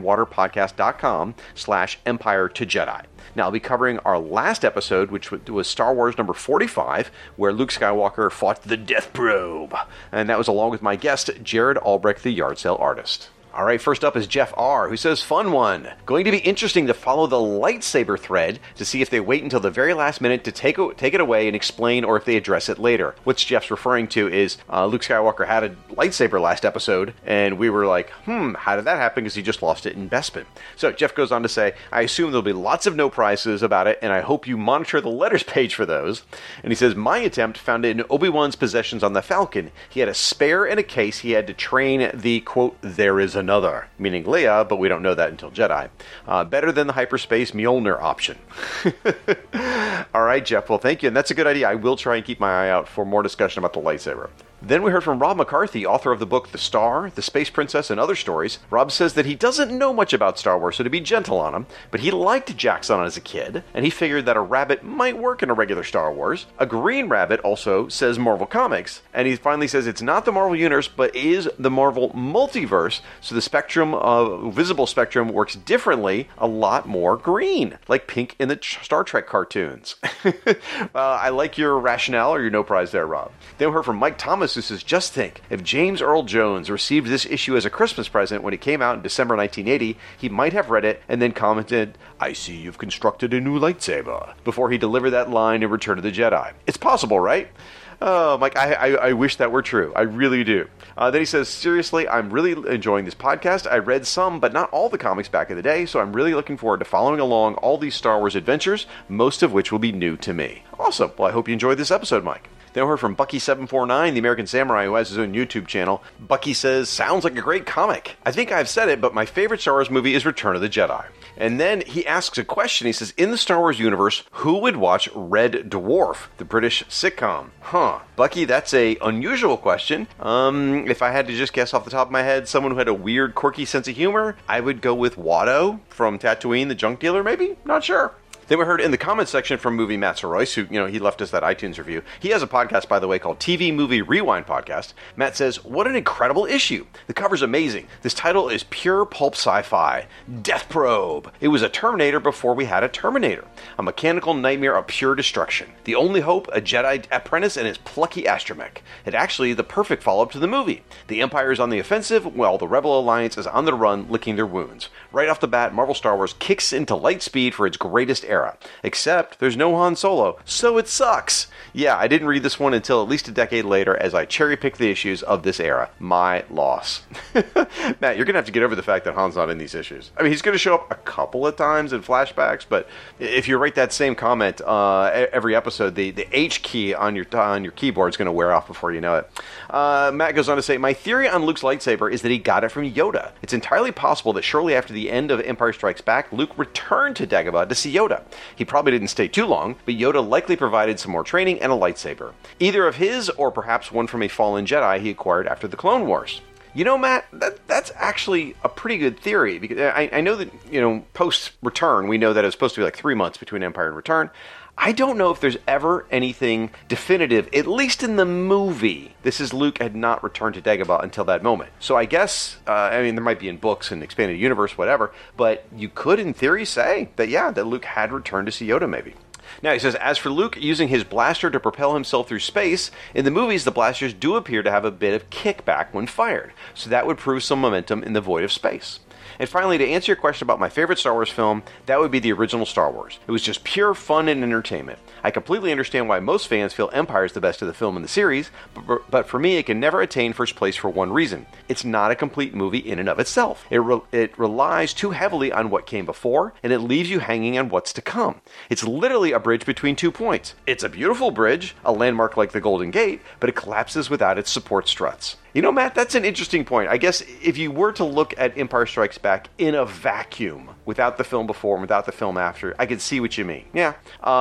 fireandwaterpodcast.com/Empire to Jedi. Now, I'll be covering our last episode, which was Star Wars number 45, where Luke Skywalker fought the Death Probe. And that was along with my guest, Jared Albrecht, the yard sale artist. All right, first up is Jeff R., who says, fun one. Going to be interesting to follow the lightsaber thread to see if they wait until the very last minute to take it away and explain, or if they address it later. What Jeff's referring to is Luke Skywalker had a lightsaber last episode, and we were like, how did that happen? Because he just lost it in Bespin. So Jeff goes on to say, I assume there'll be lots of no prizes about it, and I hope you monitor the letters page for those. And he says, my attempt found in Obi-Wan's possessions on the Falcon. He had a spare in a case he had to train the, quote, there is another, meaning Leia, but we don't know that until Jedi. Better than the hyperspace Mjolnir option. All right, Jeff, well, thank you, and that's a good idea. I will try and keep my eye out for more discussion about the lightsaber. Then we heard from Rob McCarthy, author of the book The Star, The Space Princess, and Other Stories. Rob says that he doesn't know much about Star Wars, so to be gentle on him, but he liked Jackson as a kid, and he figured that a rabbit might work in a regular Star Wars. A green rabbit also says Marvel Comics, and he finally says it's not the Marvel Universe, but is the Marvel Multiverse, so the visible spectrum works differently, a lot more green, like pink in the Star Trek cartoons. I like your rationale or your no prize there, Rob. Then we heard from Mike Thomas, who says, just think, if James Earl Jones received this issue as a Christmas present when it came out in December 1980, he might have read it and then commented, I see you've constructed a new lightsaber, before he delivered that line in Return of the Jedi. It's possible, right? Oh, Mike, I wish that were true. I really do. Then he says, seriously, I'm really enjoying this podcast. I read some, but not all the comics back in the day, so I'm really looking forward to following along all these Star Wars adventures, most of which will be new to me. Awesome. Well, I hope you enjoyed this episode, Mike. Then we heard from Bucky749, the American Samurai, who has his own YouTube channel. Bucky says, sounds like a great comic. I think I've said it, but my favorite Star Wars movie is Return of the Jedi. And then he asks a question. He says, in the Star Wars universe, who would watch Red Dwarf, the British sitcom? Bucky, that's a unusual question. If I had to just guess off the top of my head, someone who had a weird, quirky sense of humor, I would go with Watto from Tatooine, the junk dealer, maybe? Not sure. Then we heard in the comments section from Movie Matt Saroyce, who, he left us that iTunes review. He has a podcast, by the way, called TV Movie Rewind Podcast. Matt says, what an incredible issue. The cover's amazing. This title is pure pulp sci-fi. Death Probe. It was a Terminator before we had a Terminator. A mechanical nightmare of pure destruction. The only hope, a Jedi apprentice and his plucky astromech. It's actually the perfect follow-up to the movie. The Empire is on the offensive, while the Rebel Alliance is on the run, licking their wounds. Right off the bat, Marvel Star Wars kicks into light speed for its greatest era. era. Except there's no Han Solo, so it sucks. Yeah, I didn't read this one until at least a decade later as I cherry-picked the issues of this era. My loss. Matt, you're going to have to get over the fact that Han's not in these issues. I mean, he's going to show up a couple of times in flashbacks, but if you write that same comment every episode, the H key on your keyboard is going to wear off before you know it. Matt goes on to say, my theory on Luke's lightsaber is that he got it from Yoda. It's entirely possible that shortly after the end of Empire Strikes Back, Luke returned to Dagobah to see Yoda. He probably didn't stay too long, but Yoda likely provided some more training and a lightsaber. Either of his, or perhaps one from a fallen Jedi he acquired after the Clone Wars. You know, Matt, that's actually a pretty good theory, because I know that, post-Return, we know that it was supposed to be like 3 months between Empire and Return. I don't know if there's ever anything definitive, at least in the movie. This is Luke had not returned to Dagobah until that moment. So I guess, there might be in books and expanded universe, whatever, but you could, in theory, say that Luke had returned to see Yoda, maybe. Now, he says, as for Luke using his blaster to propel himself through space, in the movies, the blasters do appear to have a bit of kickback when fired. So that would prove some momentum in the void of space. And finally, to answer your question about my favorite Star Wars film, that would be the original Star Wars. It was just pure fun and entertainment. I completely understand why most fans feel Empire is the best of the film in the series, but for me, it can never attain first place for one reason. It's not a complete movie in and of itself. It relies too heavily on what came before, and it leaves you hanging on what's to come. It's literally a bridge between 2 points. It's a beautiful bridge, a landmark like the Golden Gate, but it collapses without its support struts. You know, Matt, that's an interesting point. I guess if you were to look at Empire Strikes Back in a vacuum, without the film before and without the film after, I could see what you mean. Yeah.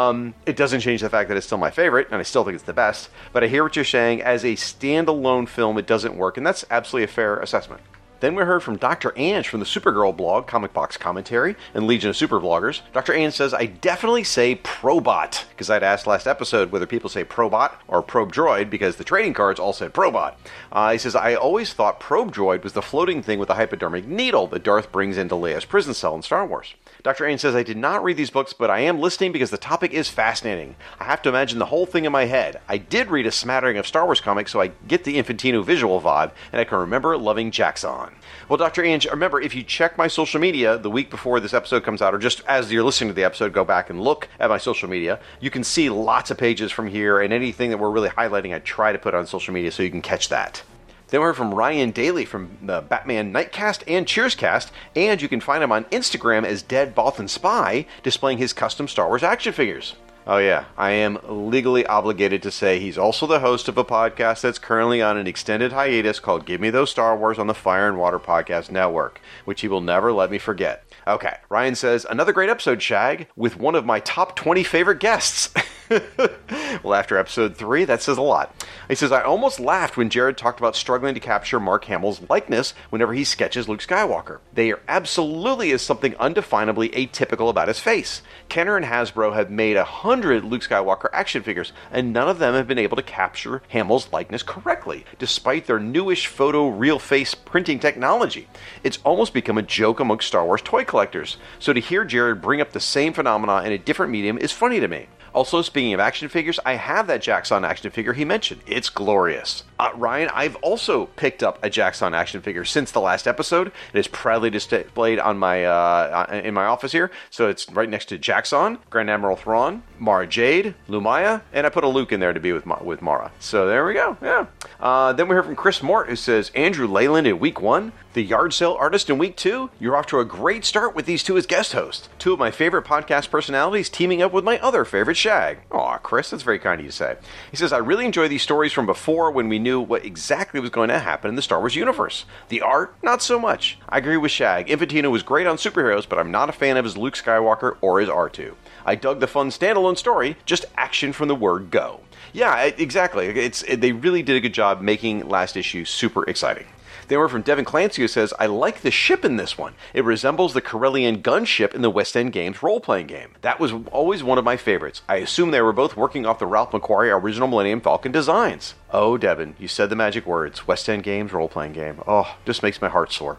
It doesn't change the fact that it's still my favorite, and I still think it's the best, but I hear what you're saying. As a standalone film, it doesn't work, and that's absolutely a fair assessment. Then we heard from Dr. Ange from the Supergirl blog, Comic Box Commentary, and Legion of Super Vloggers. Dr. Ange says, I definitely say Probot, because I'd asked last episode whether people say Probot or Probe Droid, because the trading cards all said Probot. He says, I always thought Probe Droid was the floating thing with the hypodermic needle that Darth brings into Leia's prison cell in Star Wars. Dr. Ange says, I did not read these books, but I am listening because the topic is fascinating. I have to imagine the whole thing in my head. I did read a smattering of Star Wars comics, so I get the Infantino visual vibe, and I can remember loving Jaxxon. Well, Dr. Ange, remember, if you check my social media the week before this episode comes out, or just as you're listening to the episode, go back and look at my social media. You can see lots of pages from here, and anything that we're really highlighting, I try to put on social media so you can catch that. Then we heard from Ryan Daly from the Batman Nightcast and Cheerscast, and you can find him on Instagram as Dead Bothan Spy, displaying his custom Star Wars action figures. Oh yeah, I am legally obligated to say he's also the host of a podcast that's currently on an extended hiatus called Give Me Those Star Wars on the Fire and Water Podcast Network, which he will never let me forget. Okay, Ryan says, another great episode, Shag, with one of my top 20 favorite guests. Well, after episode 3, that says a lot. He says, I almost laughed when Jared talked about struggling to capture Mark Hamill's likeness whenever he sketches Luke Skywalker. There absolutely is something undefinably atypical about his face. Kenner and Hasbro have made 100 Luke Skywalker action figures, and none of them have been able to capture Hamill's likeness correctly, despite their newish photo real face printing technology. It's almost become a joke amongst Star Wars toy collectors, so to hear Jared bring up the same phenomena in a different medium is funny to me. Also, speaking of action figures, I have that Jaxxon action figure he mentioned. It's glorious. Ryan, I've also picked up a Jaxxon action figure since the last episode. It is proudly displayed on my in my office here. So it's right next to Jaxxon, Grand Admiral Thrawn, Mara Jade, Lumaya, and I put a Luke in there to be with Mara. So there we go. Yeah. Then we heard from Chris Mort, who says, Andrew Leyland in week 1, the yard sale artist in week 2. You're off to a great start with these two as guest hosts. 2 of my favorite podcast personalities teaming up with my other favorite Shag. Aw, Chris, that's very kind of you to say. He says, I really enjoy these stories from before when we knew what exactly was going to happen in the Star Wars universe. The art, not so much. I agree with Shag. Infantino was great on superheroes, but I'm not a fan of his Luke Skywalker or his R2. I dug the fun standalone story, just action from the word go. Yeah, exactly. They really did a good job making last issue super exciting. Then we're from Devin Clancy, who says, I like the ship in this one. It resembles the Corellian gunship in the West End Games role-playing game. That was always one of my favorites. I assume they were both working off the Ralph McQuarrie original Millennium Falcon designs. Oh, Devin, you said the magic words. West End Games role-playing game. Oh, just makes my heart sore.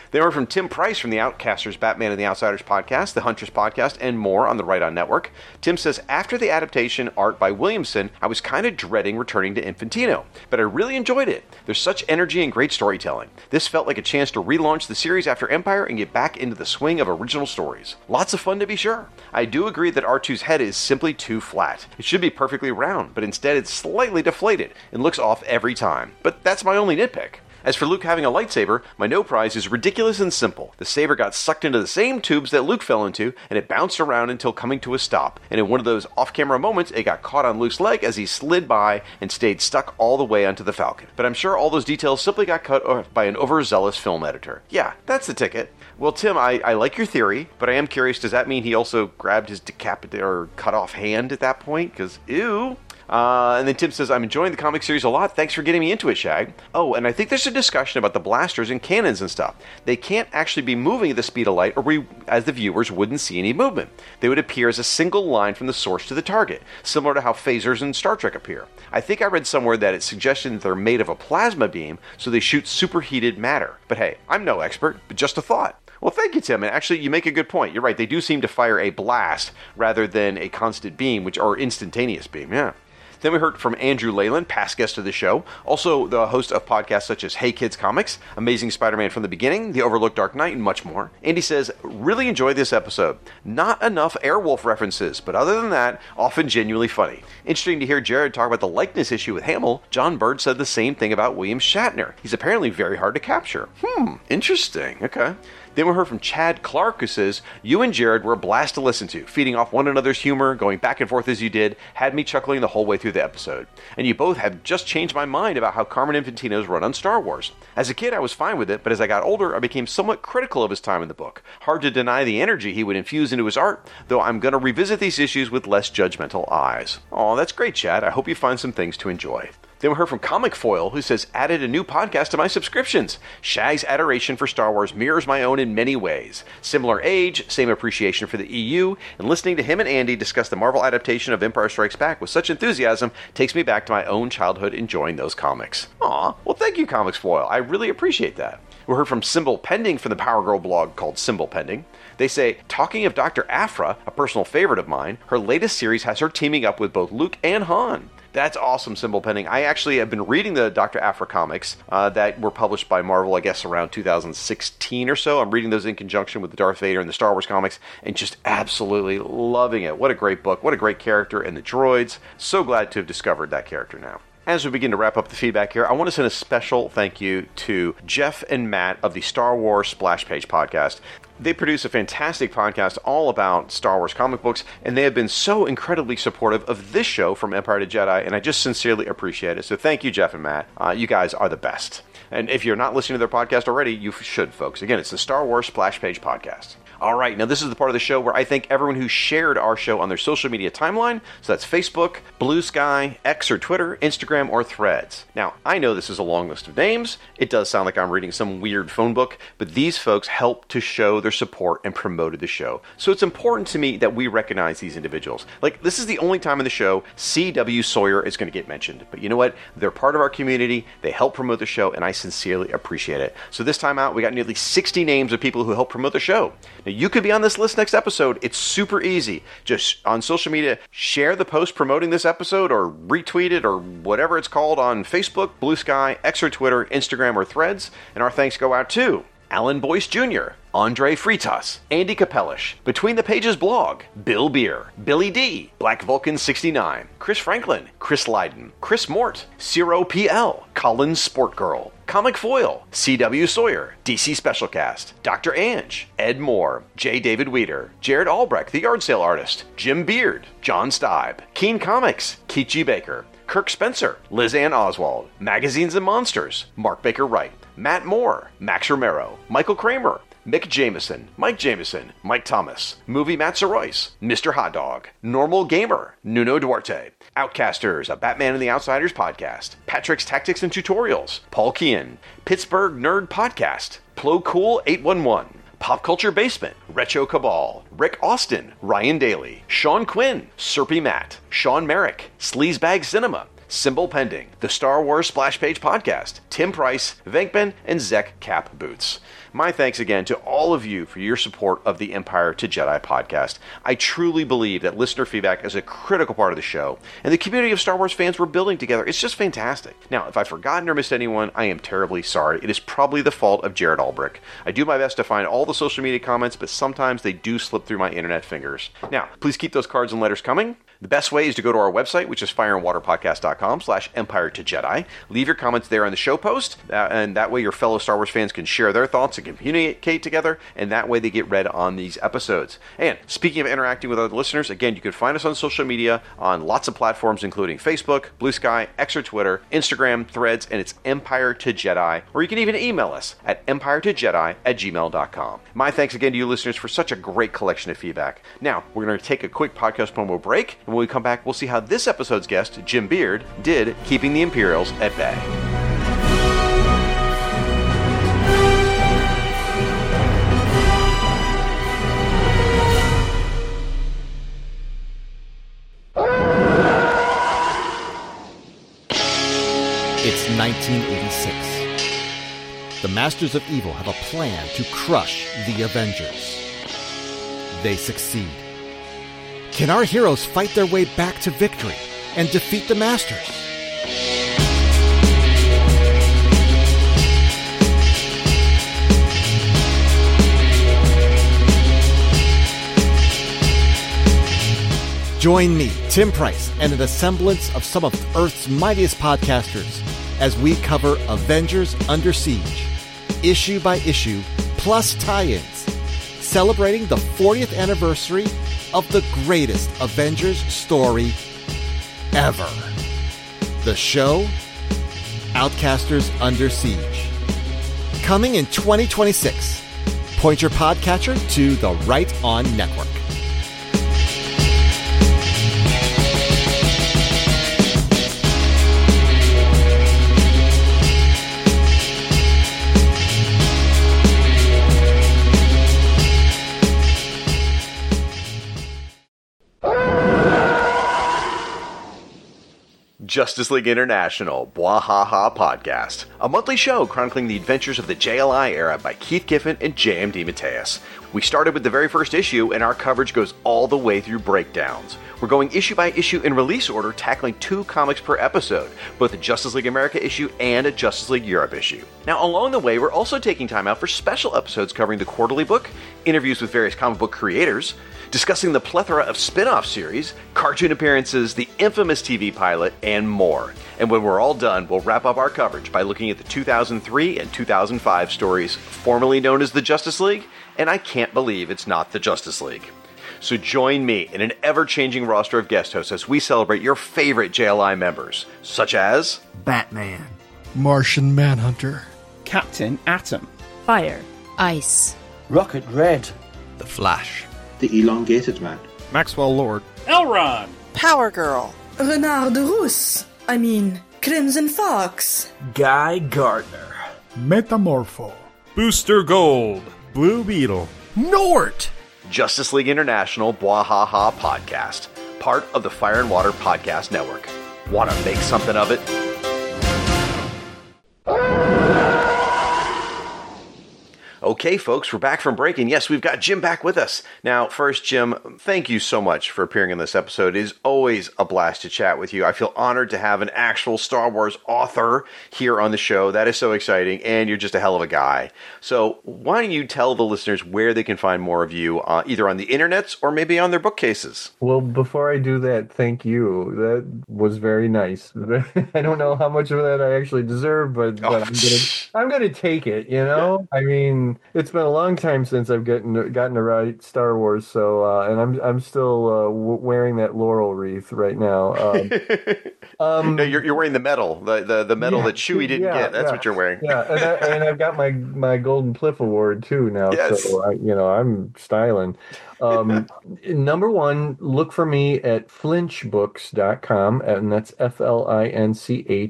They were from Tim Price from the Outcasters, Batman and the Outsiders podcast, the Huntress podcast, and more on the Right On Network. Tim says, after the adaptation art by Williamson, I was kind of dreading returning to Infantino, but I really enjoyed it. There's such energy and great storytelling. This felt like a chance to relaunch the series after Empire and get back into the swing of original stories. Lots of fun to be sure. I do agree that R2's head is simply too flat. It should be perfectly round, but instead it's slightly deflated and looks off every time. But that's my only nitpick. As for Luke having a lightsaber, my no prize is ridiculous and simple. The saber got sucked into the same tubes that Luke fell into, and it bounced around until coming to a stop. And in one of those off-camera moments, it got caught on Luke's leg as he slid by and stayed stuck all the way onto the Falcon. But I'm sure all those details simply got cut off by an overzealous film editor. Yeah, that's the ticket. Well, Tim, I like your theory, but I am curious, does that mean he also grabbed his decapitated or cut off hand at that point? Because, ew. And then Tim says, I'm enjoying the comic series a lot. Thanks for getting me into it, Shag. Oh, and I think there's a discussion about the blasters and cannons and stuff. They can't actually be moving at the speed of light, or we, as the viewers, wouldn't see any movement. They would appear as a single line from the source to the target, similar to how phasers in Star Trek appear. I think I read somewhere that it suggested that they're made of a plasma beam, so they shoot superheated matter. But hey, I'm no expert, but just a thought. Well, thank you, Tim. And actually, you make a good point. You're right. They do seem to fire a blast rather than a constant beam, or instantaneous beam. Yeah. Then we heard from Andrew Leyland, past guest of the show, also the host of podcasts such as Hey Kids Comics, Amazing Spider-Man from the Beginning, The Overlooked Dark Knight, and much more. Andy says, really enjoyed this episode. Not enough Airwolf references, but other than that, often genuinely funny. Interesting to hear Jared talk about the likeness issue with Hamill. John Bird said the same thing about William Shatner. He's apparently very hard to capture. Interesting. Okay. Then we heard from Chad Clark, who says, you and Jared were a blast to listen to. Feeding off one another's humor, going back and forth as you did, had me chuckling the whole way through the episode. And you both have just changed my mind about how Carmen Infantino's run on Star Wars. As a kid, I was fine with it, but as I got older, I became somewhat critical of his time in the book. Hard to deny the energy he would infuse into his art, though I'm going to revisit these issues with less judgmental eyes. Aw, that's great, Chad. I hope you find some things to enjoy. Then we heard from Comic Foil, who says, added a new podcast to my subscriptions. Shag's adoration for Star Wars mirrors my own in many ways. Similar age, same appreciation for the EU, and listening to him and Andy discuss the Marvel adaptation of Empire Strikes Back with such enthusiasm takes me back to my own childhood enjoying those comics. Aw, well thank you, Comics Foil. I really appreciate that. We heard from Symbol Pending from the Power Girl blog called Symbol Pending. They say, talking of Dr. Aphra, a personal favorite of mine, her latest series has her teaming up with both Luke and Han. That's awesome, Symbol Pending. I actually have been reading the Dr. Aphra comics that were published by Marvel, I guess, around 2016 or so. I'm reading those in conjunction with the Darth Vader and the Star Wars comics, and just absolutely loving it. What a great book. What a great character. And the droids. So glad to have discovered that character now. As we begin to wrap up the feedback here, I want to send a special thank you to Jeff and Matt of the Star Wars Splash Page podcast. They produce a fantastic podcast all about Star Wars comic books, and they have been so incredibly supportive of this show from Empire to Jedi, and I just sincerely appreciate it. So thank you, Jeff and Matt. You guys are the best. And if you're not listening to their podcast already, you should, folks. Again, it's the Star Wars Splash Page podcast. All right, now this is the part of the show where I thank everyone who shared our show on their social media timeline. So that's Facebook, Blue Sky, X or Twitter, Instagram, or Threads. Now, I know this is a long list of names. It does sound like I'm reading some weird phone book, but these folks helped to show their support and promoted the show. So it's important to me that we recognize these individuals. Like, this is the only time in the show C.W. Sawyer is going to get mentioned. But you know what? They're part of our community. They help promote the show, and I sincerely appreciate it. So this time out, we got nearly 60 names of people who help promote the show. Now, you could be on this list next episode. It's super easy. Just on social media, share the post promoting this episode or retweet it or whatever it's called on Facebook, Blue Sky, X or Twitter, Instagram, or Threads. And our thanks go out to Alan Boyce Jr., Andre Fritas, Andy Capellish, Between the Pages blog, Bill Beer, Billy D, Black Vulcan 69, Chris Franklin, Chris Lydon, Chris Mort, Ciro PL, Collins Sport Girl, Comic Foil, C.W. Sawyer, DC Specialcast, Dr. Ange, Ed Moore, J. David Weeder, Jared Albrecht, the yard sale artist, Jim Beard, John Stibe, Keen Comics, Keith G. Baker, Kirk Spencer, Liz Ann Oswald, Magazines and Monsters, Mark Baker Wright, Matt Moore, Max Romero, Michael Kramer, Mick Jameson, Mike Thomas, Movie Matzeroyce, Mr. Hot Dog, Normal Gamer, Nuno Duarte, Outcasters, a Batman and the Outsiders podcast, Patrick's Tactics and Tutorials, Paul Kean, Pittsburgh Nerd Podcast, Plo Cool 811, Pop Culture Basement, Retro Cabal, Rick Austin, Ryan Daly, Sean Quinn, Serpy Matt, Sean Merrick, Sleazebag Cinema, Symbol Pending, the Star Wars Splash Page podcast, Tim Price, Venkman, and Zek Cap Boots. My thanks again to all of you for your support of the Empire to Jedi podcast. I truly believe that listener feedback is a critical part of the show, and the community of Star Wars fans we're building together is just fantastic. Now, if I've forgotten or missed anyone, I am terribly sorry. It is probably the fault of Jared Albrick. I do my best to find all the social media comments, but sometimes they do slip through my internet fingers. Now, please keep those cards and letters coming. The best way is to go to our website, which is fireandwaterpodcast.com/Empire to Jedi. Leave your comments there on the show post, and that way your fellow Star Wars fans can share their thoughts and communicate together, and that way they get read on these episodes. And speaking of interacting with other listeners, again, you can find us on social media on lots of platforms, including Facebook, Blue Sky, X or Twitter, Instagram, Threads, and it's Empire to Jedi. Or you can even email us at empiretojedi@gmail.com. My thanks again to you listeners for such a great collection of feedback. Now, we're going to take a quick podcast promo break, and when we come back, we'll see how this episode's guest, Jim Beard, did keeping the Imperials at bay. It's 1986. The Masters of Evil have a plan to crush the Avengers. They succeed. Can our heroes fight their way back to victory and defeat the Masters? Join me, Tim Price, and an assemblance of some of Earth's mightiest podcasters as we cover Avengers Under Siege, issue by issue, plus tie-ins, celebrating the 40th anniversary of the greatest Avengers story ever. The show, Outcasters Under Siege. Coming in 2026. Point your podcatcher to the Right On Network. Justice League International, Bwahaha Podcast, a monthly show chronicling the adventures of the JLI era by Keith Giffen and J.M. DeMatteis. We started with the very first issue, and our coverage goes all the way through breakdowns. We're going issue by issue in release order, tackling 2 comics per episode, both a Justice League America issue and a Justice League Europe issue. Now, along the way, we're also taking time out for special episodes covering the quarterly book, interviews with various comic book creators, discussing the plethora of spin-off series, cartoon appearances, the infamous TV pilot, and more. And when we're all done, we'll wrap up our coverage by looking at the 2003 and 2005 stories formerly known as the Justice League, and I can't believe it's not the Justice League. So join me in an ever-changing roster of guest hosts as we celebrate your favorite JLI members, such as Batman, Martian Manhunter, Captain Atom, Fire, Ice, Rocket Red, The Flash, The Elongated Man, Maxwell Lord, Elron, Power Girl, Renard Rousse, Crimson Fox, Guy Gardner, Metamorpho, Booster Gold, Blue Beetle, Nort. Justice League International Bwahaha Podcast, part of the Fire and Water Podcast Network. Want to make something of it? Okay, folks, we're back from break, and yes, we've got Jim back with us. Now, first, Jim, thank you so much for appearing in this episode. It is always a blast to chat with you. I feel honored to have an actual Star Wars author here on the show. That is so exciting, and you're just a hell of a guy. So why don't you tell the listeners where they can find more of you, either on the internets or maybe on their bookcases? Well, before I do that, thank you. That was very nice. I don't know how much of that I actually deserve, but I'm gonna take it, you know? I mean, it's been a long time since I've gotten to write Star Wars, so and I'm still wearing that laurel wreath right now. No, you're wearing the medal, the medal that Chewie didn't get. That's what you're wearing. Yeah, and I've got my Golden Pliff Award too now. Yes. So I'm styling. Number one, look for me at flinchbooks.com, and that's FLINCH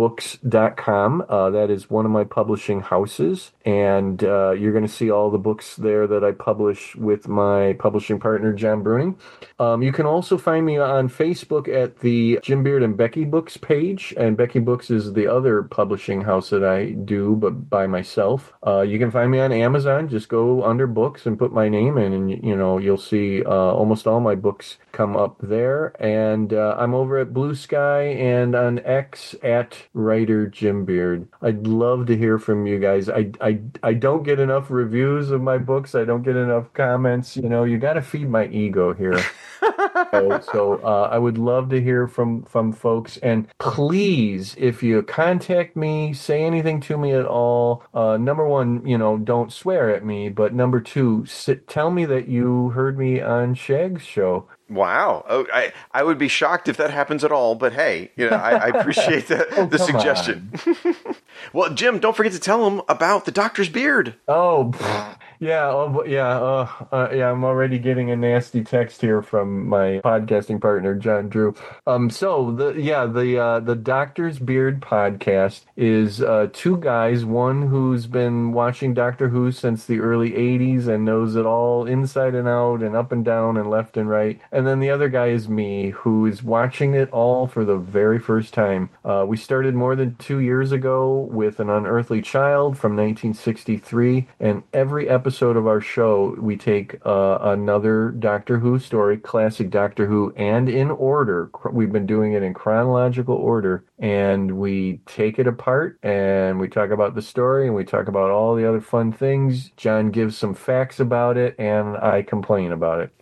BecketBooks.com. That is one of my publishing houses, and you're going to see all the books there that I publish with my publishing partner, John Bruning. You can also find me on Facebook at the Jim Beard and Becky Books page, and Becky Books is the other publishing house that I do, but by myself. You can find me on Amazon. Just go under books and put my name in, and you'll see almost all my books come up there. And I'm over at Blue Sky and on X at writer Jim Beard. I'd love to hear from you guys. I don't get enough reviews of my books. I don't get enough comments. You got to feed my ego here. So I would love to hear from folks. And please, if you contact me, say anything to me at all. Number one, don't swear at me. But number two, tell me that you heard me on Shag's show. Wow. Oh, I would be shocked if that happens at all, but hey, I appreciate the suggestion. Well, Jim, don't forget to tell them about the Doctor's Beard. Oh, yeah. I'm already getting a nasty text here from my podcasting partner, John Drew. The Doctor's Beard podcast is two guys, one who's been watching Doctor Who since the early 80s and knows it all inside and out and up and down and left and right. And then the other guy is me, who is watching it all for the very first time. We started more than 2 years ago with An Unearthly Child from 1963, and every episode of our show, we take another Doctor Who story, classic Doctor Who, and in order. We've been doing it in chronological order, and we take it apart, and we talk about the story, and we talk about all the other fun things. John gives some facts about it, and I complain about it.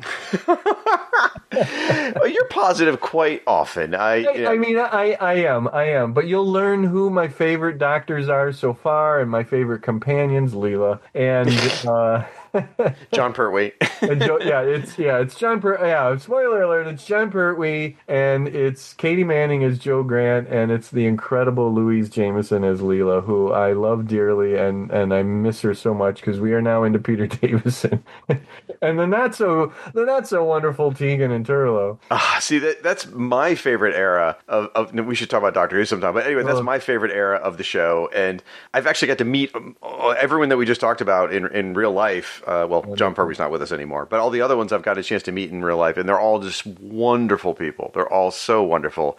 Well, you're positive quite often. I am. But you'll learn who my favorite doctors are so far, and my favorite companions, Leela, and John Pertwee. It's John Pertwee. Yeah, spoiler alert, it's John Pertwee, and it's Katie Manning as Jo Grant, and it's the incredible Louise Jameson as Leela, who I love dearly, and I miss her so much because we are now into Peter Davison. And the not so wonderful Tegan and Turlough. See, that's my favorite era of we should talk about Doctor Who sometime, but anyway, that's my favorite era of the show, and I've actually got to meet everyone that we just talked about in real life. John Pertwee's not with us anymore, but all the other ones I've got a chance to meet in real life, and they're all just wonderful people. They're all so wonderful,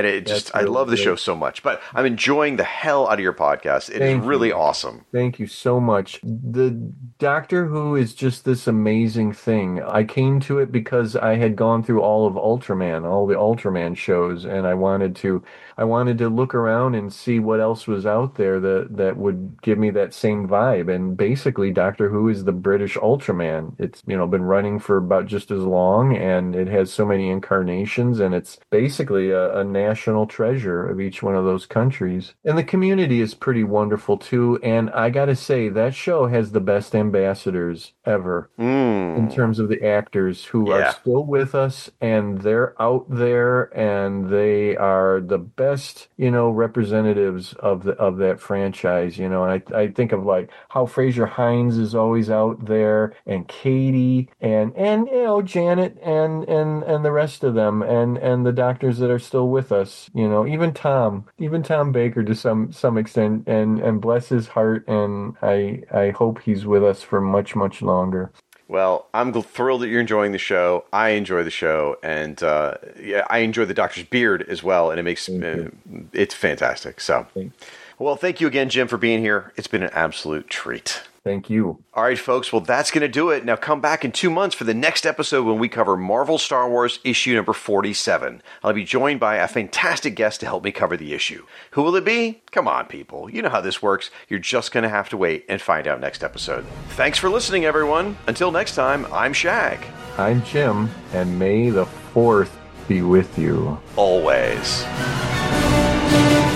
I love the show so much. But I'm enjoying the hell out of your podcast. It is really awesome. Thank you so much. The Doctor Who is just this amazing thing. I came to it because I had gone through all of Ultraman, all the Ultraman shows, and I wanted to look around and see what else was out there that would give me that same vibe. And basically, Doctor Who is the British Ultraman. It's been running for about just as long, and it has so many incarnations, and it's basically a national treasure of each one of those countries. And the community is pretty wonderful too. And I gotta say, that show has the best ambassadors ever in terms of the actors who are still with us, and they're out there, and they are the best, representatives of that franchise. And I think of like how Fraser Hines is always out there, and Katie, and Janet, and the rest of them, and the doctors that are still with us. Even Tom Baker to some extent, and bless his heart, and I hope he's with us for much, much longer. Well, I'm thrilled that you're enjoying the show. I enjoy the show, and I enjoy the Doctor's Beard as well, and it makes it's fantastic. So, well, thank you again, Jim, for being here. It's been an absolute treat. Thank you. All right, folks. Well, that's going to do it. Now come back in 2 months for the next episode when we cover Marvel Star Wars issue number 47. I'll be joined by a fantastic guest to help me cover the issue. Who will it be? Come on, people. You know how this works. You're just going to have to wait and find out next episode. Thanks for listening, everyone. Until next time, I'm Shag. I'm Jim, and may the 4th be with you. Always.